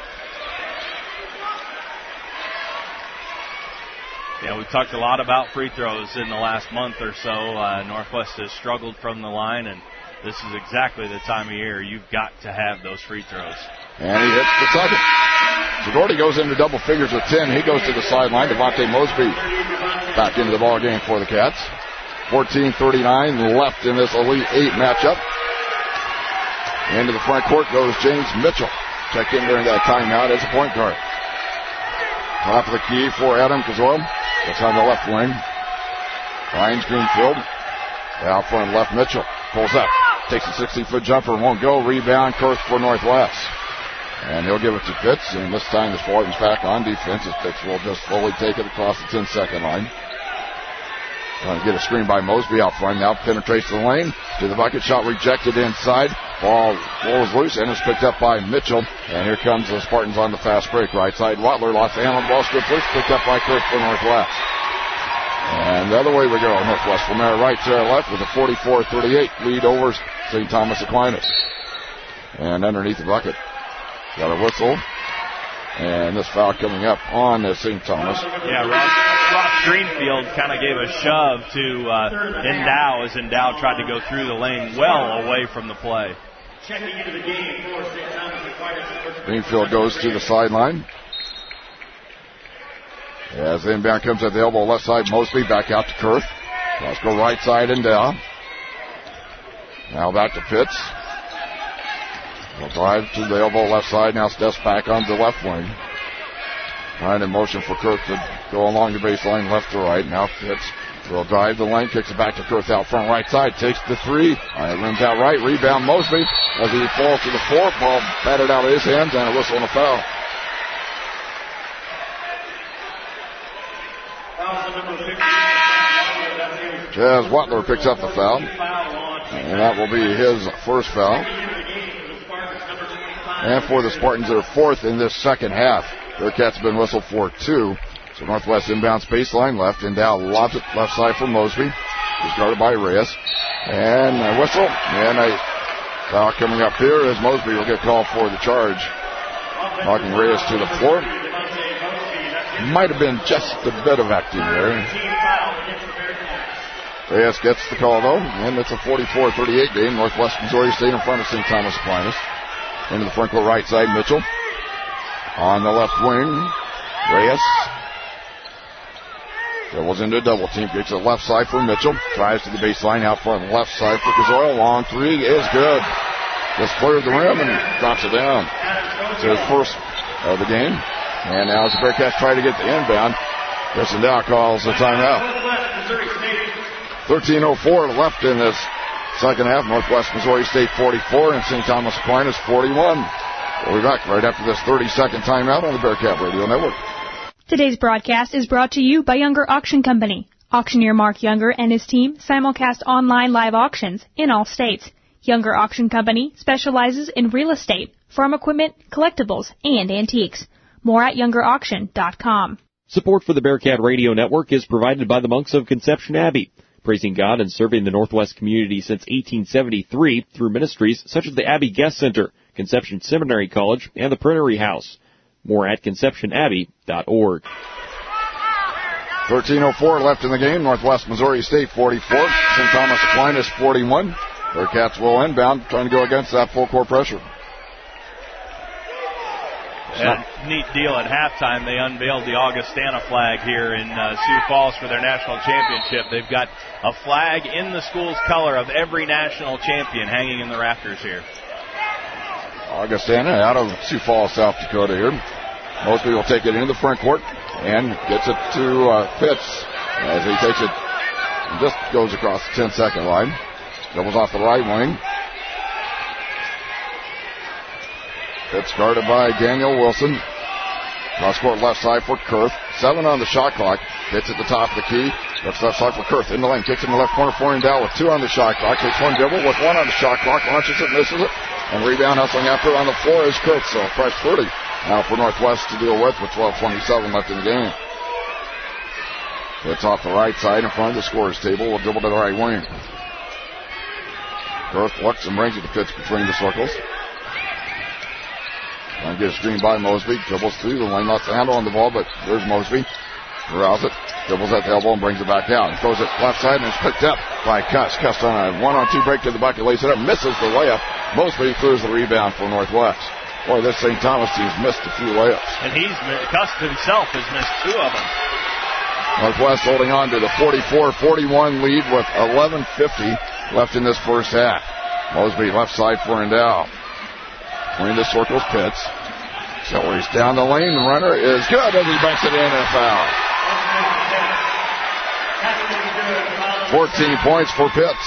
Yeah, we've talked a lot about free throws in the last month or so. Uh, Northwest has struggled from the line, and this is exactly the time of year you've got to have those free throws. And he hits the second. So Doherty goes into double figures with ten. He goes to the sideline. Devontae Mosby back into the ball game for the Cats. fourteen thirty-nine left in this Elite Eight matchup. Into the front court goes James Mitchell. Checked in during that timeout as a point guard. Top of the key for Adam Kazoil. That's on the left wing. Ryan's Greenfield. Out front left, Mitchell. Pulls up. Takes a sixty-foot jumper. Won't go. Rebound, Kurth for Northwest. And he'll give it to Pitts. And this time the Spartans back on defense. As Pitts will just slowly take it across the ten-second line. Trying to get a screen by Mosby out front. Now penetrates the lane. To the bucket. Shot rejected inside. Ball rolls loose and is picked up by Mitchell. And here comes the Spartans on the fast break. Right side, Watler lost the handle. Ball stripped loose. Picked up by Kurth for Northwest. And the other way we go. Northwest from there right to left with a forty-four thirty-eight lead over Saint Thomas Aquinas. And underneath the bucket, got a whistle. And this foul coming up on uh, Saint Thomas. Yeah, Ross, Ross Greenfield kind of gave a shove to uh, Endow as Endow tried to go through the lane well away from the play. Checking into the game for Saint Thomas Aquinas. Greenfield goes to the sideline. As the inbound comes at the elbow left side, Mosby back out to Kurth. Let's go right side Endow. Now back to Pitts. Will drive to the elbow left side. Now steps back on the left wing. Trying in motion for Kurth to go along the baseline left to right. Now Pitts will drive the lane. Kicks it back to Kurth out front right side. Takes the three. Right, rims out right. Rebound Mosby as he falls to the floor. Ball batted out of his hands and a whistle and a foul. Chaz Watler picks up the foul, and that will be his first foul. And for the Spartans, they're fourth in this second half. Bearcats have been whistled for two. So Northwest inbounds baseline left, and Dow lobs it left side for Mosby. He's guarded by Reyes. And a whistle, and a foul coming up here as Mosby will get called for the charge. Knocking Reyes to the floor. Might have been just a bit of acting there. Reyes gets the call, though, and it's a forty-four thirty-eight game. Northwest Missouri State in front of Saint Thomas Aquinas. Into the front court right side, Mitchell. On the left wing, Reyes. Dribbles into a double team. Gets it left side for Mitchell. Tries to the baseline out front. Left side for Gazoil. Long three is good. Just clears the rim and drops it down. It's his first of the game. And now as the Bearcats try to get the inbound, Kristen Dow calls the timeout. thirteen oh four left in this second half. Northwest Missouri State forty-four and Saint Thomas Aquinas forty-one. We'll be back right after this thirty-second timeout on the Bearcat Radio Network. Today's broadcast is brought to you by Younger Auction Company. Auctioneer Mark Younger and his team simulcast online live auctions in all states. Younger Auction Company specializes in real estate, farm equipment, collectibles, and antiques. More at younger auction dot com. Support for the Bearcat Radio Network is provided by the Monks of Conception Abbey, praising God and serving the Northwest community since eighteen seventy-three through ministries such as the Abbey Guest Center, Conception Seminary College, and the Prairie House. More at conception abbey dot org. thirteen oh four left in the game. Northwest Missouri State forty-four. Saint Thomas Aquinas forty-one. Bearcats will inbound, trying to go against that full court pressure. Yeah, neat deal at halftime. They unveiled the Augustana flag here in uh, Sioux Falls for their national championship. They've got a flag in the school's color of every national champion hanging in the rafters here. Augustana out of Sioux Falls, South Dakota here. Mosby will take it into the front court and gets it to uh, Pitts as he takes it and just goes across the ten-second line. Doubles off the right wing. Pitts guarded by Daniel Wilson. Cross court left side for Kurth. Seven on the shot clock. Hits at the top of the key. Left left side for Kurth. In the lane. Kicks in the left corner for Endell with two on the shot clock. Takes one dribble with one on the shot clock. Launches it, misses it. And rebound hustling after on the floor is Kurth. So fresh thirty now for Northwest to deal with with twelve twenty-seven left in the game. Hits off the right side in front of the scorer's table. Will dribble to the right wing. Kurth looks and brings it to Pitts between the circles. Trying to get a screen by Mosby. Dribbles through the lane. Lots of handle on the ball, but there's Mosby. Corrals it. Dribbles at the elbow and brings it back down. Throws it left side and it's picked up by Cuss. Cuss on a one-on-two break to the bucket. Lays it up. Misses the layup. Mosby clears the rebound for Northwest. Boy, this Saint Thomas team's missed a few layups. And he's, Cuss himself has missed two of them. Northwest holding on to the forty-four forty-one lead with eleven fifty left in this first half. Mosby left side for Endell. Between the circles, Pitts. So he's down the lane. The runner is good as he banks it in and a foul. fourteen points for Pitts.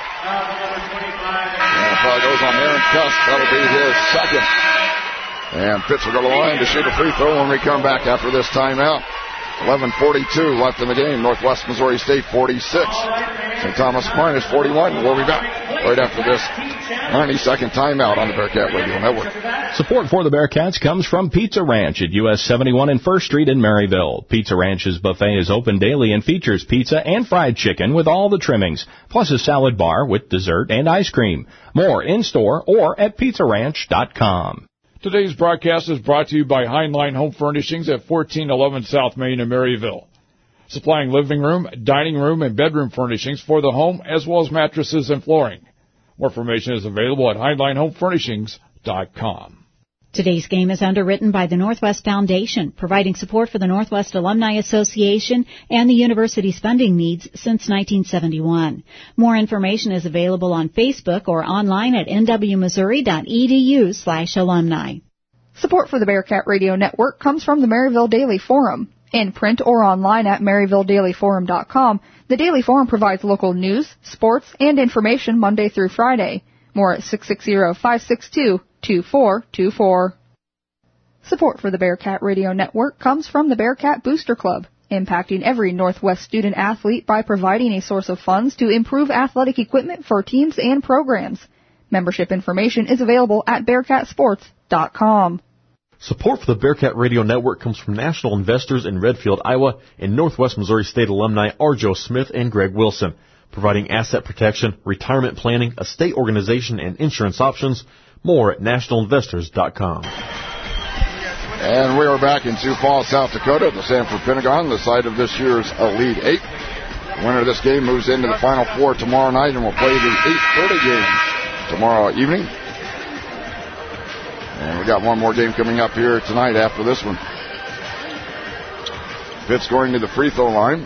And the foul goes on Aaron Cuss. That'll be his second. And Pitts will go to the line to shoot a free throw when we come back after this timeout. eleven forty-two left in the game. Northwest Missouri State forty-six. Saint Thomas Aquinas forty-one. We'll be back right after this ninety-second timeout on the Bearcat Radio Network. Support for the Bearcats comes from Pizza Ranch at U S seventy-one and First Street in Maryville. Pizza Ranch's buffet is open daily and features pizza and fried chicken with all the trimmings, plus a salad bar with dessert and ice cream. More in-store or at pizza ranch dot com. Today's broadcast is brought to you by Heinlein Home Furnishings at fourteen eleven South Main in Maryville. Supplying living room, dining room, and bedroom furnishings for the home, as well as mattresses and flooring. More information is available at heinlein home furnishings dot com. Today's game is underwritten by the Northwest Foundation, providing support for the Northwest Alumni Association and the university's funding needs since nineteen seventy-one. More information is available on Facebook or online at n w missouri dot e d u slash alumni. Support for the Bearcat Radio Network comes from the Maryville Daily Forum. In print or online at maryville daily forum dot com, the Daily Forum provides local news, sports, and information Monday through Friday. More at six six zero, five six two, two four two four. Support for the Bearcat Radio Network comes from the Bearcat Booster Club. impacting every Northwest student-athlete by providing a source of funds to improve athletic equipment for teams and programs. Membership information is available at bearcat sports dot com. Support for the Bearcat Radio Network comes from national investors in Redfield, Iowa, and Northwest Missouri State alumni Arjo Smith and Greg Wilson, providing asset protection, retirement planning, estate organization, and insurance options. More at national investors dot com. And we are back in Sioux Falls, South Dakota, at the Sanford Pentagon, the site of this year's Elite Eight. The winner of this game moves into the Final Four tomorrow night and will play the eight thirty game tomorrow evening. And we got one more game coming up here tonight after this one. Pitts going to the free throw line.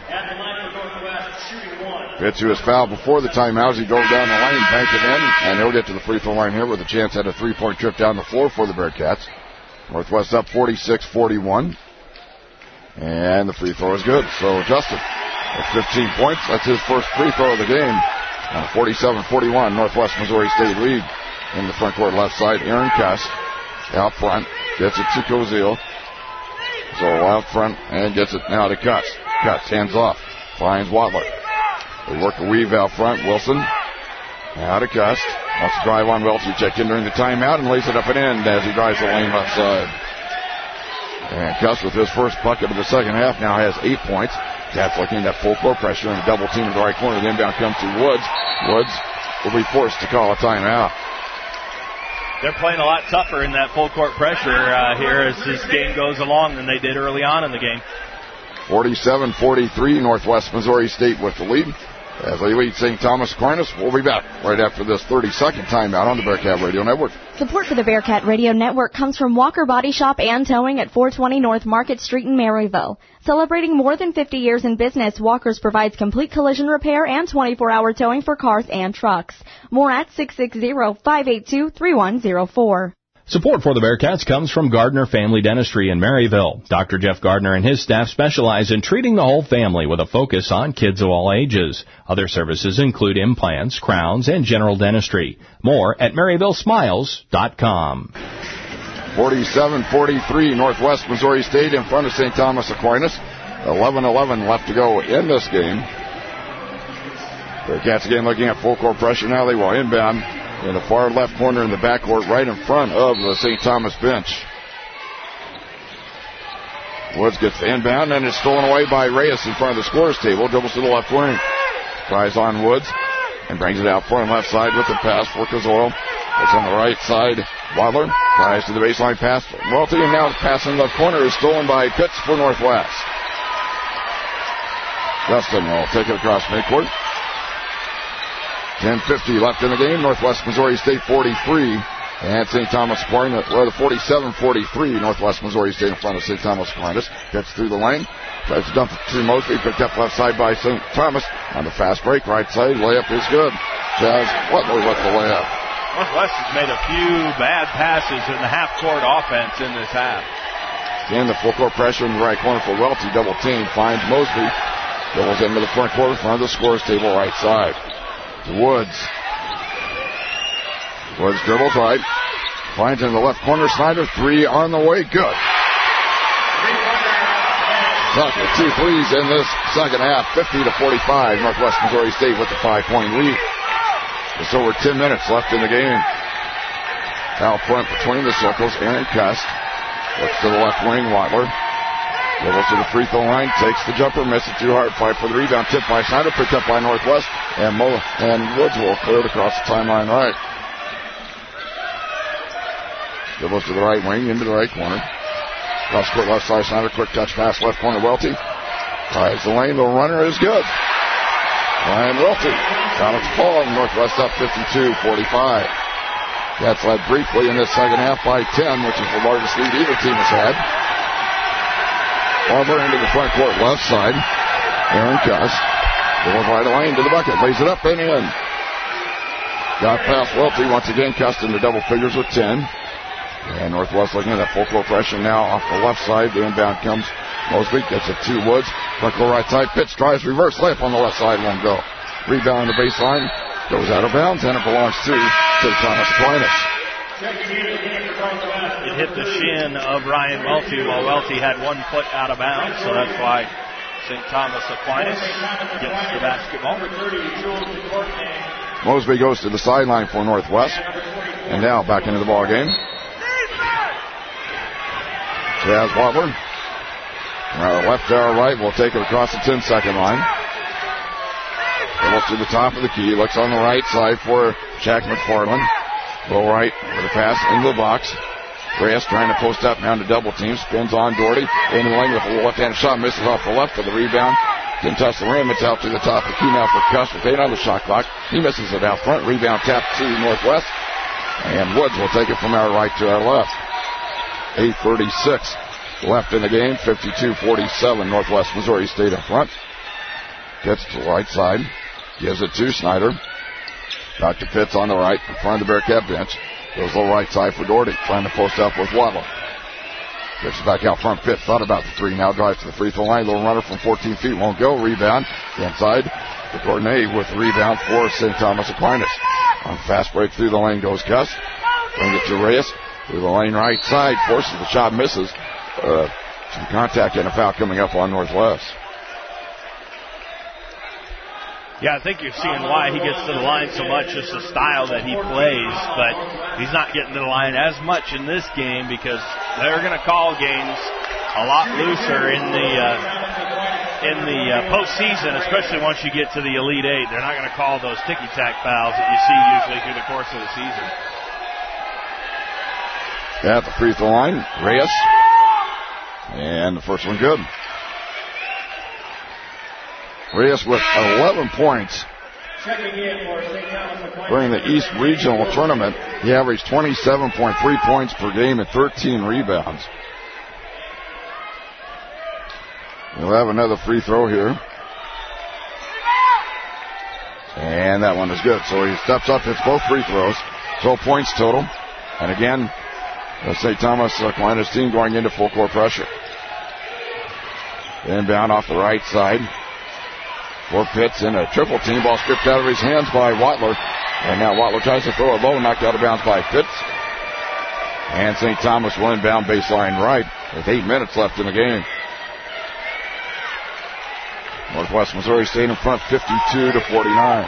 Pitts, who was fouled before the timeout, as he drove down the lane, banked it in, and he'll get to the free throw line here with a chance at a three-point trip down the floor for the Bearcats. Northwest up forty-six forty-one. And the free throw is good. So Justin, with fifteen points, that's his first free throw of the game. forty-seven forty-one, Northwest Missouri State lead. In the front court left side, Aaron Kuss out front, gets it to Koziel. So out front and gets it now to Kuss. Kuss hands off, finds Wadler. They work a weave out front, Wilson. Now to Kuss. Wants to drive on Welty, checked in during the timeout and lays it up and in as he drives the lane left side. And Kuss with his first bucket of the second half now has eight points. Cats looking at full court pressure and a double team in the right corner. The inbound comes to Woods. Woods will be forced to call a timeout. They're playing a lot tougher in that full court pressure uh, here as this game goes along than they did early on in the game. forty-seven forty-three, Northwest Missouri State with the lead. As they lead Saint Thomas Aquinas, we'll be back right after this thirty-second timeout on the Bearcat Radio Network. Support for the Bearcat Radio Network comes from Walker Body Shop and Towing at four twenty North Market Street in Maryville. Celebrating more than fifty years in business, Walker's provides complete collision repair and twenty-four hour towing for cars and trucks. More at six six zero, five eight two, three one zero four. Support for the Bearcats comes from Gardner Family Dentistry in Maryville. Doctor Jeff Gardner and his staff specialize in treating the whole family with a focus on kids of all ages. Other services include implants, crowns, and general dentistry. More at maryville smiles dot com. forty-seven forty-three, Northwest Missouri State in front of Saint Thomas Aquinas. eleven eleven left to go in this game. Bearcats again looking at full court pressure now. They will inbound in the far left corner in the backcourt right in front of the Saint Thomas bench. Woods gets the inbound and it's stolen away by Reyes in front of the scorer's table. Dribbles to the left wing. Tries on Woods and brings it out front left side with the pass for Kozoil. It's on the right side. Wadler tries to the baseline pass. Welty, and now the pass in the left corner is stolen by Pitts for Northwest. Justin will take it across midcourt. ten fifty left in the game. Northwest Missouri State forty-three. And Saint Thomas Aquinas, rather forty-seven forty-three. Northwest Missouri State in front of Saint Thomas Aquinas. Gets through the lane. Tries to dump it to Mosby. Picked up left side by Saint Thomas. On the fast break, right side. Layup is good. Chaz Butler with the layup. Northwest has made a few bad passes in the half-court offense in this half. Again, the full-court pressure in the right corner for Welty. Double team. Finds Mosby. Dribbles into the front court in front of the scorer's table right side. To Woods. Woods dribbles right. Finds in the left corner. Snyder, three on the way. Good. Tucker, two threes in this second half. fifty to forty-five. Northwest Missouri State with the five-point lead. Just over ten minutes left in the game. Out front between the circles. Aaron Kuss. Looks to the left wing. Wadler. Dribbles to the free throw line. Takes the jumper. Misses too hard. Fight for the rebound. Tipped by Snyder. Picked up by Northwest. And Mo and Woods will clear it across the timeline right. Dribbles to the right wing. Into the right corner. Cross court left side. Snyder. Quick touch pass. Left corner. Welty. Tries the lane. The runner is good. Ryan Welty. Down at the ball. Northwest up fifty-two forty-five. That's led briefly in this second half by ten, which is the largest lead either team has had. Barber into the front court left side. Aaron Kuss. Goes right lane to the bucket. Lays it up and in. Got past Welty. Once again, Kuss into double figures with ten. And Northwest looking at that full court pressure now off the left side. The inbound comes. Mosby gets it to Woods. Front court right side. Pitts tries reverse layup on the left side. Won't go. Rebound on the baseline. Goes out of bounds. And it belongs to Saint Thomas Aquinas. It hit the shin of Ryan Welty while Welty had one foot out of bounds. So that's why Saint Thomas Aquinas gets the basketball. Mosby goes to the sideline for Northwest. And now back into the ball game. Chaz Watler. Uh, left arrow right will take it across the ten-second line. Looks to the top of the key. Looks on the right side for Jack McFarland. Low right with a pass into the box. Reyes trying to post up now to double team. Spins on Doherty. In the lane with a left-handed shot. Misses off the left for the rebound. Didn't touch the rim. It's out to the top of the key now for Cuss with eight on the shot clock. He misses it out front. Rebound tapped to Northwest. And Woods will take it from our right to our left. eight thirty-six left in the game. fifty-two forty-seven. Northwest Missouri State in front. Gets to the right side. Gives it to Snyder. Doctor Pitts on the right in front of the Bearcat bench. Goes to the right side for Doherty. Trying to post up with Waddle. Gets it back out front. Pitts thought about the three. Now drives to the free throw line. Little runner from fourteen feet. Won't go. Rebound. Inside. The Courtenay with the rebound for Saint Thomas Aquinas. On fast break through the lane goes Gus. Bring it to Reyes. Through the lane right side. Forces the shot. Misses. Uh, some contact and a foul coming up on Northwest. Yeah, I think you're seeing why he gets to the line so much. Just the style that he plays, but he's not getting to the line as much in this game because they're going to call games a lot looser in the uh, in the uh, postseason, especially once you get to the Elite Eight. They're not going to call those ticky-tack fouls that you see usually through the course of the season. At the free throw line, Reyes, and the first one good. Reyes with eleven points. During the East Regional Tournament, he averaged twenty-seven point three points per game and thirteen rebounds. We'll have another free throw here. And that one is good. So he steps up, hits both free throws. twelve points total. And again, the Saint Thomas Aquinas team going into full court pressure. Inbound off the right side. For Pitts in a triple team. Ball stripped out of his hands by Watler. And now Watler tries to throw it low. Knocked out of bounds by Pitts. And Saint Thomas will inbound baseline right with eight minutes left in the game. Northwest Missouri State in front fifty-two to forty-nine.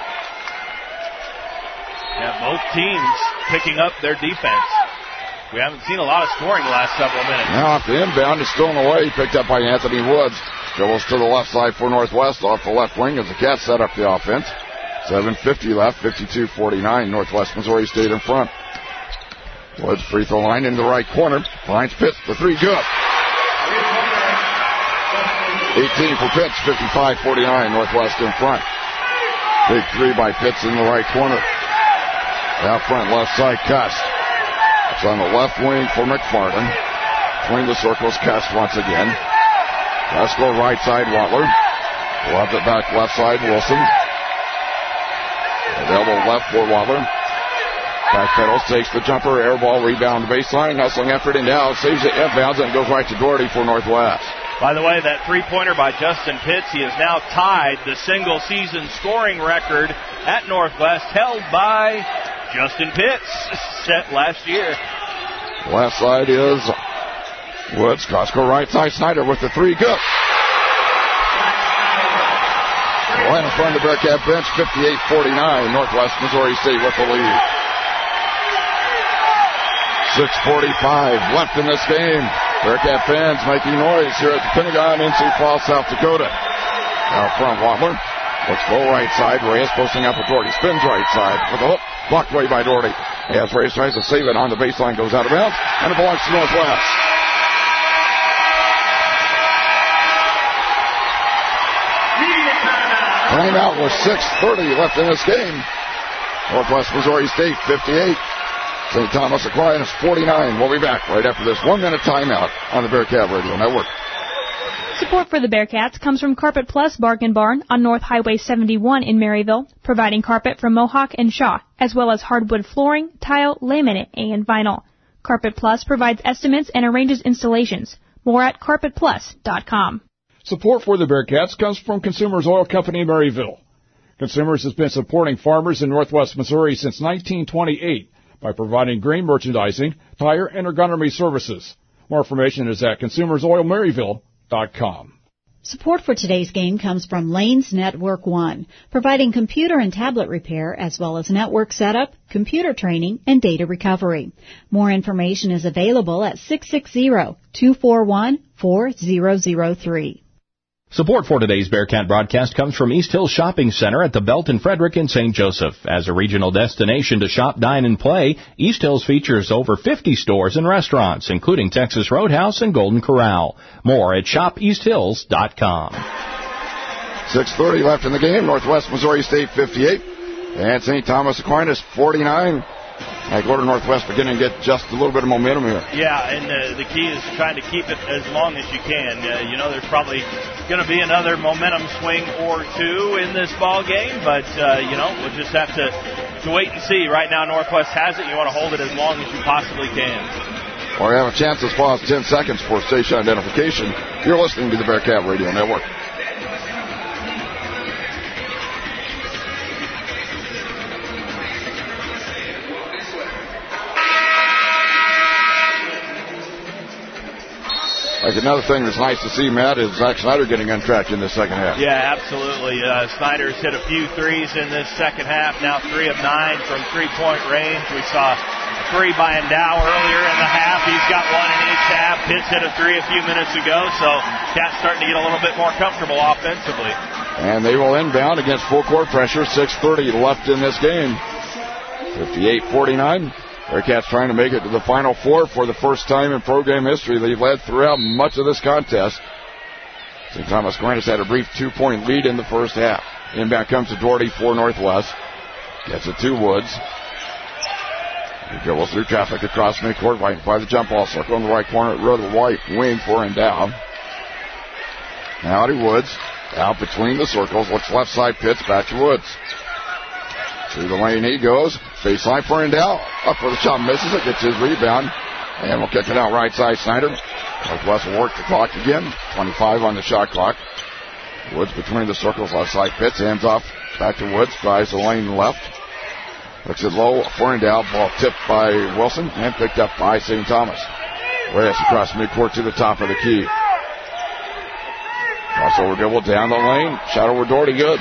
Yeah, both teams picking up their defense. We haven't seen a lot of scoring the last several minutes. Now off the inbound is stolen away. Picked up by Anthony Woods. Dribbles to the left side for Northwest off the left wing as the Cats set up the offense. seven fifty left, fifty-two forty-nine. Northwest Missouri State in front. Woods free throw line in the right corner. Finds Pitts. The three good. eighteen for Pitts, fifty-five forty-nine. Northwest in front. Big three by Pitts in the right corner. Out front, left side, Cuss. It's on the left wing for McFarland. Between the circles, Cuss once again. Cuss go right side, Watler. Loves it back left side, Wilson. Available left for Watler. Back pedals, takes the jumper, air ball, rebound baseline, hustling effort, and now saves it inbounds and goes right to Doherty for Northwest. By the way, that three-pointer by Justin Pitts, he has now tied the single-season scoring record at Northwest, held by Justin Pitts, set last year. Left side is Woods. Costco right side. Snyder with the three. Good. Right in front of the Bearcat bench, fifty-eight forty-nine. Northwest Missouri State with the lead. six forty-five left in this game. Bearcat fans making noise here at the Pentagon in Sioux Falls, South Dakota. Out front, Watler. Looks low right side. Reyes posting up with Doherty. Spins right side for the hook. Blocked away by Doherty. As Reyes tries to save it on the baseline, goes out of bounds, and it belongs to Northwest. Timeout with six thirty left in this game. Northwest Missouri State fifty-eight. Saint Thomas Aquinas forty-nine. We'll be back right after this one-minute timeout on the Bearcat Radio Network. Support for the Bearcats comes from Carpet Plus Bargain Barn on North Highway seventy-one in Maryville, providing carpet from Mohawk and Shaw, as well as hardwood flooring, tile, laminate, and vinyl. Carpet Plus provides estimates and arranges installations. More at carpet plus dot com. Support for the Bearcats comes from Consumers Oil Company in Maryville. Consumers has been supporting farmers in Northwest Missouri since nineteen twenty-eight by providing grain merchandising, tire, and ergonomy services. More information is at consumers oil maryville dot com. Support for today's game comes from Lanes Network One, providing computer and tablet repair as well as network setup, computer training, and data recovery. More information is available at six six zero, two four one, four zero zero three. Support for today's Bearcat broadcast comes from East Hills Shopping Center at the Belton Frederick in Saint Joseph. As a regional destination to shop, dine, and play, East Hills features over fifty stores and restaurants, including Texas Roadhouse and Golden Corral. More at shop east hills dot com. six thirty left in the game. Northwest Missouri State fifty-eight and Saint Thomas Aquinas forty-nine. Magloire Northwest beginning to get just a little bit of momentum here. Yeah, and uh, the key is trying to keep it as long as you can. Uh, you know, there's probably going to be another momentum swing or two in this ball game, but, uh, you know, we'll just have to, to wait and see. Right now, Northwest has it. You want to hold it as long as you possibly can. Well, we have a chance as far as ten seconds for station identification. You're listening to the Bearcat Radio Network. Like another thing that's nice to see, Matt, is Zach Snyder getting untracked in the second half. Yeah, absolutely. Uh, Snyder's hit a few threes in this second half. Now three of nine from three-point range. We saw a three by Endow earlier in the half. He's got one in each half. Pitts hit a three a few minutes ago, so Cat's starting to get a little bit more comfortable offensively. And they will inbound against full court pressure. six thirty left in this game. fifty-eight forty-nine. Bearcats trying to make it to the Final Four for the first time in program history. They've led throughout much of this contest. Saint Thomas Aquinas had a brief two-point lead in the first half. Inbound comes to Doherty for Northwest. Gets it to Woods. He dribbles through traffic across midcourt, right by the jump ball circle in the right corner. Road to the right wing for Endow. Now to Woods. Out between the circles. Looks left side, Pitts back to Woods. Through the lane he goes. Baseline for Endow. Up for the shot. Misses it. Gets his rebound. And we'll kick it out right side Snyder. Northwest will work the clock again. twenty-five on the shot clock. Woods between the circles. Left side Pitts. Hands off. Back to Woods. Drives the lane left. Looks it low for Endow. Ball tipped by Wilson. And picked up by Saint Thomas. Reyes across midcourt to the top of the key. Crossover dribble down the lane. Shot over Doherty. Good.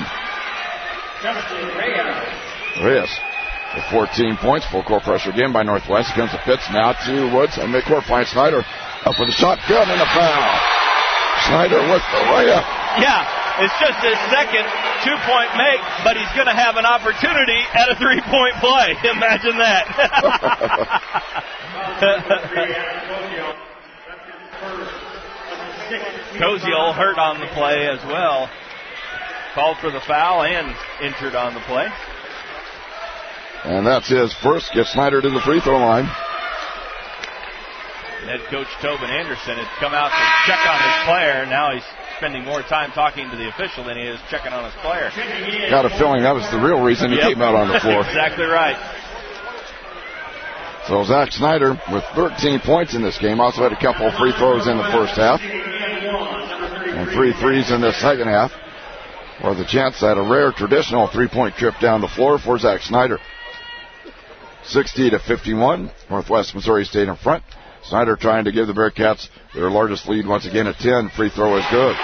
Reyes with fourteen points. Full court pressure again by Northwest. Comes to Pitts. Now to Woods. And midcourt finds Snyder. Up with the shot. Good and a foul. Snyder with the layup. Yeah, it's just his second two-point make, but he's going to have an opportunity at a three-point play. Imagine that. Koziol hurt on the play as well. Called for the foul and entered on the play. And that's his first. Gets Snyder to the free throw line. Head coach Tobin Anderson had come out to check on his player. Now he's spending more time talking to the official than he is checking on his player. Got a feeling that was the real reason he yep. came out on the floor. Exactly right. So Zach Snyder with thirteen points in this game. Also had a couple of free throws in the first half. And three threes in the second half. Or the chance at a rare traditional three-point trip down the floor for Zach Snyder. sixty to fifty-one. Northwest Missouri State in front. Snyder trying to give the Bearcats their largest lead once again at ten. Free throw is good.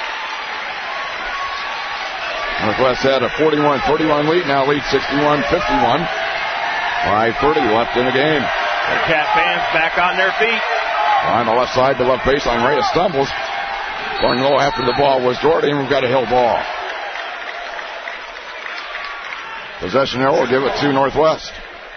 Northwest had a forty-one thirty-one lead. Now lead sixty-one fifty-one. five thirty left in the game. Bearcat fans back on their feet. On the left side, the left baseline. Reyes stumbles. Going low after the ball was Doherty, and we've got a hill ball. Possession arrow will give it to Northwest.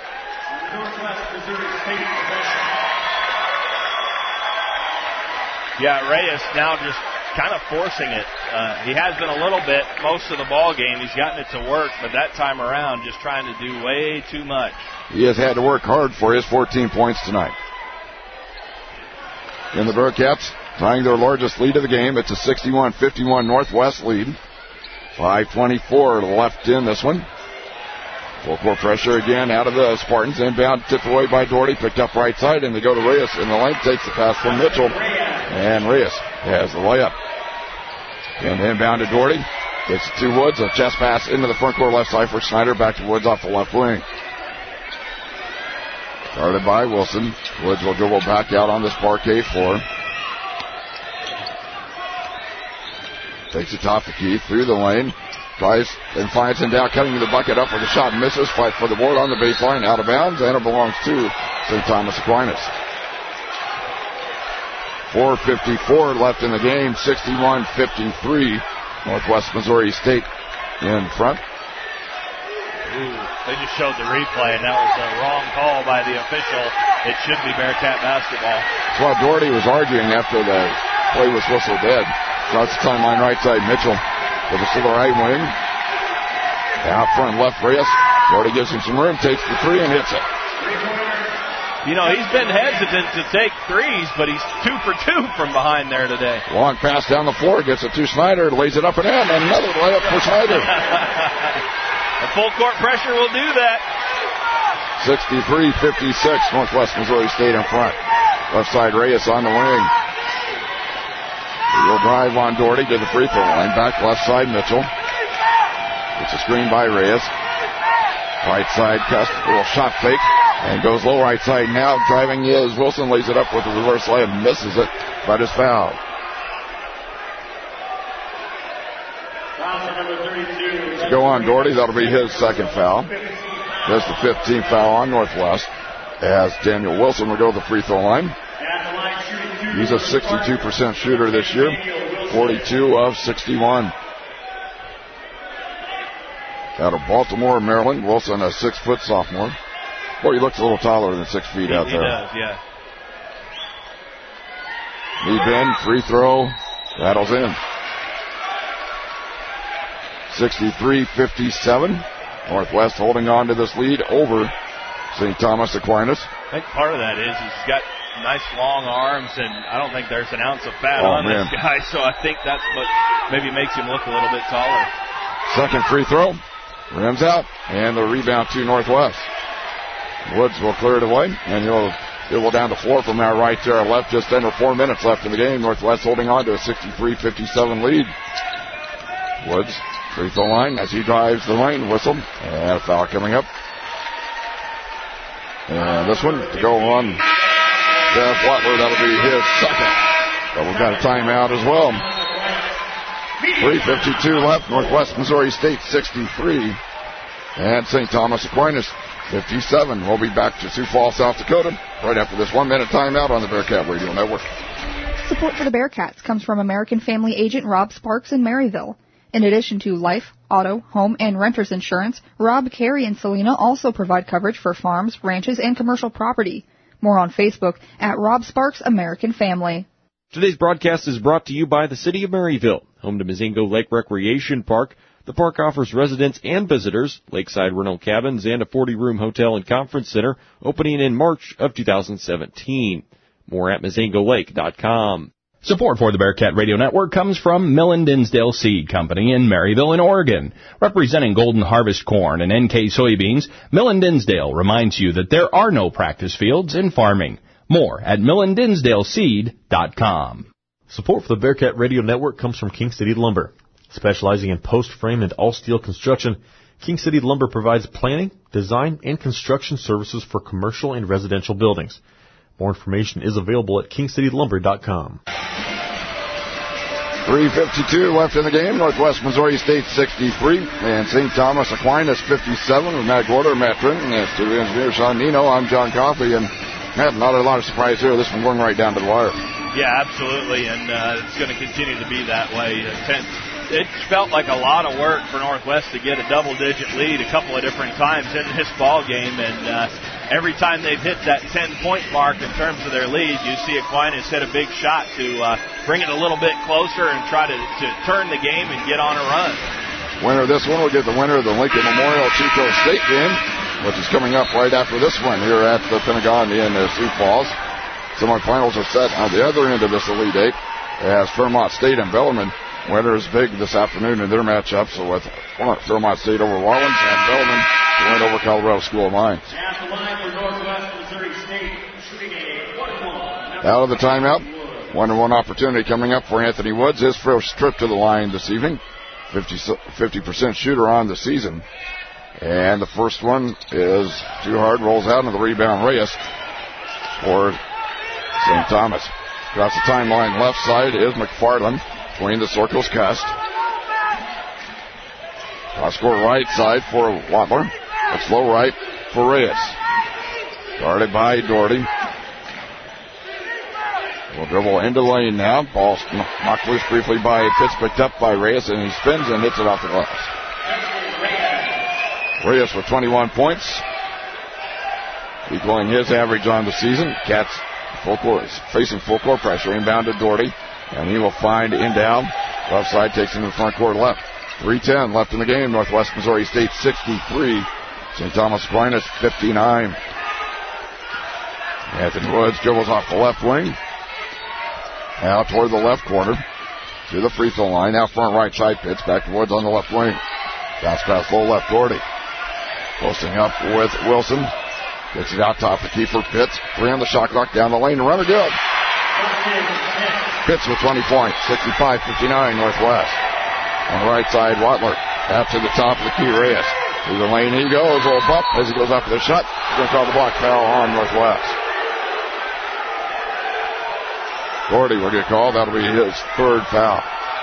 Yeah, Reyes now just kind of forcing it. Uh, he has been a little bit most of the ball game. He's gotten it to work, but that time around just trying to do way too much. He has had to work hard for his fourteen points tonight. And the Bearcats tying their largest lead of the game. It's a sixty-one fifty-one Northwest lead. five twenty-four left in this one. Full court pressure again out of the Spartans. Inbound tipped away by Doherty. Picked up right side, and they go to Reyes in the lane. Takes the pass from Mitchell. And Reyes has the layup. And inbound to Doherty. Gets it to Woods. A chest pass into the front court left side for Snyder. Back to Woods off the left wing. Guarded by Wilson. Woods will dribble back out on this parquet floor. Takes it top the key, through the lane. Tries and finds him down, cutting to the bucket, up with a shot, misses. Fight for the board on the baseline, out of bounds, and it belongs to Saint Thomas Aquinas. four fifty-four left in the game, sixty-one fifty-three. Northwest Missouri State in front. Ooh, they just showed the replay, and that was a wrong call by the official. It should be Bearcat basketball. That's what Doherty was arguing after the play was whistled dead. Across the timeline right side, Mitchell with us to the right wing. Out front left, Reyes. Doherty gives him some room, takes the three, and hits it. You know, he's been hesitant to take threes, but he's two for two from behind there today. Long pass down the floor, gets it to Snyder, lays it up and in, and another layup for Snyder. The full court pressure will do that. sixty-three fifty-six, Northwest Missouri State in front. Left side, Reyes on the wing. He'll drive on Doherty to the free throw line. Back left side, Mitchell. It's a screen by Reyes. Right side, Cust, a little shot fake. And goes low right side now. Driving is Wilson, lays it up with a reverse layup, misses it, but is fouled. To go on Doherty, that'll be his second foul. That's the fifteenth foul on Northwest, as Daniel Wilson will go to the free throw line. He's a sixty-two percent shooter this year, forty-two of sixty-one. Out of Baltimore, Maryland, Wilson, a six-foot sophomore. Boy, he looks a little taller than six feet he, out he there. He does, yeah. Knee bend, free throw, rattles in. sixty-three fifty-seven. Northwest holding on to this lead over Saint Thomas Aquinas. I think part of that is he's got nice long arms, and I don't think there's an ounce of fat oh, on man. this guy, so I think that's what maybe makes him look a little bit taller. Second free throw, rims out, and the rebound to Northwest. Woods will clear it away, and he'll dribble down the floor from our right to our left. Just under four minutes left in the game. Northwest holding on to a sixty-three fifty-seven lead. Woods, free throw line as he drives the lane, whistle, and a foul coming up. And this one to go on Jeff Watler, that'll be his second. But we've got a timeout as well. three fifty-two left, Northwest Missouri State sixty-three, and Saint Thomas Aquinas fifty-seven. We'll be back to Sioux Falls, South Dakota, right after this one-minute timeout on the Bearcat Radio Network. Support for the Bearcats comes from American Family Agent Rob Sparks in Maryville. In addition to life, auto, home, and renter's insurance, Rob, Carey, and Selena also provide coverage for farms, ranches, and commercial property. More on Facebook at Rob Sparks American Family. Today's broadcast is brought to you by the City of Maryville, home to Mazingo Lake Recreation Park. The park offers residents and visitors lakeside rental cabins and a forty-room hotel and conference center opening in March of two thousand seventeen. More at Mazingo Lake dot com. Support for the Bearcat Radio Network comes from Millen Dinsdale Seed Company in Maryville, in Oregon. Representing Golden Harvest corn and N K soybeans, Millen Dinsdale reminds you that there are no practice fields in farming. More at Millen Dinsdale Seed dot com. Support for the Bearcat Radio Network comes from King City Lumber. Specializing in post-frame and all-steel construction, King City Lumber provides planning, design, and construction services for commercial and residential buildings. More information is available at King City Lumber dot com. three fifty-two left in the game. Northwest Missouri State sixty-three, and Saint Thomas Aquinas fifty-seven with Matt Gorder, Matt Trinton, and studio engineer Sean Nino. I'm John Coffey, and Matt, not a lot of surprise here. This one going right down to the wire. Yeah, absolutely, and uh, it's going to continue to be that way. Uh, ten, it felt like a lot of work for Northwest to get a double-digit lead a couple of different times in this ball game, and uh, every time they've hit that ten-point mark in terms of their lead, you see Aquinas hit a big shot to uh, bring it a little bit closer and try to, to turn the game and get on a run. Winner of this one will get the winner of the Lincoln Memorial Chico State game, which is coming up right after this one here at the Pentagon in uh, Sioux Falls. Semifinals are set on the other end of this Elite Eight as Fairmont State and Bellarmine. Winner is big this afternoon in their matchups with Fairmont State over Rollins and Bellarmine to win over Colorado School of Mines. At the line for Northwest Missouri State, shooting a one-one. Out of the timeout, one and one opportunity coming up for Anthony Woods. His first trip to the line this evening. fifty percent shooter on the season. And the first one is too hard, rolls out, and the rebound Reyes for Saint Thomas. Across the timeline left side is McFarland. Between the circles, Cust. Cross-court right side for Watler. It's low right for Reyes. Guarded by Doherty. Will dribble into the lane now. Ball knocked loose briefly by Pitts, picked up by Reyes, and he spins and hits it off the glass. Reyes with twenty-one points, equaling his average on the season. Cats full court, facing full court pressure. Inbound to Doherty, and he will find in down. Left side takes him to the front court left. three ten left in the game. Northwest Missouri State sixty-three. Saint Thomas Aquinas fifty-nine. Anthony Woods dribbles off the left wing. Now toward the left corner. To the free throw line. Now front right side. Pitts back to Woods on the left wing. Bounce pass low left. Doherty. Posting up with Wilson. Gets it out top to Kiefer Pitts. Three on the shot clock. Down the lane. Runner good. Pitts with twenty points. sixty-five fifty-nine Northwest. On the right side, Watler. Out to the top of the key, Reyes. Through the lane he goes. A little bump as he goes up for the shot. He's going to call the block foul on Northwest. Doherty will get called. That'll be his third foul.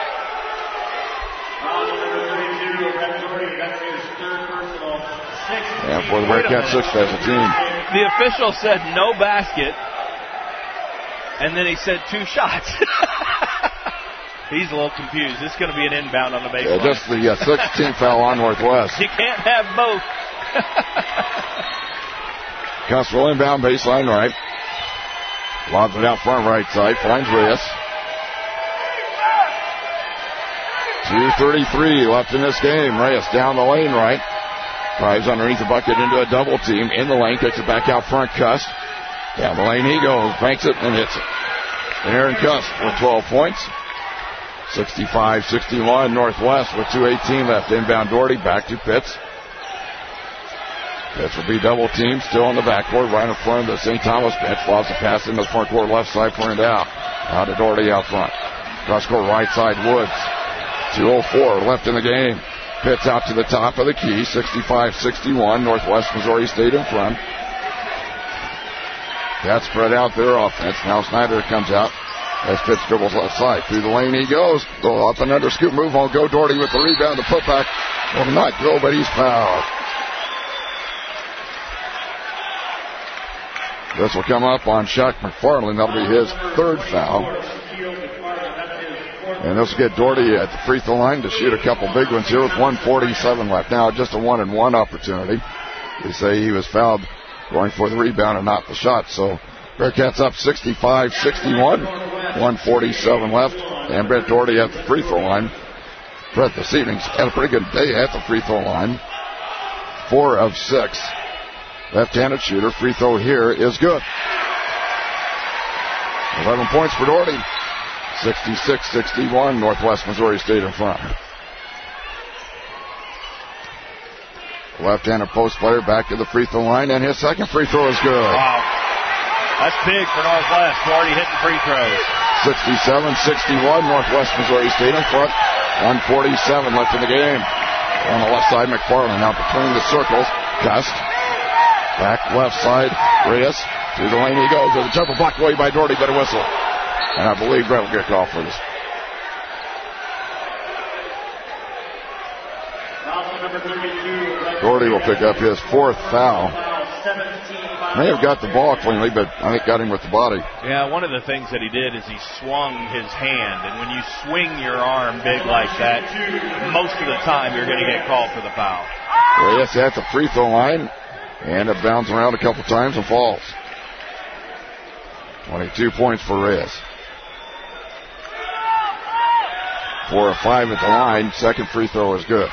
And for the Bearcats, six as a team. The official said no basket, and then he said two shots. He's a little confused. This is going to be an inbound on the baseline. Yeah, just the uh, sixteenth foul on Northwest. You can't have both. Constable inbound baseline right. Lobs it out front right side. Finds Reyes. two thirty-three left in this game. Reyes down the lane right. Drives underneath the bucket into a double team. In the lane, kicks it back out front. Cust. Down the lane he goes. Banks it and hits it. And Aaron Cust with twelve points. sixty-five sixty-one Northwest with two eighteen left. Inbound Doherty back to Pitts. Pitts will be double teamed. Still on the backcourt right in front of the Saint Thomas bench. Lobs the pass into the front court left side for and out. Out to Doherty out front. Cross court right side Woods. two oh four left in the game. Pitts out to the top of the key. sixty-five sixty-one Northwest Missouri State in front. That spread out their offense. Now Snyder comes out as Pitts dribbles left side. Through the lane he goes. Go up and under scoop move. Won't go. Doherty with the rebound. The putback will not go, but he's fouled. This will come up on Shaq McFarland. That'll be his third foul. And this will get Doherty at the free throw line to shoot a couple big ones here with one forty-seven left. Now just a one and one opportunity. They say he was fouled going for the rebound and not the shot. So Bearcats up sixty-five sixty-one. one forty-seven left. And Brett Doherty at the free throw line. Brett this evening's had a pretty good day at the free throw line. Four of six. Left-handed shooter. Free throw here is good. eleven points for Doherty. sixty-six sixty-one, Northwest Missouri State in front. Left-handed post player back to the free throw line, and his second free throw is good. Wow. That's big for Northwest. Doherty hitting free throws. sixty-seven sixty-one, Northwest Missouri State in front. one forty-seven left in the game. On the left side, McFarland out between the circles. Cust. Back left side, Reyes. Through the lane he goes. There's a jumper blocked away by Doherty, but a whistle. And I believe Brett will get called for this. Doherty will pick up his fourth foul. May have got the ball cleanly, but I think got him with the body. Yeah, one of the things that he did is he swung his hand. And when you swing your arm big like that, most of the time you're going to get called for the foul. Reyes at the free throw line. And it bounces around a couple times and falls. twenty-two points for Reyes. Four or five at the line. Second free throw is good.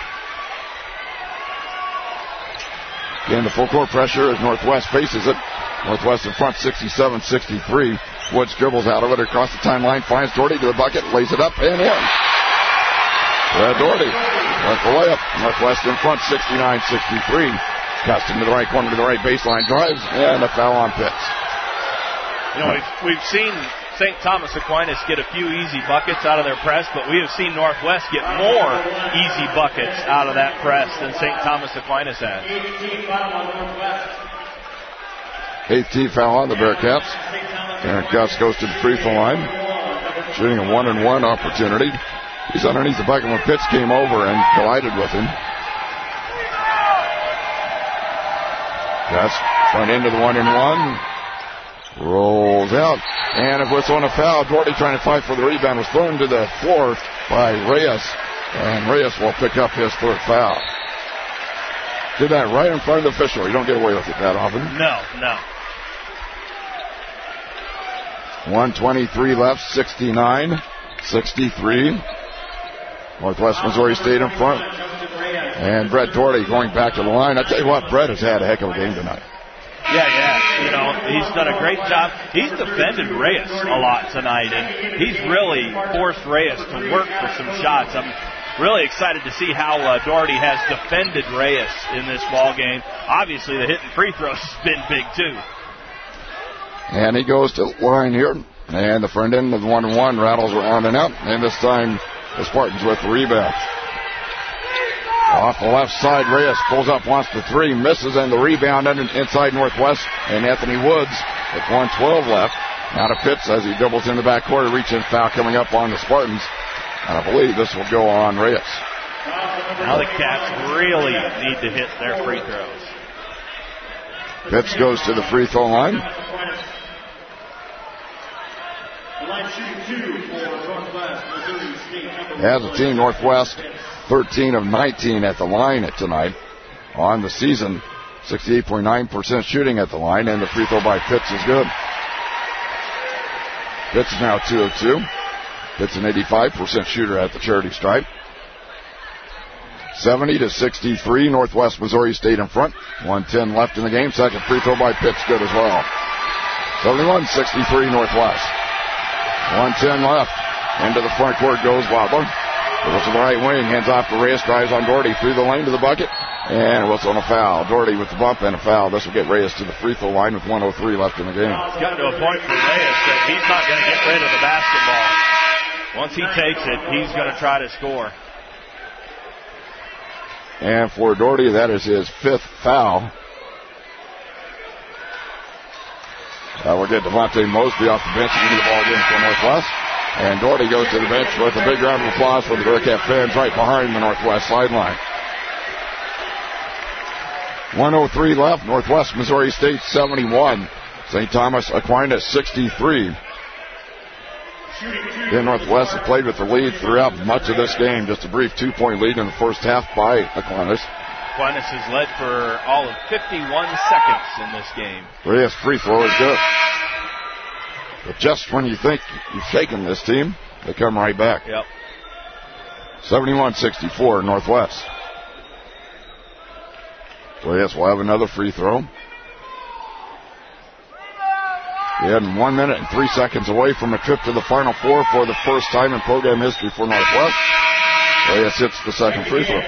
Again, the full court pressure as Northwest faces it. Northwest in front sixty-seven sixty-three. Woods dribbles out of it across the timeline. Finds Doherty to the bucket. Lays it up and in. Brad Doherty. Left the layup. Northwest in front sixty-nine sixty-three. Cust into the right corner to the right baseline. Drives and a foul on Pitts. You know, we've, we've seen Saint Thomas Aquinas get a few easy buckets out of their press, but we have seen Northwest get more easy buckets out of that press than Saint Thomas Aquinas has. eighteenth foul on the Bearcats. Aaron Cust goes to the free throw line, shooting a one and one opportunity. He's underneath the bucket when Pitts came over and collided with him. That's front into the one and one. Rolls out. And a whistle and a foul. Doherty trying to fight for the rebound. Was thrown to the floor by Reyes. And Reyes will pick up his third foul. Did that right in front of the official. You don't get away with it that often. No, no. one twenty-three left, sixty-nine sixty-three. Northwest Missouri State in front. And Brett Doherty going back to the line. I tell you what, Brett has had a heck of a game tonight. Yeah, yeah. You know, he's done a great job. He's defended Reyes a lot tonight, and he's really forced Reyes to work for some shots. I'm really excited to see how uh, Doherty has defended Reyes in this ball game. Obviously, the hitting free throws has been big, too. And he goes to the line here. And the front end of the one and one rattles around and out. And this time, the Spartans with the rebound. Off the left side, Reyes pulls up, wants the three, misses, and the rebound under, inside Northwest. And Anthony Woods with one twelve left. Now to Pitts as he doubles in the backcourt, reaching foul coming up on the Spartans. And I believe this will go on Reyes. Now the Cats really need to hit their free throws. Pitts goes to the free throw line. As a team, Northwest thirteen of nineteen at the line tonight on the season. sixty-eight point nine percent shooting at the line, and the free throw by Pitts is good. Pitts is now two of two. Pitts an eighty-five percent shooter at the charity stripe. seventy to sixty-three, Northwest Missouri State in front. one ten left in the game. Second free throw by Pitts, good as well. seventy-one sixty-three, Northwest. one ten left. Into the front court goes Wadler. Goes to the right wing, hands off to Reyes, drives on Doherty through the lane to the bucket, and whistle on a foul. Doherty with the bump and a foul. This will get Reyes to the free throw line with one oh three left in the game. It's gotten to a point for Reyes that he's not going to get rid of the basketball. Once he takes it, he's going to try to score. And for Doherty, that is his fifth foul. That will get Devontae Mosby off the bench into the ball game for Northwest. And Doherty goes to the bench with a big round of applause for the Bearcat fans right behind the Northwest sideline. one oh three left. Northwest Missouri State seventy-one. Saint Thomas Aquinas sixty-three. Then Northwest has played with the lead throughout much of this game. Just a brief two-point lead in the first half by Aquinas. Aquinas has led for all of fifty-one seconds in this game. Reyes' free throw is good. But just when you think you've shaken this team, they come right back. Yep. seventy-one sixty-four Northwest. Reyes will have another free throw. He had one minute and three seconds away from a trip to the Final Four for the first time in program history for Northwest. Reyes hits the second free throw.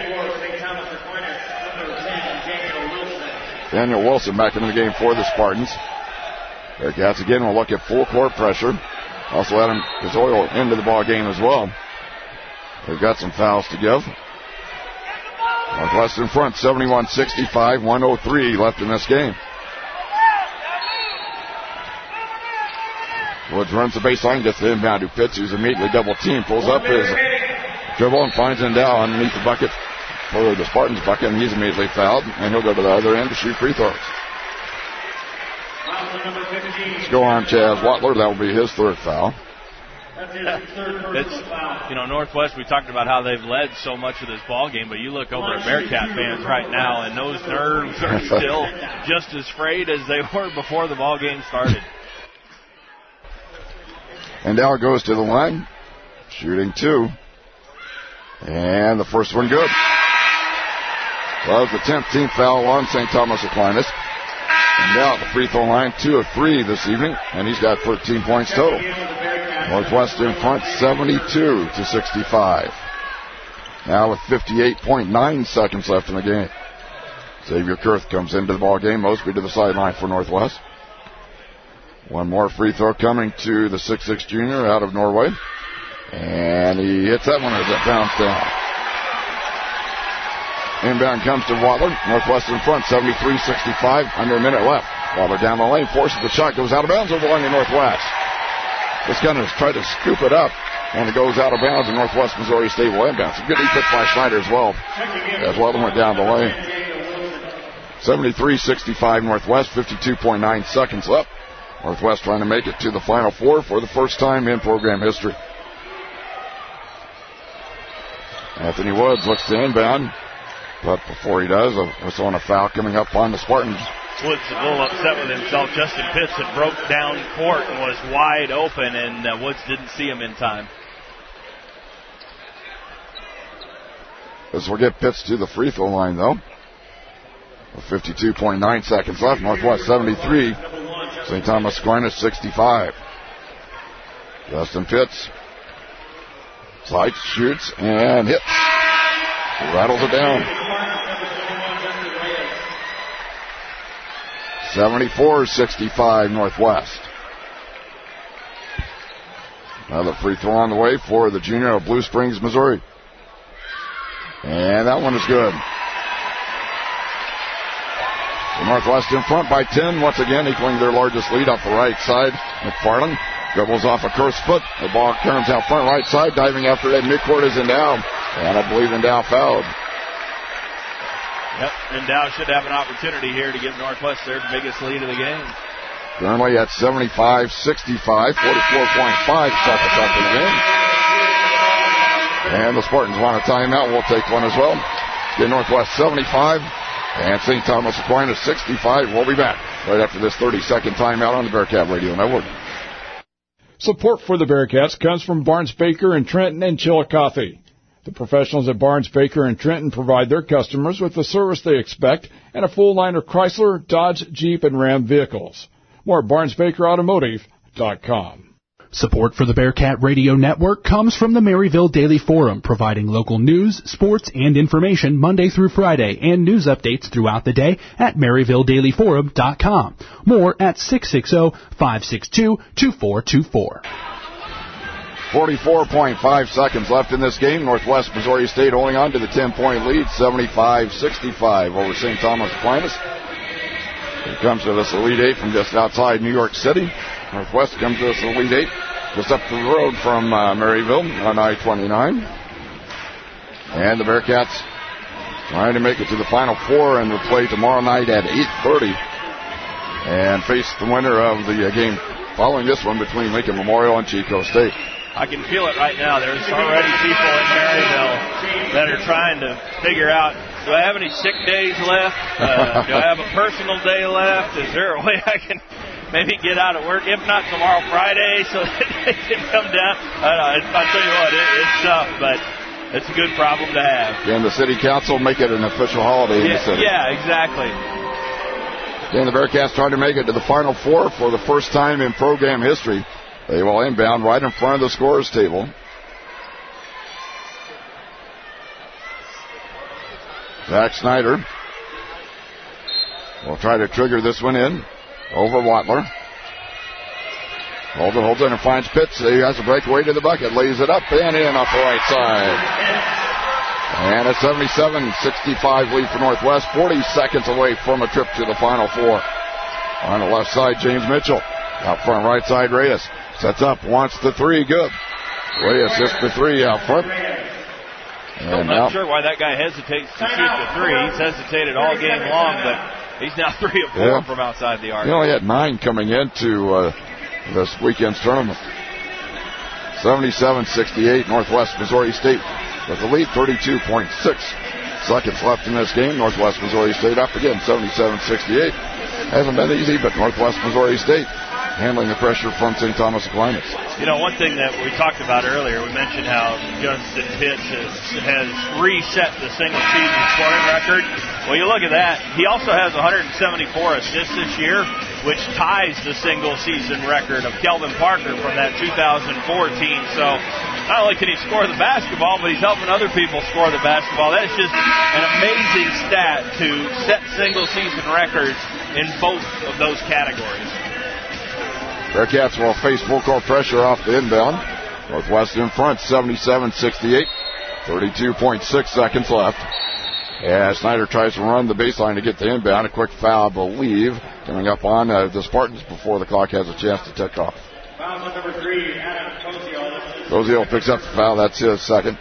Daniel Wilson back into the game for the Spartans. Bearcats again will look at full court pressure. Also Adam Kazoyo into the ball game as well. They've got some fouls to give. Northwest in front, seventy-one sixty-five, one oh three left in this game. Woods runs the baseline, gets the inbound to Pitts, who's immediately double team, pulls up his dribble and finds Endow underneath the bucket for the Spartans bucket, and he's immediately fouled, and he'll go to the other end to shoot free throws. Let's go on Chaz Watler. That will be his third foul. It's, you know, Northwest, we talked about how they've led so much of this ball game, but you look over at Bearcat fans right now, and those nerves are still just as frayed as they were before the ball game started. And Endow goes to the line, shooting two. And the first one good. Well, the tenth team foul on Saint Thomas Aquinas. And now at the free throw line, two of three this evening, and he's got thirteen points total. Northwest in front, seventy-two to sixty-five. Now with fifty-eight point nine seconds left in the game. Xavier Kurth comes into the ball game. Mosby to the sideline for Northwest. One more free throw coming to the six six junior out of Norway. And he hits that one as it bounced down. Inbound comes to Watler. Northwest in front, seventy-three sixty-five. Under a minute left. Watler down the lane, forces the shot, goes out of bounds over the line to Northwest. Just going to try to scoop it up, and it goes out of bounds, and Northwest Missouri State will inbound. Some good defense by Schneider as well, as Weldon went down the lane. seventy-three sixty-five Northwest, fifty-two point nine seconds left. Northwest trying to make it to the Final Four for the first time in program history. Anthony Woods looks to inbound, but before he does, a whistle and a foul coming up on the Spartans. Woods a little upset with himself. Justin Pitts had broke down court and was wide open, and uh, Woods didn't see him in time. This will get Pitts to the free throw line, though. With fifty-two point nine seconds left, Northwest seventy-three, Saint Thomas Aquinas sixty-five. Justin Pitts slides, shoots, and hits. Rattles it down. seventy-four sixty-five Northwest. Another free throw on the way for the junior of Blue Springs, Missouri. And that one is good. The Northwest in front by ten, once again equaling their largest lead off the right side. McFarland dribbles off a curse foot. The ball turns out front right side, diving after that midcourt is Endow. And I believe Endow fouled. Yep, and Dow should have an opportunity here to give Northwest their biggest lead of the game. Currently at seventy-five sixty-five, forty-four point five seconds left in the game. And the Spartans want a timeout. We'll take one as well. Get Northwest seventy-five and Saint Thomas Aquinas sixty-five. We'll be back right after this thirty-second timeout on the Bearcat Radio Network. Support for the Bearcats comes from Barnes Baker in Trenton and Chillicothe. The professionals at Barnes Baker in Trenton provide their customers with the service they expect and a full line of Chrysler, Dodge, Jeep, and Ram vehicles. More at barnes baker automotive dot com. Support for the Bearcat Radio Network comes from the Maryville Daily Forum, providing local news, sports, and information Monday through Friday, and news updates throughout the day at maryville daily forum dot com. More at six six zero, five six two, two four two four. forty-four point five seconds left in this game. Northwest Missouri State holding on to the ten-point lead, seventy-five sixty-five over Saint Thomas Aquinas. Here comes to this Elite Eight from just outside New York City. Northwest comes to this Elite Eight just up the road from uh, Maryville on I twenty-nine. And the Bearcats trying to make it to the Final Four and will play tomorrow night at eight thirty and face the winner of the uh, game following this one between Lincoln Memorial and Chico State. I can feel it right now. There's already people in Maryville that are trying to figure out, do I have any sick days left? Uh, do I have a personal day left? Is there a way I can maybe get out of work? If not tomorrow, Friday, so that they can come down. I don't know. I'll tell you what, it, it's tough, but it's a good problem to have. Can the city council make it an official holiday in yeah, the city? Yeah, exactly. Again, the Bearcats trying to make it to the Final Four for the first time in program history. They will inbound right in front of the scorer's table. Zach Schneider will try to trigger this one in over Watler. Holds it, holds it, and finds Pitts. He has a breakaway to the bucket, lays it up and in off the right side. And a seventy-seven sixty-five lead for Northwest, forty seconds away from a trip to the Final Four. On the left side, James Mitchell. Out front, right side, Reyes. Sets up, wants the three, good. Reyes hits the three out front. And I'm not sure why that guy hesitates to shoot the three. He's hesitated all game long, but he's now three of four yeah. from outside the arc. He only had nine coming into uh, this weekend's tournament. seventy-seven sixty-eight, Northwest Missouri State with the lead, thirty-two point six seconds left in this game. Northwest Missouri State up again, seventy-seven sixty-eight. Hasn't been easy, but Northwest Missouri State handling the pressure from Saint Thomas Aquinas. You know, one thing that we talked about earlier, we mentioned how Justin Pitts has, has reset the single-season scoring record. Well, you look at that. He also has one hundred seventy-four assists this year, which ties the single-season record of Kelvin Parker from that two thousand fourteen. So not only can he score the basketball, but he's helping other people score the basketball. That's just an amazing stat to set single-season records in both of those categories. Bearcats will face full court pressure off the inbound. Northwest in front, seventy-seven sixty-eight. thirty-two point six seconds left. As Snyder tries to run the baseline to get the inbound. A quick foul, I believe, coming up on uh, the Spartans before the clock has a chance to tick off. Foul number three, Adam Cozio. Cozio picks up the foul. That's his second.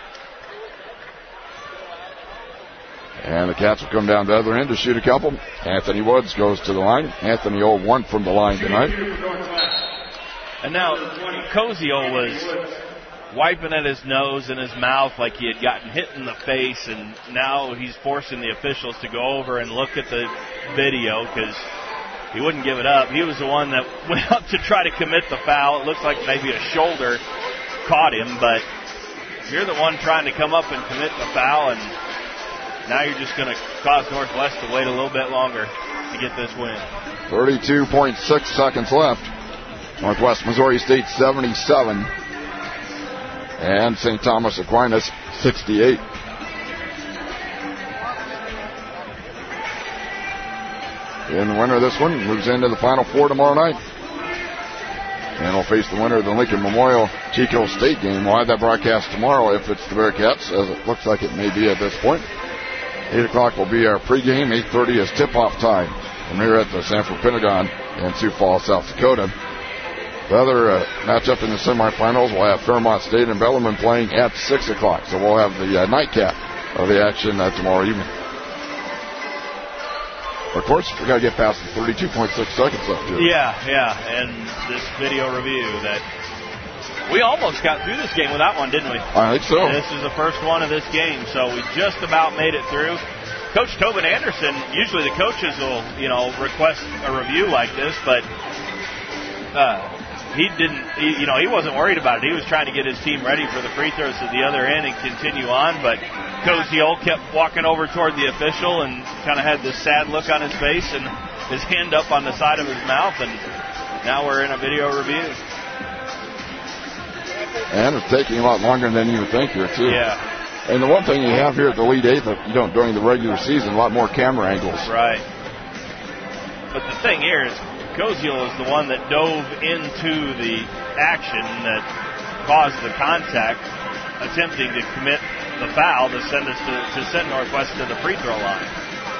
And the Cats will come down the other end to shoot a couple. Anthony Woods goes to the line. Anthony oh one from the line tonight. And now Cozio was wiping at his nose and his mouth like he had gotten hit in the face, and now he's forcing the officials to go over and look at the video because he wouldn't give it up. He was the one that went up to try to commit the foul. It looks like maybe a shoulder caught him, but you're the one trying to come up and commit the foul, and now you're just going to cause Northwest to wait a little bit longer to get this win. thirty-two point six seconds left. Northwest Missouri State seventy-seven. And Saint Thomas Aquinas sixty-eight. And the winner of this one moves into the Final Four tomorrow night. And will face the winner of the Lincoln Memorial Chico State game. We'll have that broadcast tomorrow if it's the Bearcats, as it looks like it may be at this point. eight o'clock will be our pregame. eight thirty is tip-off time from here at the Sanford Pentagon in Sioux Falls, South Dakota. The other uh, matchup in the semifinals, we'll have Fairmont State and Bellarmine playing at six o'clock. So we'll have the uh, nightcap of the action uh, tomorrow evening. Of course, we got to get past the thirty-two point six seconds left here. Yeah, yeah, and this video review that we almost got through this game with that one, didn't we? I think so. This is the first one of this game, so we just about made it through. Coach Tobin Anderson, usually the coaches will, you know, request a review like this, but uh, he didn't, he, you know, he wasn't worried about it. He was trying to get his team ready for the free throws at the other end and continue on, but Cozio kept walking over toward the official and kind of had this sad look on his face and his hand up on the side of his mouth, and now we're in a video review. And it's taking a lot longer than you would think here, too. Yeah. And the one thing you have here at the Elite Eight that you don't during the regular season, a lot more camera angles. Right. But the thing here is Cozio is the one that dove into the action that caused the contact, attempting to commit the foul to send us to, to send Northwest to the free throw line.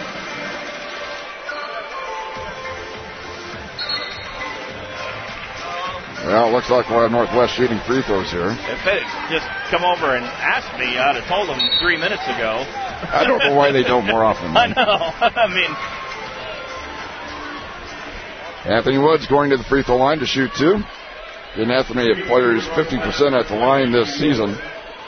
Well, it looks like we'll have Northwest shooting free throws here. If they just come over and asked me, I'd have told them three minutes ago. I don't know why they don't more often. I know. I mean, Anthony Woods going to the free throw line to shoot two. Didn't estimate players fifty percent at the line this season.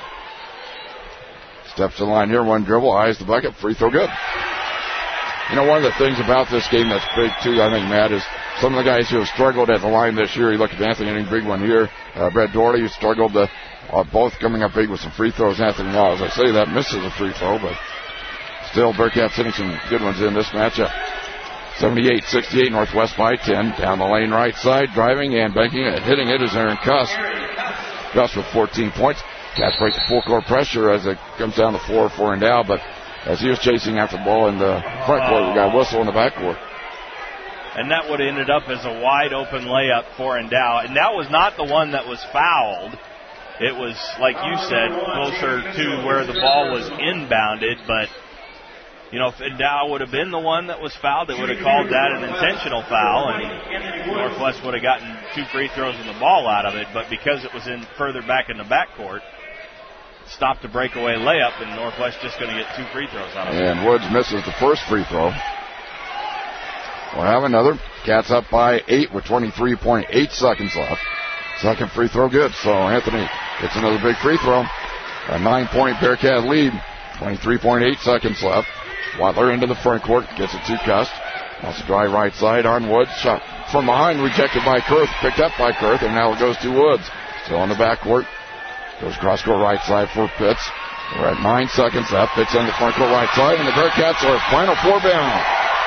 Steps to the line here, one dribble, eyes the bucket, free throw good. You know, one of the things about this game that's big, too, I think, Matt, is some of the guys who have struggled at the line this year. You look at Anthony, a big one here. Uh, Brett Doherty, who struggled, to, uh, both coming up big with some free throws. Anthony, well, as I say, that misses a free throw, but still, Bearcats hitting some good ones in this matchup. seventy-eight sixty-eight, Northwest by ten. Down the lane right side, driving and banking it. Hitting it is Aaron Cuss. Cuss with fourteen points. Cats break the full court pressure as it comes down the floor for Endow, but as he was chasing after the ball in the front court, we got a whistle in the back court. And that would have ended up as a wide open layup for Endow. And that was not the one that was fouled. It was, like you said, closer to where the ball was inbounded, but you know, if Endow would have been the one that was fouled, they would have called that an intentional foul, and Northwest would have gotten two free throws and the ball out of it. But because it was in further back in the backcourt, stopped a breakaway layup, and Northwest just going to get two free throws out of it. And Woods misses the first free throw. We'll have another. Cats up by eight with twenty-three point eight seconds left. Second free throw good, so Anthony gets another big free throw. A nine-point Bearcat lead, twenty-three point eight seconds left. Wadler into the front court, gets it to Cust. Wants to drive right side on Woods. Shot from behind, rejected by Kurth, picked up by Kurth, and now it goes to Woods. Still on the backcourt. Goes cross court right side for Pitts. We're at nine seconds left. Pitts on the front court right side, and the Bearcats are Final Four bound.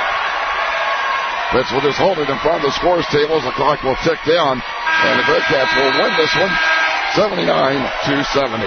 Pitts will just hold it in front of the scores tables. The clock will tick down, and the Bearcats will win this one seventy-nine to seventy.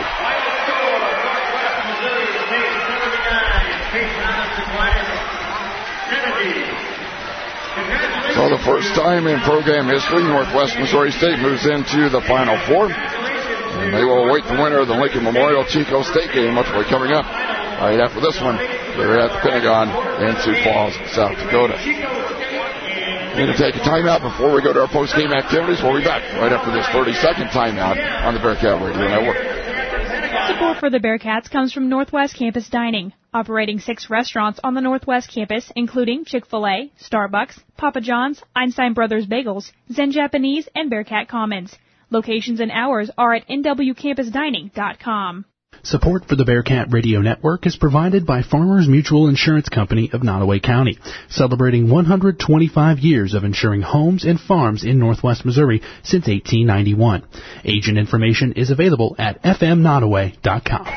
So the first time in program history, Northwest Missouri State moves into the Final Four. And they will await the winner of the Lincoln Memorial Chico State game, which will be coming up right after this one. They're at the Pentagon in Sioux Falls, South Dakota. We're going to take a timeout before we go to our post-game activities. We'll be back right after this thirty-second timeout on the Bearcat Radio Network. Support for the Bearcats comes from Northwest Campus Dining, operating six restaurants on the Northwest Campus, including Chick-fil-A, Starbucks, Papa John's, Einstein Brothers Bagels, Zen Japanese, and Bearcat Commons. Locations and hours are at n w campus dining dot com. Support for the Bearcat Radio Network is provided by Farmers Mutual Insurance Company of Nottoway County, celebrating one hundred twenty-five years of insuring homes and farms in Northwest Missouri since eighteen ninety-one. Agent information is available at f m nottoway dot com.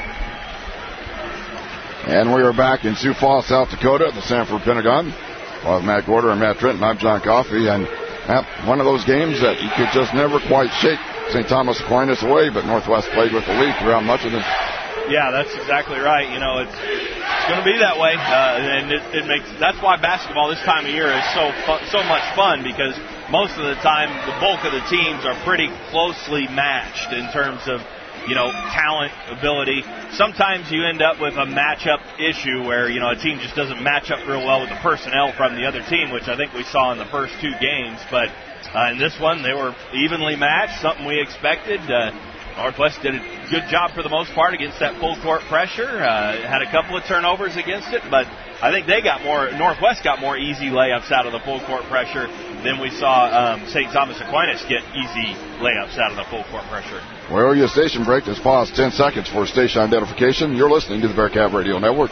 And we are back in Sioux Falls, South Dakota at the Sanford Pentagon. Well, Matt Gorder and Matt Trenton, I'm John Coffey, and uh, one of those games that you could just never quite shake Saint Thomas Aquinas away, but Northwest played with the lead throughout much of this. Yeah, that's exactly right. You know, it's, it's going to be that way, uh, and it, it makes that's why basketball this time of year is so fun, so much fun, because most of the time the bulk of the teams are pretty closely matched in terms of, you know, talent, ability. Sometimes you end up with a matchup issue where, you know, a team just doesn't match up real well with the personnel from the other team, which I think we saw in the first two games. But uh, in this one, they were evenly matched, something we expected. Uh, Northwest did a good job for the most part against that full court pressure. Uh, had a couple of turnovers against it, but I think they got more. Northwest got more easy layups out of the full court pressure than we saw um, Saint Thomas Aquinas get easy layups out of the full court pressure. Well, your station break is paused ten seconds for station identification. You're listening to the Bearcat Radio Network.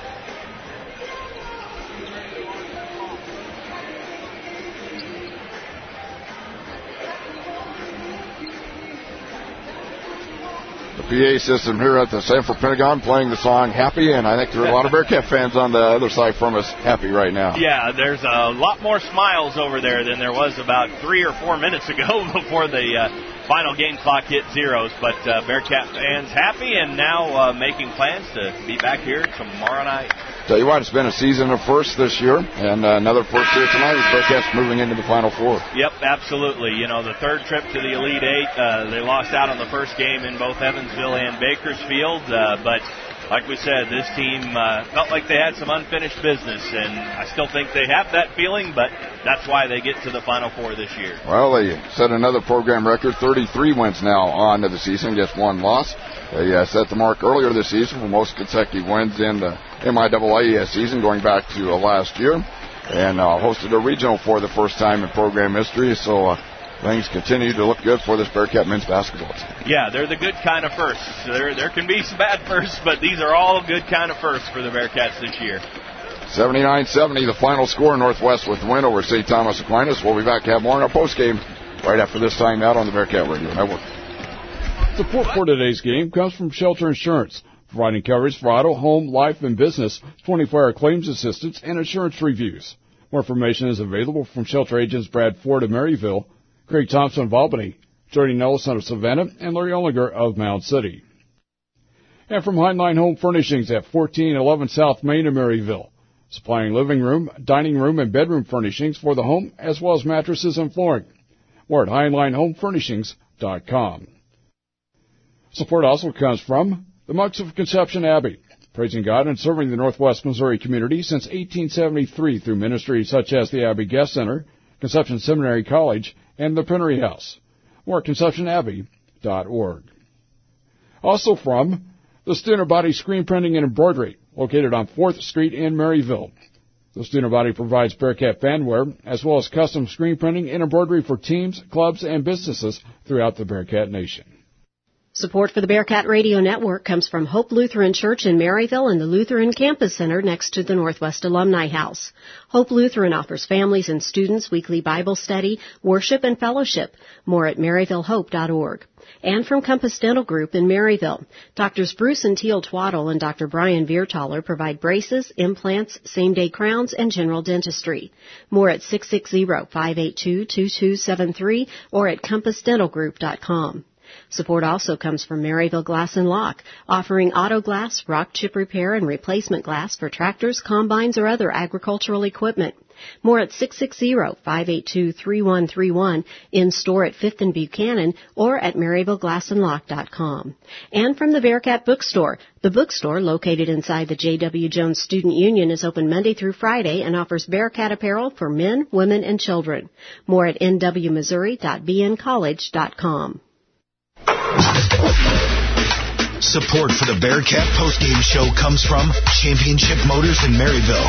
P A system here at the Sanford Pentagon playing the song Happy, and I think there are a lot of Bearcat fans on the other side from us happy right now. Yeah, there's a lot more smiles over there than there was about three or four minutes ago before the uh, final game clock hit zeros, but uh, Bearcat fans happy and now uh, making plans to be back here tomorrow night. Tell you what, it's been a season of firsts this year, and uh, another first here tonight as Bearcats moving into the Final Four. Yep, absolutely. You know, the third trip to the Elite Eight, uh, they lost out on the first game in both Evansville and Bakersfield, uh, but like we said, this team uh, felt like they had some unfinished business, and I still think they have that feeling, but that's why they get to the Final Four this year. Well, they set another program record, thirty-three wins now on to the season, just one loss. They uh, set the mark earlier this season for most consecutive wins in the M I A A season going back to uh, last year, and uh, hosted a regional for the first time in program history, so uh, things continue to look good for this Bearcat men's basketball team. Yeah, they're the good kind of firsts. There, there can be some bad firsts, but these are all good kind of firsts for the Bearcats this year. seventy-nine seventy, the final score, Northwest with the win over Saint Thomas Aquinas. We'll be back to have more in our postgame right after this time out on the Bearcat Radio Network. Support for today's game comes from Shelter Insurance, providing coverage for auto, home, life, and business, twenty-four hour claims assistance, and insurance reviews. More information is available from Shelter agents Brad Ford of Maryville, Craig Thompson of Albany, Jordy Nelson of Savannah, and Larry Ollinger of Mound City. And from Heinlein Home Furnishings at fourteen eleven South Main in Maryville, supplying living room, dining room, and bedroom furnishings for the home, as well as mattresses and flooring. More at heinlein home furnishings dot com. Support also comes from the Monks of Conception Abbey, praising God and serving the Northwest Missouri community since eighteen seventy-three through ministries such as the Abbey Guest Center, Conception Seminary College, and the Pennery House. More at conception abbey dot org. Also from the Student Body Screen Printing and Embroidery, located on fourth Street in Maryville. The Student Body provides Bearcat fanwear, as well as custom screen printing and embroidery for teams, clubs, and businesses throughout the Bearcat Nation. Support for the Bearcat Radio Network comes from Hope Lutheran Church in Maryville and the Lutheran Campus Center next to the Northwest Alumni House. Hope Lutheran offers families and students weekly Bible study, worship, and fellowship. More at maryville hope dot org. And from Compass Dental Group in Maryville, Doctors Bruce and Teal Twaddle and Doctor Brian Viertaler provide braces, implants, same-day crowns, and general dentistry. More at six six zero, five eight two, two two seven three or at compass dental group dot com. Support also comes from Maryville Glass and Lock, offering auto glass, rock chip repair, and replacement glass for tractors, combines, or other agricultural equipment. More at six six zero, five eight two, three one three one, in-store at fifth and Buchanan, or at maryville glass and lock dot com. And from the Bearcat Bookstore. The bookstore, located inside the J W. Jones Student Union, is open Monday through Friday and offers Bearcat apparel for men, women, and children. More at n w missouri dot b n college dot com. Support for the Bearcat postgame show comes from Championship Motors in Maryville.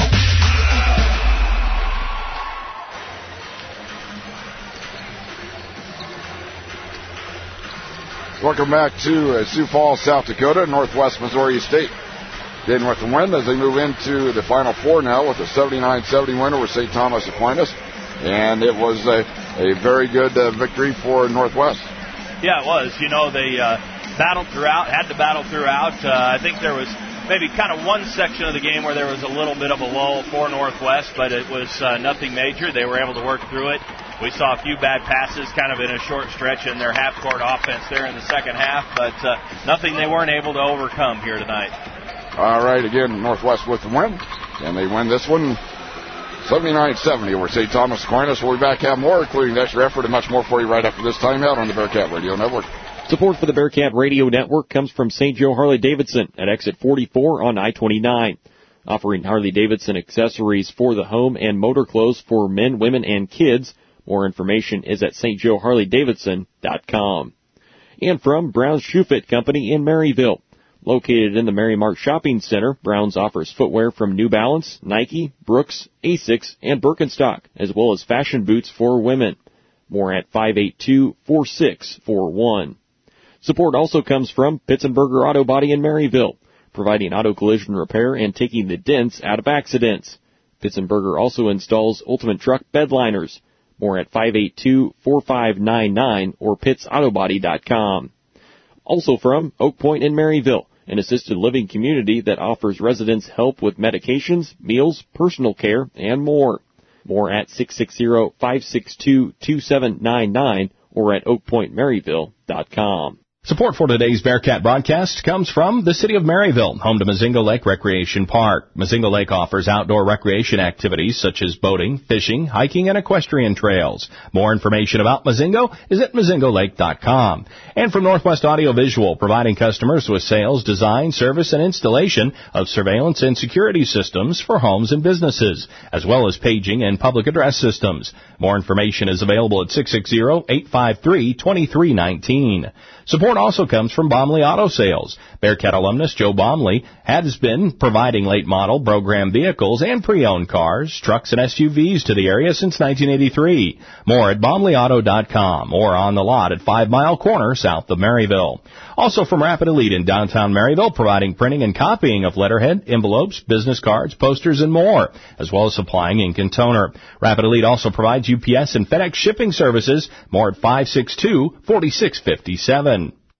Welcome back to uh, Sioux Falls, South Dakota, Northwest Missouri State. Getting with the win as they move into the Final Four now with a seventy-nine seventy win over Saint Thomas Aquinas. And it was a, a very good uh, victory for Northwest. Yeah, it was. You know, they uh, battled throughout, had to battle throughout. Uh, I think there was maybe kind of one section of the game where there was a little bit of a lull for Northwest, but it was uh, nothing major. They were able to work through it. We saw a few bad passes kind of in a short stretch in their half-court offense there in the second half, but uh, nothing they weren't able to overcome here tonight. All right, again, Northwest with the win, and they win this one seventy-nine seventy over Saint Thomas Aquinas. We'll be back, have more, including the extra effort and much more for you right after this timeout on the Bearcat Radio Network. Support for the Bearcat Radio Network comes from Saint Joe Harley-Davidson at exit forty-four on I twenty-nine. Offering Harley-Davidson accessories for the home and motor clothes for men, women, and kids. More information is at s t joe harley davidson dot com. And from Brown's Shoe Fit Company in Maryville. Located in the Mary Mart Shopping Center, Brown's offers footwear from New Balance, Nike, Brooks, Asics, and Birkenstock, as well as fashion boots for women. More at five eight two, four six four one. Support also comes from Pitzenberger Auto Body in Maryville, providing auto collision repair and taking the dents out of accidents. Pitzenberger also installs Ultimate Truck bed liners. More at five eight two, four five nine nine or pitts auto body dot com. Also from Oak Point in Maryville, an assisted living community that offers residents help with medications, meals, personal care, and more. More at six six zero, five six two, two seven nine nine or at oak point maryville dot com. Support for today's Bearcat broadcast comes from the City of Maryville, home to Mozingo Lake Recreation Park. Mozingo Lake offers outdoor recreation activities such as boating, fishing, hiking, and equestrian trails. More information about Mozingo is at mozingo lake dot com. And from Northwest Audio Visual, providing customers with sales, design, service, and installation of surveillance and security systems for homes and businesses, as well as paging and public address systems. More information is available at six six zero, eight five three, two three one nine. Support also comes from Bomley Auto Sales. Bearcat alumnus Joe Bomley has been providing late model program vehicles and pre-owned cars, trucks, and S U Vs to the area since nineteen eighty-three. More at bomley auto dot com or on the lot at Five Mile Corner south of Maryville. Also from Rapid Elite in downtown Maryville, providing printing and copying of letterhead, envelopes, business cards, posters, and more, as well as supplying ink and toner. Rapid Elite also provides U P S and FedEx shipping services. More at five six two, four six five seven.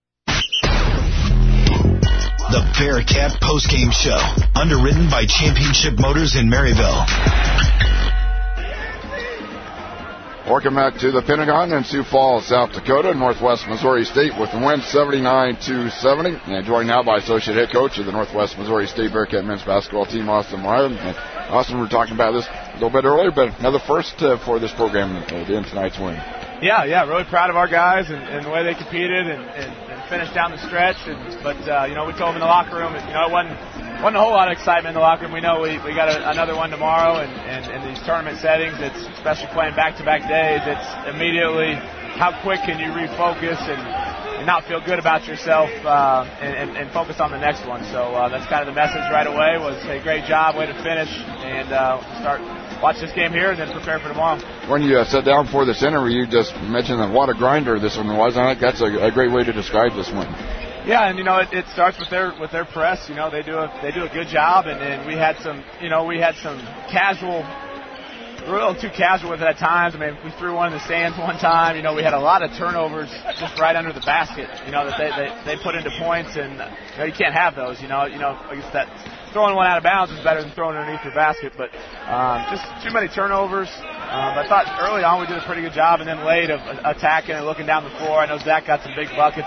The Bearcat Postgame Show, underwritten by Championship Motors in Maryville. Welcome back to the Pentagon in Sioux Falls, South Dakota, Northwest Missouri State with the win seventy-nine to seventy. And joined now by Associate Head Coach of the Northwest Missouri State Bearcat men's basketball team, Austin Meyer. And Austin, we were talking about this a little bit earlier, but another first uh, for this program in tonight's win. Yeah, yeah, really proud of our guys and, and the way they competed and, and, and finished down the stretch. And, but, uh, you know, we told them in the locker room, you know, it wasn't, wasn't a whole lot of excitement in the locker room. We know we, we got a, another one tomorrow, and, and in these tournament settings, it's especially playing back-to-back days, it's immediately how quick can you refocus and, and not feel good about yourself uh, and, and, and focus on the next one. So uh, that's kind of the message right away was, hey, great job, way to finish, and uh, start watch this game here and then prepare for tomorrow. When you uh, sat down for this interview, you just mentioned that what a grinder this one was. I think that's a, a great way to describe this one. Yeah, and you know it, it starts with their with their press. You know they do a they do a good job, and, and we had some you know we had some casual. We were a little too casual with it at times. I mean, we threw one in the stands one time. You know, we had a lot of turnovers just right under the basket. You know that they they, they put into points, and you know you can't have those. You know, you know I guess that throwing one out of bounds is better than throwing it underneath your basket. But um, just too many turnovers. Um, I thought early on we did a pretty good job, and then late of attacking and looking down the floor. I know Zach got some big buckets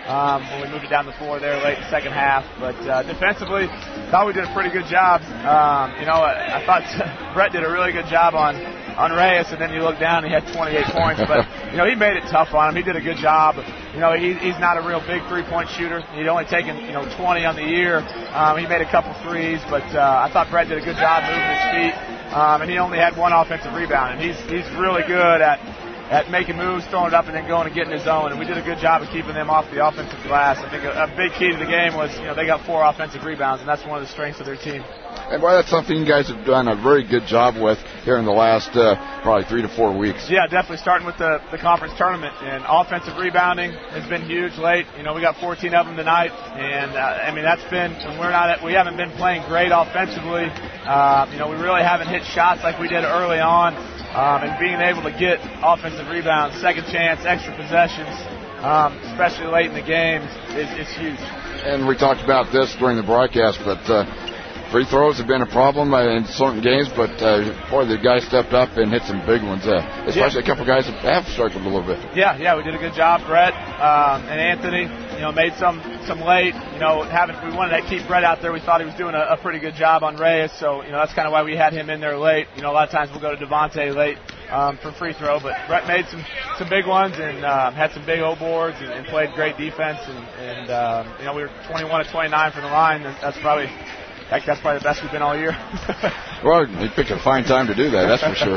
um, when we moved it down the floor there late in the second half. But uh, defensively, thought we did a pretty good job. Um, you know, I, I thought Brett did a really good job on on Reyes, and then you look down and he had twenty-eight points. But, you know, he made it tough on him. He did a good job. You know, he, he's not a real big three-point shooter. He'd only taken, you know, twenty on the year. Um, he made a couple threes, but uh, I thought Brett did a good job moving his feet. Um, and he only had one offensive rebound. And he's he's really good at at making moves, throwing it up, and then going and getting his own. And we did a good job of keeping them off the offensive glass. I think a, a big key to the game was, you know, they got four offensive rebounds, and that's one of the strengths of their team. And boy, that's something you guys have done a very good job with here in the last uh, probably three to four weeks. Yeah, definitely starting with the, the conference tournament. And offensive rebounding has been huge late. You know, we got fourteen of them tonight. And, uh, I mean, that's been, and we're not, we haven't been playing great offensively. Uh, you know, we really haven't hit shots like we did early on. Um, and being able to get offensive rebounds, second chance, extra possessions, um, especially late in the games, is, is huge. And we talked about this during the broadcast, but uh, free throws have been a problem in certain games, but uh, boy, the guys stepped up and hit some big ones, uh, especially yeah. a couple guys that have struggled a little bit. Yeah, yeah, we did a good job. Brett um, and Anthony, you know, made some some late. You know, having we wanted to keep Brett out there. We thought he was doing a, a pretty good job on Reyes, so you know that's kind of why we had him in there late. You know, a lot of times we'll go to Devontae late um, for free throw, but Brett made some some big ones and um, had some big O boards and, and played great defense. And, and um, you know, we were twenty-one of twenty-nine from the line. And that's probably heck, that's probably the best we've been all year. Well, you picked a fine time to do that, that's for sure.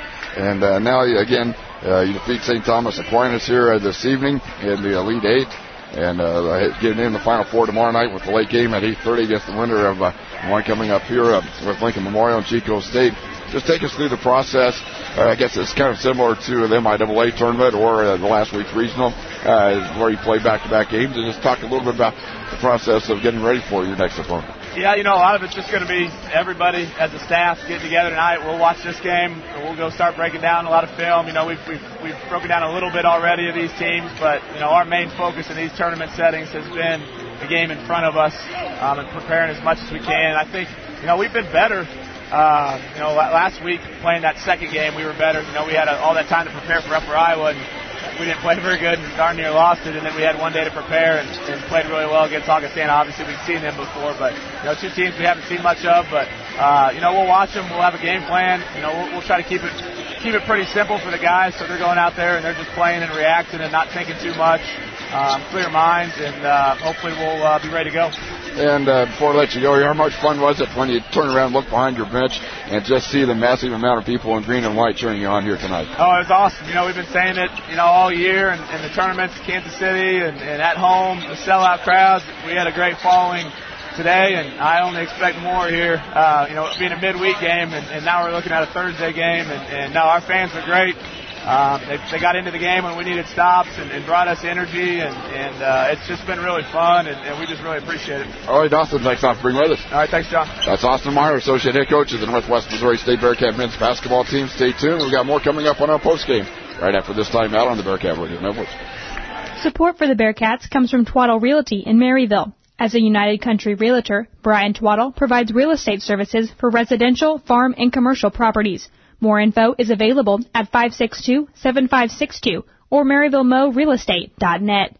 And uh, now again, uh, you defeat Saint Thomas Aquinas here uh, this evening in the Elite Eight. And uh, getting in the Final Four tomorrow night with the late game at eight thirty against the winner of uh, one coming up here uh, with Lincoln Memorial and Chico State. Just take us through the process. Uh, I guess it's kind of similar to the M I A A tournament or uh, the last week's regional, uh, where you play back-to-back games. And just talk a little bit about the process of getting ready for your next opponent. Yeah, you know, a lot of it's just going to be everybody as a staff getting together tonight. We'll watch this game. We'll go start breaking down a lot of film. You know, we've we've, we've broken down a little bit already of these teams, but, you know, our main focus in these tournament settings has been the game in front of us um, and preparing as much as we can. I think, you know, we've been better. Uh, you know, last week playing that second game, we were better. You know, we had a, all that time to prepare for Upper Iowa, and we didn't play very good and darn near lost it. And then we had one day to prepare and, and played really well against Augustana. Obviously, we've seen them before, but, you know, two teams we haven't seen much of. But, uh, you know, we'll watch them. We'll have a game plan. You know, we'll, we'll try to keep it keep it pretty simple for the guys, so they're going out there and they're just playing and reacting and not thinking too much. Um, clear minds, and uh, hopefully we'll uh, be ready to go. And uh, before I let you go here, how much fun was it when you turn around, look behind your bench, and just see the massive amount of people in green and white cheering you on here tonight? Oh, it was awesome. You know, we've been saying it, you know, all year, and in the tournaments, Kansas City, and, and at home, the sellout crowds. We had a great following today, and I only expect more here. Uh, you know, being a midweek game, and, and now we're looking at a Thursday game, and, and now our fans are great. Um, they, they got into the game when we needed stops and, and brought us energy, and, and uh, it's just been really fun, and, and we just really appreciate it. All right, Austin, thanks for being with us. All right, thanks, John. That's Austin Meyer, Associate Head Coach of the Northwest Missouri State Bearcat men's basketball team. Stay tuned. We've got more coming up on our postgame right after this time out on the Bearcat Radio Network. Support for the Bearcats comes from Twaddle Realty in Maryville. As a United Country Realtor, Brian Twaddle provides real estate services for residential, farm, and commercial properties. More info is available at five six two, seven five six two or maryville mo real estate dot net.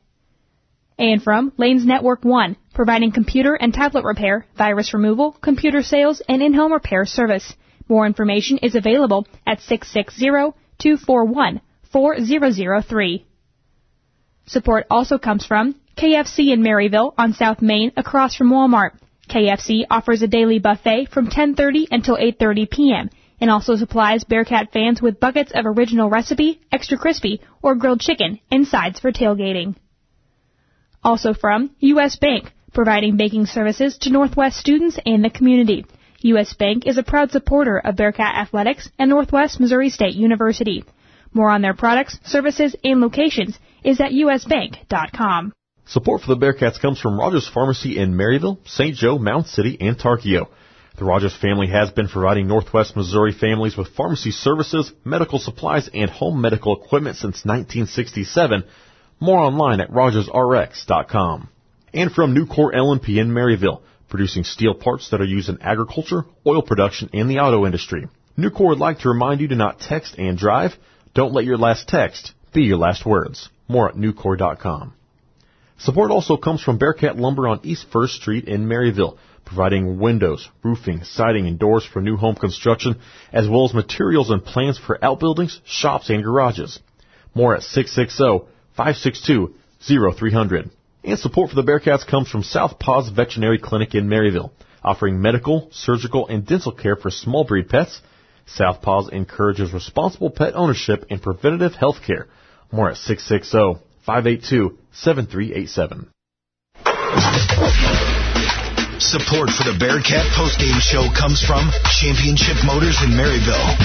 And from Lanes Network One, providing computer and tablet repair, virus removal, computer sales, and in-home repair service. More information is available at six six zero, two four one, four zero zero three. Support also comes from K F C in Maryville on South Main across from Walmart. K F C offers a daily buffet from ten thirty until eight thirty p.m. and also supplies Bearcat fans with buckets of original recipe, extra crispy, or grilled chicken and sides for tailgating. Also from U S. Bank, providing banking services to Northwest students and the community. U S. Bank is a proud supporter of Bearcat Athletics and Northwest Missouri State University. More on their products, services, and locations is at u s bank dot com. Support for the Bearcats comes from Rogers Pharmacy in Maryville, Saint Joe, Mound City, and Tarkio. The Rogers family has been providing Northwest Missouri families with pharmacy services, medical supplies, and home medical equipment since nineteen sixty-seven. More online at rogers r x dot com. And from Nucor L and P in Maryville, producing steel parts that are used in agriculture, oil production, and the auto industry. Nucor would like to remind you to not text and drive. Don't let your last text be your last words. More at nucor dot com. Support also comes from Bearcat Lumber on East First Street in Maryville, providing windows, roofing, siding, and doors for new home construction, as well as materials and plans for outbuildings, shops, and garages. More at six six zero, five six two, zero three zero zero. And support for the Bearcats comes from South Paws Veterinary Clinic in Maryville, offering medical, surgical, and dental care for small breed pets. South Paws encourages responsible pet ownership and preventative health care. More at six six zero, five eight two, seven three eight seven. Support for the Bearcat postgame show comes from Championship Motors in Maryville.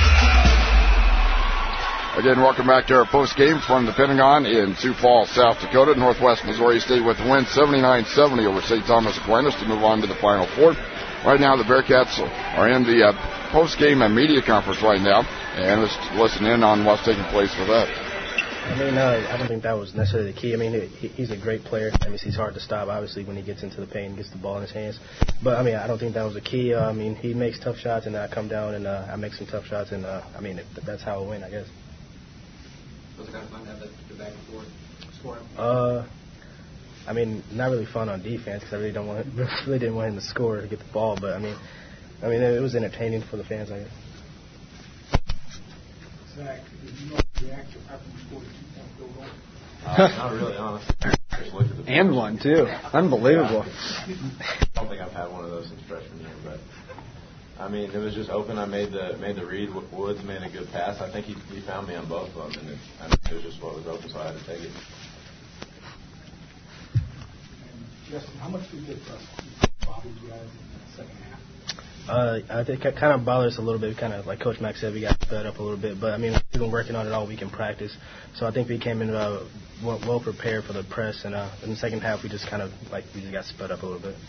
Again, welcome back to our postgame from the Pentagon in Sioux Falls, South Dakota. Northwest Missouri State with a win seventy-nine seventy over Saint Thomas Aquinas to move on to the Final Four. Right now, the Bearcats are in the uh, postgame and media conference right now, and let's listen in on what's taking place with that. I mean, uh, I don't think that was necessarily the key. I mean, he, he's a great player. I mean, he's hard to stop, obviously, when he gets into the paint and gets the ball in his hands. But, I mean, I don't think that was the key. Uh, I mean, he makes tough shots, and I come down and uh, I make some tough shots, and, uh, I mean, it, that's how I win, I guess. Was it kind of fun to have the back and forth scoring? Uh, I mean, not really fun on defense because I really don't want, really didn't want him to score to get the ball. But I mean, I mean, it was entertaining for the fans, I guess. Zach, did you know the reaction after you scored a two-point field goal? Uh, not really, honestly. And one too, unbelievable. I don't think I've had one of those since freshman year, but. I mean, it was just open. I made the made the read. Woods made a good pass. I think he he found me on both of them, and it, I mean, it was just what was open, so I had to take it. And Justin, how much did you get bothered you guys in the second half? Uh, I think it kind of bothered us a little bit. Kind of like Coach Mack said, we got fed up a little bit. But I mean, we've been working on it all week in practice, so I think we came in uh, well, well prepared for the press. And uh, in the second half, we just kind of like we just got sped up a little bit.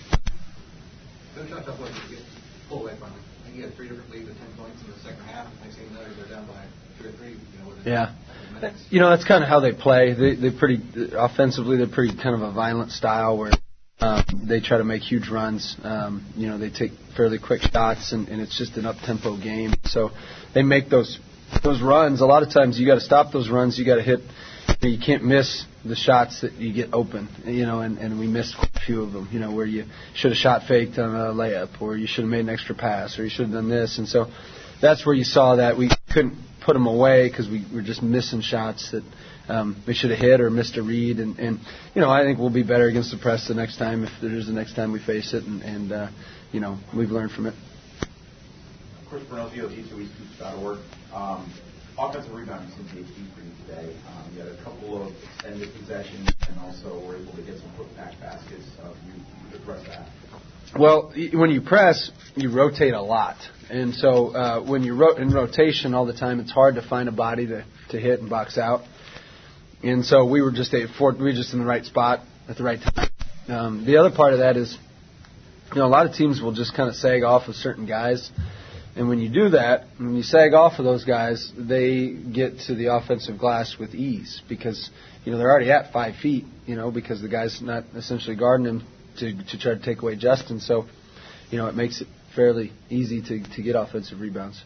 Pull away from it. I think you had three different leads at ten points in the second half. Next thing you know, they're down by two or three. You know, within yeah, minutes. You know that's kind of how they play. They they pretty offensively. They're pretty kind of a violent style where um, they try to make huge runs. Um, you know, they take fairly quick shots, and, and it's just an up tempo game. So they make those those runs. A lot of times you got to stop those runs. You got to hit. You can't miss the shots that you get open, you know, and, and we missed quite a few of them, you know, where you should have shot faked on a layup, or you should have made an extra pass, or you should have done this. And so that's where you saw that we couldn't put them away because we were just missing shots that um, we should have hit or missed a read. And, and, you know, I think we'll be better against the press the next time if there's the next time we face it. And, and uh, you know, we've learned from it. Chris Bernozio of east to east hoops dot org. Um, offensive rebounding seems to be key for you today. Um, you had a couple of extended possessions and also were able to get some put-back baskets. Uh, you, you address that. Well, when you press, you rotate a lot. And so uh, when you're ro- in rotation all the time, it's hard to find a body to, to hit and box out. And so we were just a, we were just in the right spot at the right time. Um, the other part of that is, you know, a lot of teams will just kind of sag off of certain guys. And when you do that, when you sag off of those guys, they get to the offensive glass with ease because, you know, they're already at five feet, you know, because the guy's not essentially guarding him to to try to take away Justin. So, you know, it makes it fairly easy to, to get offensive rebounds.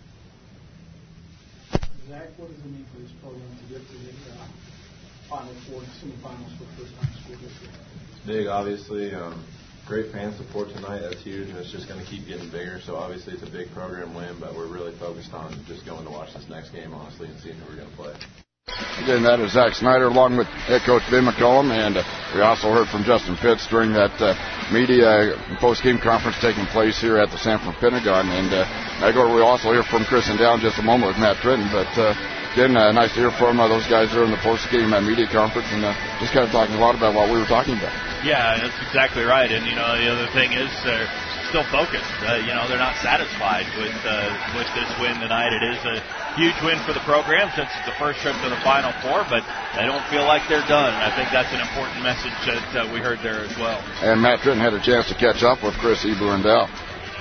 Zach, what does it mean for this program to get to the uh, Final Four and semifinals for the first time in school history? It's big, obviously. Um, great fan support tonight. That's huge, and it's just going to keep getting bigger. So obviously it's a big program win, but we're really focused on just going to watch this next game, honestly, and seeing who we're going to play. Again, that is Zach Snyder along with head coach Ben McCollum, and uh, we also heard from Justin Pitts during that uh, media post-game conference taking place here at the Sanford Pentagon. And uh, I go, we also hear from Chris and Down in just a moment with Matt Tritton, but uh, again, uh, nice to hear from uh, those guys there in the post-game uh, media conference, and uh, just kind of talking a lot about what we were talking about. Yeah, that's exactly right. And, you know, the other thing is they're still focused. Uh, you know, they're not satisfied with uh, with this win tonight. It is a huge win for the program since it's the first trip to the Final Four, but they don't feel like they're done. I think that's an important message that uh, we heard there as well. And Matt Tritton had a chance to catch up with Chris Ebu and Dow.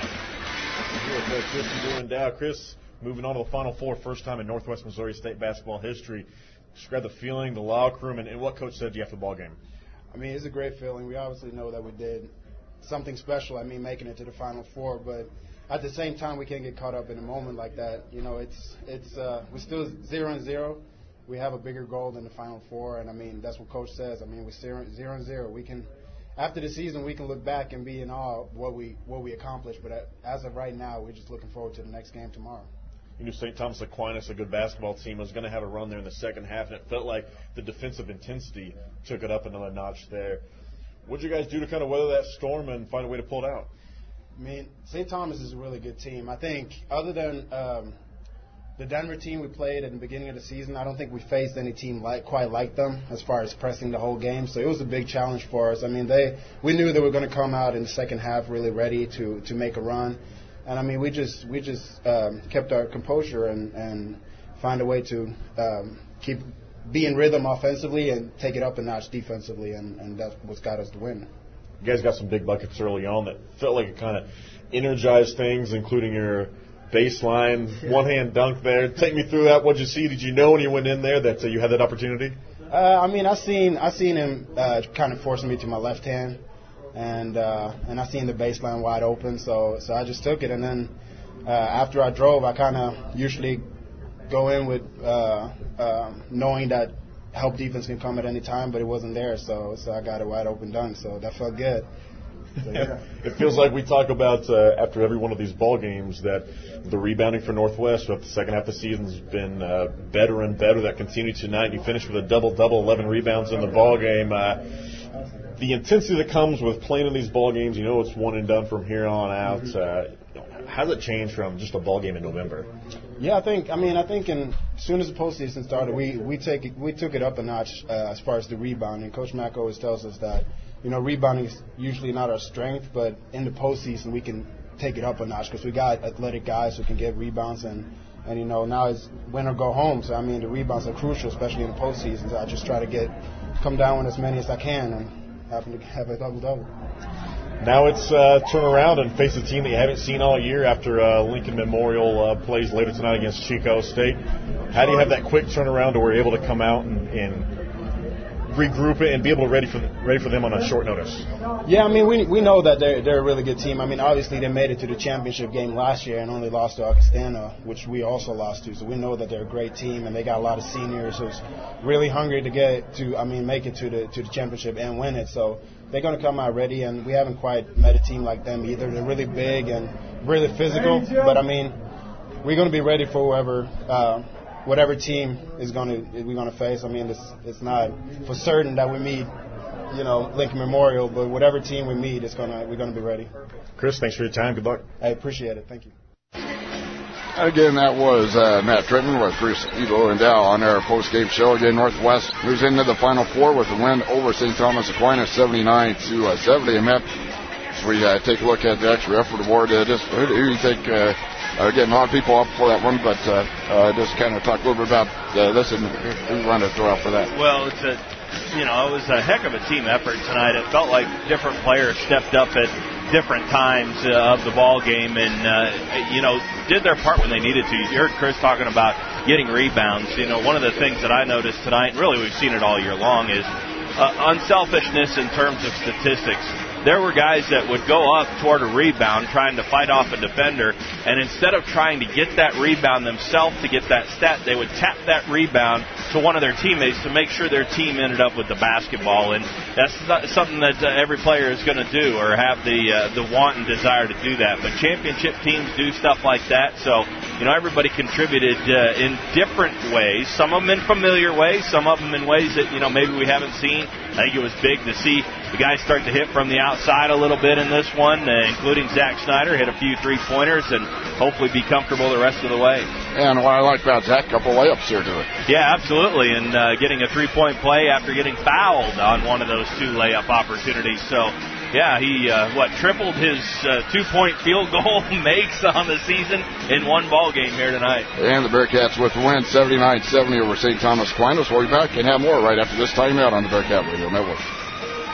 Chris Ebu and Dow. Chris, moving on to the Final Four, first time in Northwest Missouri State basketball history. Describe the feeling, the locker room, and, and what Coach said to you after the ball game. I mean, it's a great feeling. We obviously know that we did something special. I mean, making it to the Final Four, but at the same time, we can't get caught up in a moment like that. You know, it's it's uh, we're still zero and zero. we have a bigger goal than the Final Four, and I mean that's what Coach says. I mean we're zero, zero and zero. We can, after the season, we can look back and be in awe of what we what we accomplished. But as of right now, we're just looking forward to the next game tomorrow. You knew Saint Thomas Aquinas, a good basketball team, was going to have a run there in the second half, and it felt like the defensive intensity took it up another notch there. What did you guys do to kind of weather that storm and find a way to pull it out? I mean, Saint Thomas is a really good team. I think other than um, the Denver team we played at the beginning of the season, I don't think we faced any team like quite like them as far as pressing the whole game. So it was a big challenge for us. I mean, they we knew they were going to come out in the second half really ready to, to make a run. And, I mean, we just we just um, kept our composure and, and find a way to um, keep be in rhythm offensively and take it up a notch defensively, and, and that's what's got us to win. You guys got some big buckets early on that felt like it kind of energized things, including your baseline yeah. one-hand dunk there. Take me through that. What did you see? Did you know when you went in there that uh, you had that opportunity? Uh, I mean, I seen I seen him uh, kind of forcing me to my left hand. And uh, and I seen the baseline wide open, so so I just took it. And then uh, after I drove, I kind of usually go in with uh, uh, knowing that help defense can come at any time, but it wasn't there, so so I got a wide open dunk, so that felt good. So, yeah. It feels like we talk about uh, after every one of these ball games that the rebounding for Northwest throughout the second half of the season has been uh, better and better. That continued tonight. You finished with a double-double, eleven rebounds in the ball game. Uh, The intensity that comes with playing in these ball games, you know it's one and done from here on out. Uh, how does it change from just a ball game in November? Yeah, I think. I mean, I think in, as soon as the postseason started, we we take it, we took it up a notch uh, as far as the rebounding. Coach Mack always tells us that you know rebounding is usually not our strength, but in the postseason we can take it up a notch because we got athletic guys who can get rebounds and. And, you know, now it's win or go home. So, I mean, the rebounds are crucial, especially in the postseason. So I just try to get come down with as many as I can and happen to have a double-double. Now it's uh, turn around and face a team that you haven't seen all year after uh, Lincoln Memorial uh, plays later tonight against Chico State. How do you have that quick turnaround to where you're able to come out and, and regroup it and be able to ready for ready for them on a short notice? Yeah, I mean, we we know that they're they're a really good team. I mean, obviously they made it to the championship game last year and only lost to Augustana, which we also lost to. So we know that they're a great team and they got a lot of seniors who's really hungry to get to, I mean, make it to the to the championship and win it. So they're going to come out ready, and we haven't quite met a team like them either. They're really big and really physical, but I mean, we're going to be ready for whoever. Uh, Whatever team is going to we're going to face. I mean, it's it's not for certain that we meet, you know, Lincoln Memorial, but whatever team we meet, it's gonna we're going to be ready. Chris, thanks for your time. Good luck. I appreciate it. Thank you. Again, that was uh, Matt Tritton with Bruce Elo and Dow on our post-game show. Again, Northwest moves into the Final Four with a win over Saint Thomas Aquinas, seventy-nine to seventy. And Matt, as we uh, take a look at the extra effort award, uh, just who do you think? Uh, Again, a lot of people up for that one, but uh, uh, just kind of talk a little bit about uh, this and who wanted to throw out for that. Well, it's a, you know, it was a heck of a team effort tonight. It felt like different players stepped up at different times uh, of the ball game and, uh, you know, did their part when they needed to. You heard Chris talking about getting rebounds. You know, one of the things that I noticed tonight, and really we've seen it all year long, is uh, unselfishness in terms of statistics. There were guys that would go up toward a rebound trying to fight off a defender, and instead of trying to get that rebound themselves to get that stat, they would tap that rebound to one of their teammates to make sure their team ended up with the basketball. And that's not something that uh, every player is going to do or have the uh, the want and desire to do that. But championship teams do stuff like that, so you know everybody contributed uh, in different ways. Some of them in familiar ways, some of them in ways that you know maybe we haven't seen. I think it was big to see the guys start to hit from the outside a little bit in this one, uh, including Zach Snyder, hit a few three-pointers and hopefully be comfortable the rest of the way. And what I like about Zach, a couple layups here to it. Yeah, absolutely, and uh, getting a three-point play after getting fouled on one of those two layup opportunities. So, yeah, he, uh, what, tripled his uh, two-point field goal makes on the season in one ball game here tonight. And the Bearcats with the win, seventy-nine seventy over Saint Thomas Aquinas. We'll be back and have more right after this timeout on the Bearcat Radio Network.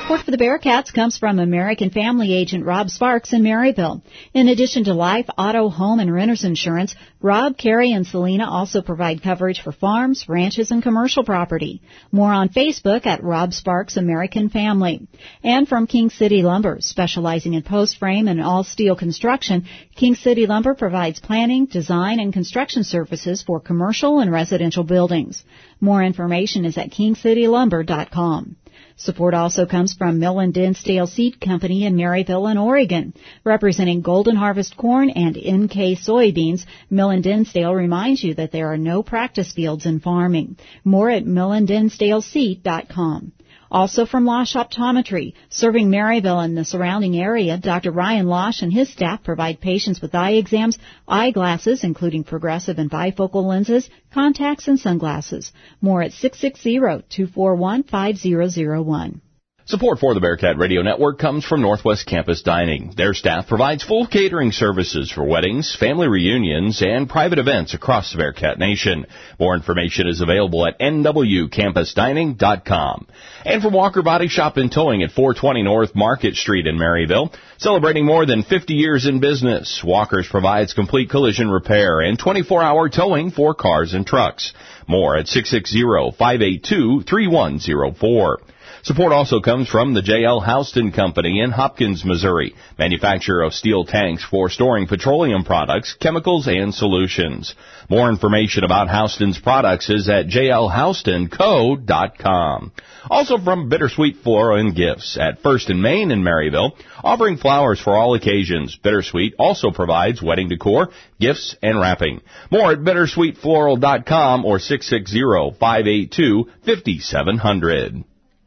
Support for the Bearcats comes from American Family agent Rob Sparks in Maryville. In addition to life, auto, home, and renter's insurance, Rob, Carrie, and Selena also provide coverage for farms, ranches, and commercial property. More on Facebook at Rob Sparks American Family. And from King City Lumber, specializing in post frame and all steel construction, King City Lumber provides planning, design, and construction services for commercial and residential buildings. More information is at king city lumber dot com. Support also comes from Mill and Dinsdale Seed Company in Maryville and Oregon. Representing Golden Harvest Corn and N K soybeans, Mill and Dinsdale reminds you that there are no practice fields in farming. More at mill and dinsdale seed dot com. Also from Losh Optometry, serving Maryville and the surrounding area, Doctor Ryan Losh and his staff provide patients with eye exams, eyeglasses, including progressive and bifocal lenses, contacts, and sunglasses. More at six six zero, two four one, five zero zero one. Support for the Bearcat Radio Network comes from Northwest Campus Dining. Their staff provides full catering services for weddings, family reunions, and private events across the Bearcat Nation. More information is available at n w campus dining dot com. And from Walker Body Shop and Towing at four twenty North Market Street in Maryville, celebrating more than fifty years in business, Walker's provides complete collision repair and twenty-four hour towing for cars and trucks. More at six six zero, five eight two, three one zero four. Support also comes from the J L Houston Company in Hopkins, Missouri, manufacturer of steel tanks for storing petroleum products, chemicals, and solutions. More information about Houston's products is at j l houston co dot com. Also from Bittersweet Floral and Gifts at First and Main in Maryville, offering flowers for all occasions. Bittersweet also provides wedding decor, gifts, and wrapping. More at bittersweet floral dot com or six six zero, five eight two, five seven zero zero.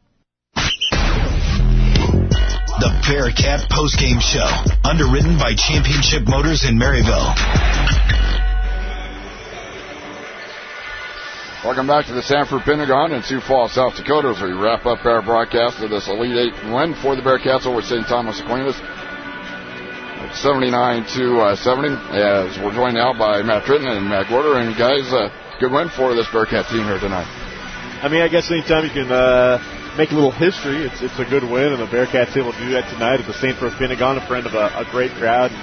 The Bearcat Postgame Show, underwritten by Championship Motors in Maryville. Welcome back to the Sanford Pentagon in Sioux Falls, South Dakota, as we wrap up our broadcast of this Elite Eight win for the Bearcats over Saint Thomas Aquinas, seventy-nine to seventy. As we're joined now by Matt Tritton and Matt Gorder, and guys, uh, good win for this Bearcat team here tonight. I mean, I guess anytime you can uh, make a little history, it's it's a good win, and the Bearcats able to do that tonight at the Sanford Pentagon in front of a, a great crowd.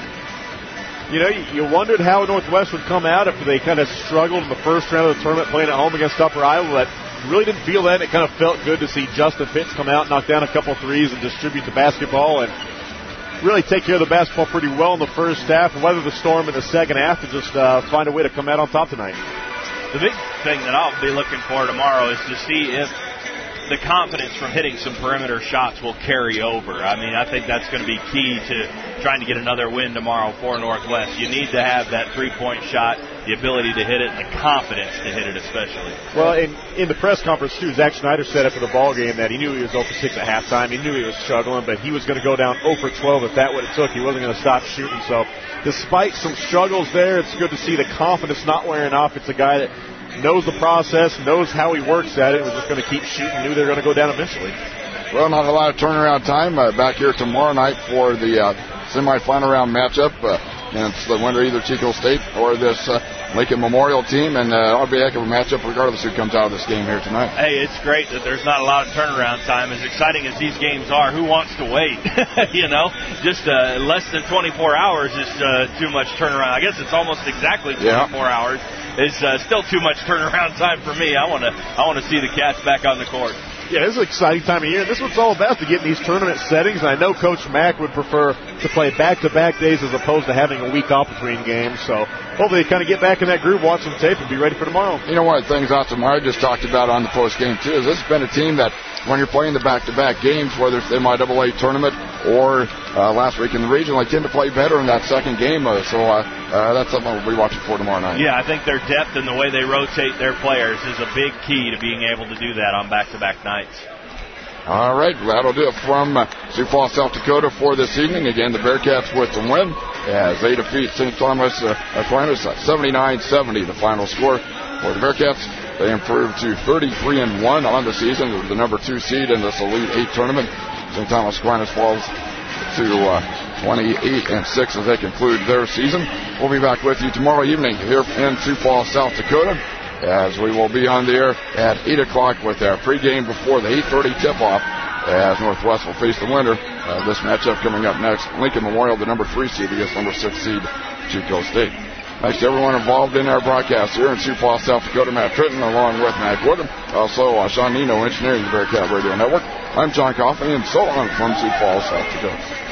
You know, you, you wondered how Northwest would come out after they kind of struggled in the first round of the tournament playing at home against Upper Iowa. But really didn't feel that. It kind of felt good to see Justin Pitts come out, knock down a couple threes, and distribute the basketball, and really take care of the basketball pretty well in the first half, and weather the storm in the second half to just uh, find a way to come out on top tonight. The big thing that I'll be looking for tomorrow is to see if the confidence from hitting some perimeter shots will carry over. I mean, I think that's going to be key to trying to get another win tomorrow for Northwest. You need to have that three-point shot, the ability to hit it, and the confidence to hit it especially. Well, in, in the press conference, too, Zach Schneider said after the ball game that he knew he was zero for six at halftime. He knew he was struggling, but he was going to go down zero for twelve if that what it took. He wasn't going to stop shooting. So despite some struggles there, it's good to see the confidence not wearing off. It's a guy that knows the process, knows how he works at it, was just going to keep shooting, knew they were going to go down eventually. Well, not a lot of turnaround time. Uh, back here tomorrow night for the uh, semifinal round matchup. Uh, and it's the winner either Chico State or this uh, Lincoln Memorial team. And uh, it'll be a heck of a matchup regardless who comes out of this game here tonight. Hey, it's great that there's not a lot of turnaround time. As exciting as these games are, who wants to wait? you know, just uh, less than twenty-four hours is uh, too much turnaround. I guess it's almost exactly twenty-four yeah. hours. It's uh, still too much turnaround time for me. I want to I want to see the Cats back on the court. Yeah, this is an exciting time of year. This is what it's all about, to get in these tournament settings. And I know Coach Mack would prefer to play back-to-back days as opposed to having a week off between games. So hopefully they kind of get back in that groove, watch some tape, and be ready for tomorrow. You know what things Ottmar just talked about on the post-game, too, is this has been a team that when you're playing the back-to-back games, whether it's the M I A A tournament or uh, last week in the region, they tend to play better in that second game. Uh, so uh, uh, that's something we'll be watching for tomorrow night. Yeah, I think their depth and the way they rotate their players is a big key to being able to do that on back-to-back nights. All right, that'll do it from uh, Sioux Falls, South Dakota for this evening. Again, the Bearcats with the win as they defeat Saint Thomas uh, Aquinas at seventy-nine seventy, the final score for the Bearcats. They improved to thirty-three and one on the season, the number two seed in this Elite Eight tournament. Saint Thomas Aquinas falls to uh, twenty-eight and six as they conclude their season. We'll be back with you tomorrow evening here in Sioux Falls, South Dakota, as we will be on the air at eight o'clock with our pregame before the eight thirty tip-off as Northwest will face the winner. Uh, this matchup coming up next. Lincoln Memorial, the number three seed, against number six seed Chico State. Thanks to everyone involved in our broadcast here in Sioux Falls, South Dakota. Matt Tritton along with Matt Woodham. Also, uh, Sean Nino engineering the Bearcat Radio Network. I'm John Coffey, and so long from Sioux Falls, South Dakota.